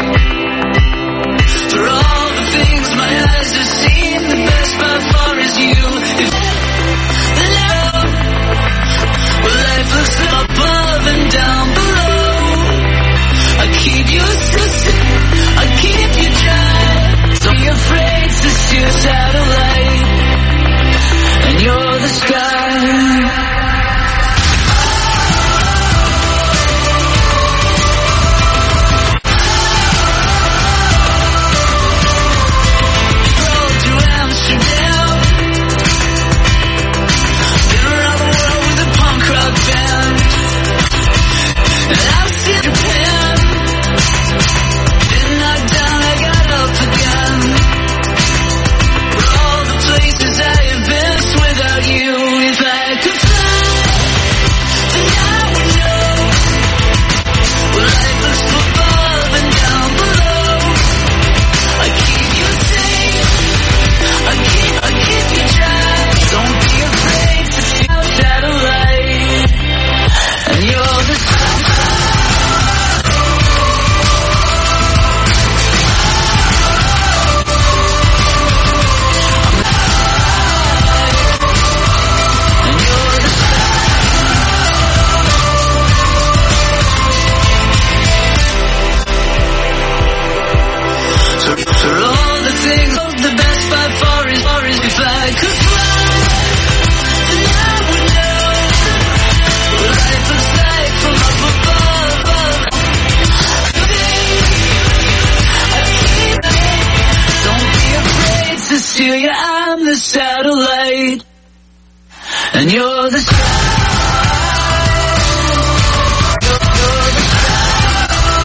For all the things my eyes have seen, the best by far is you. If the love, well, life looks above and down below. I keep you sister, I keep you dry. Don't be afraid to see a satellite, and you're the sky. I'm the satellite, and you're the sky.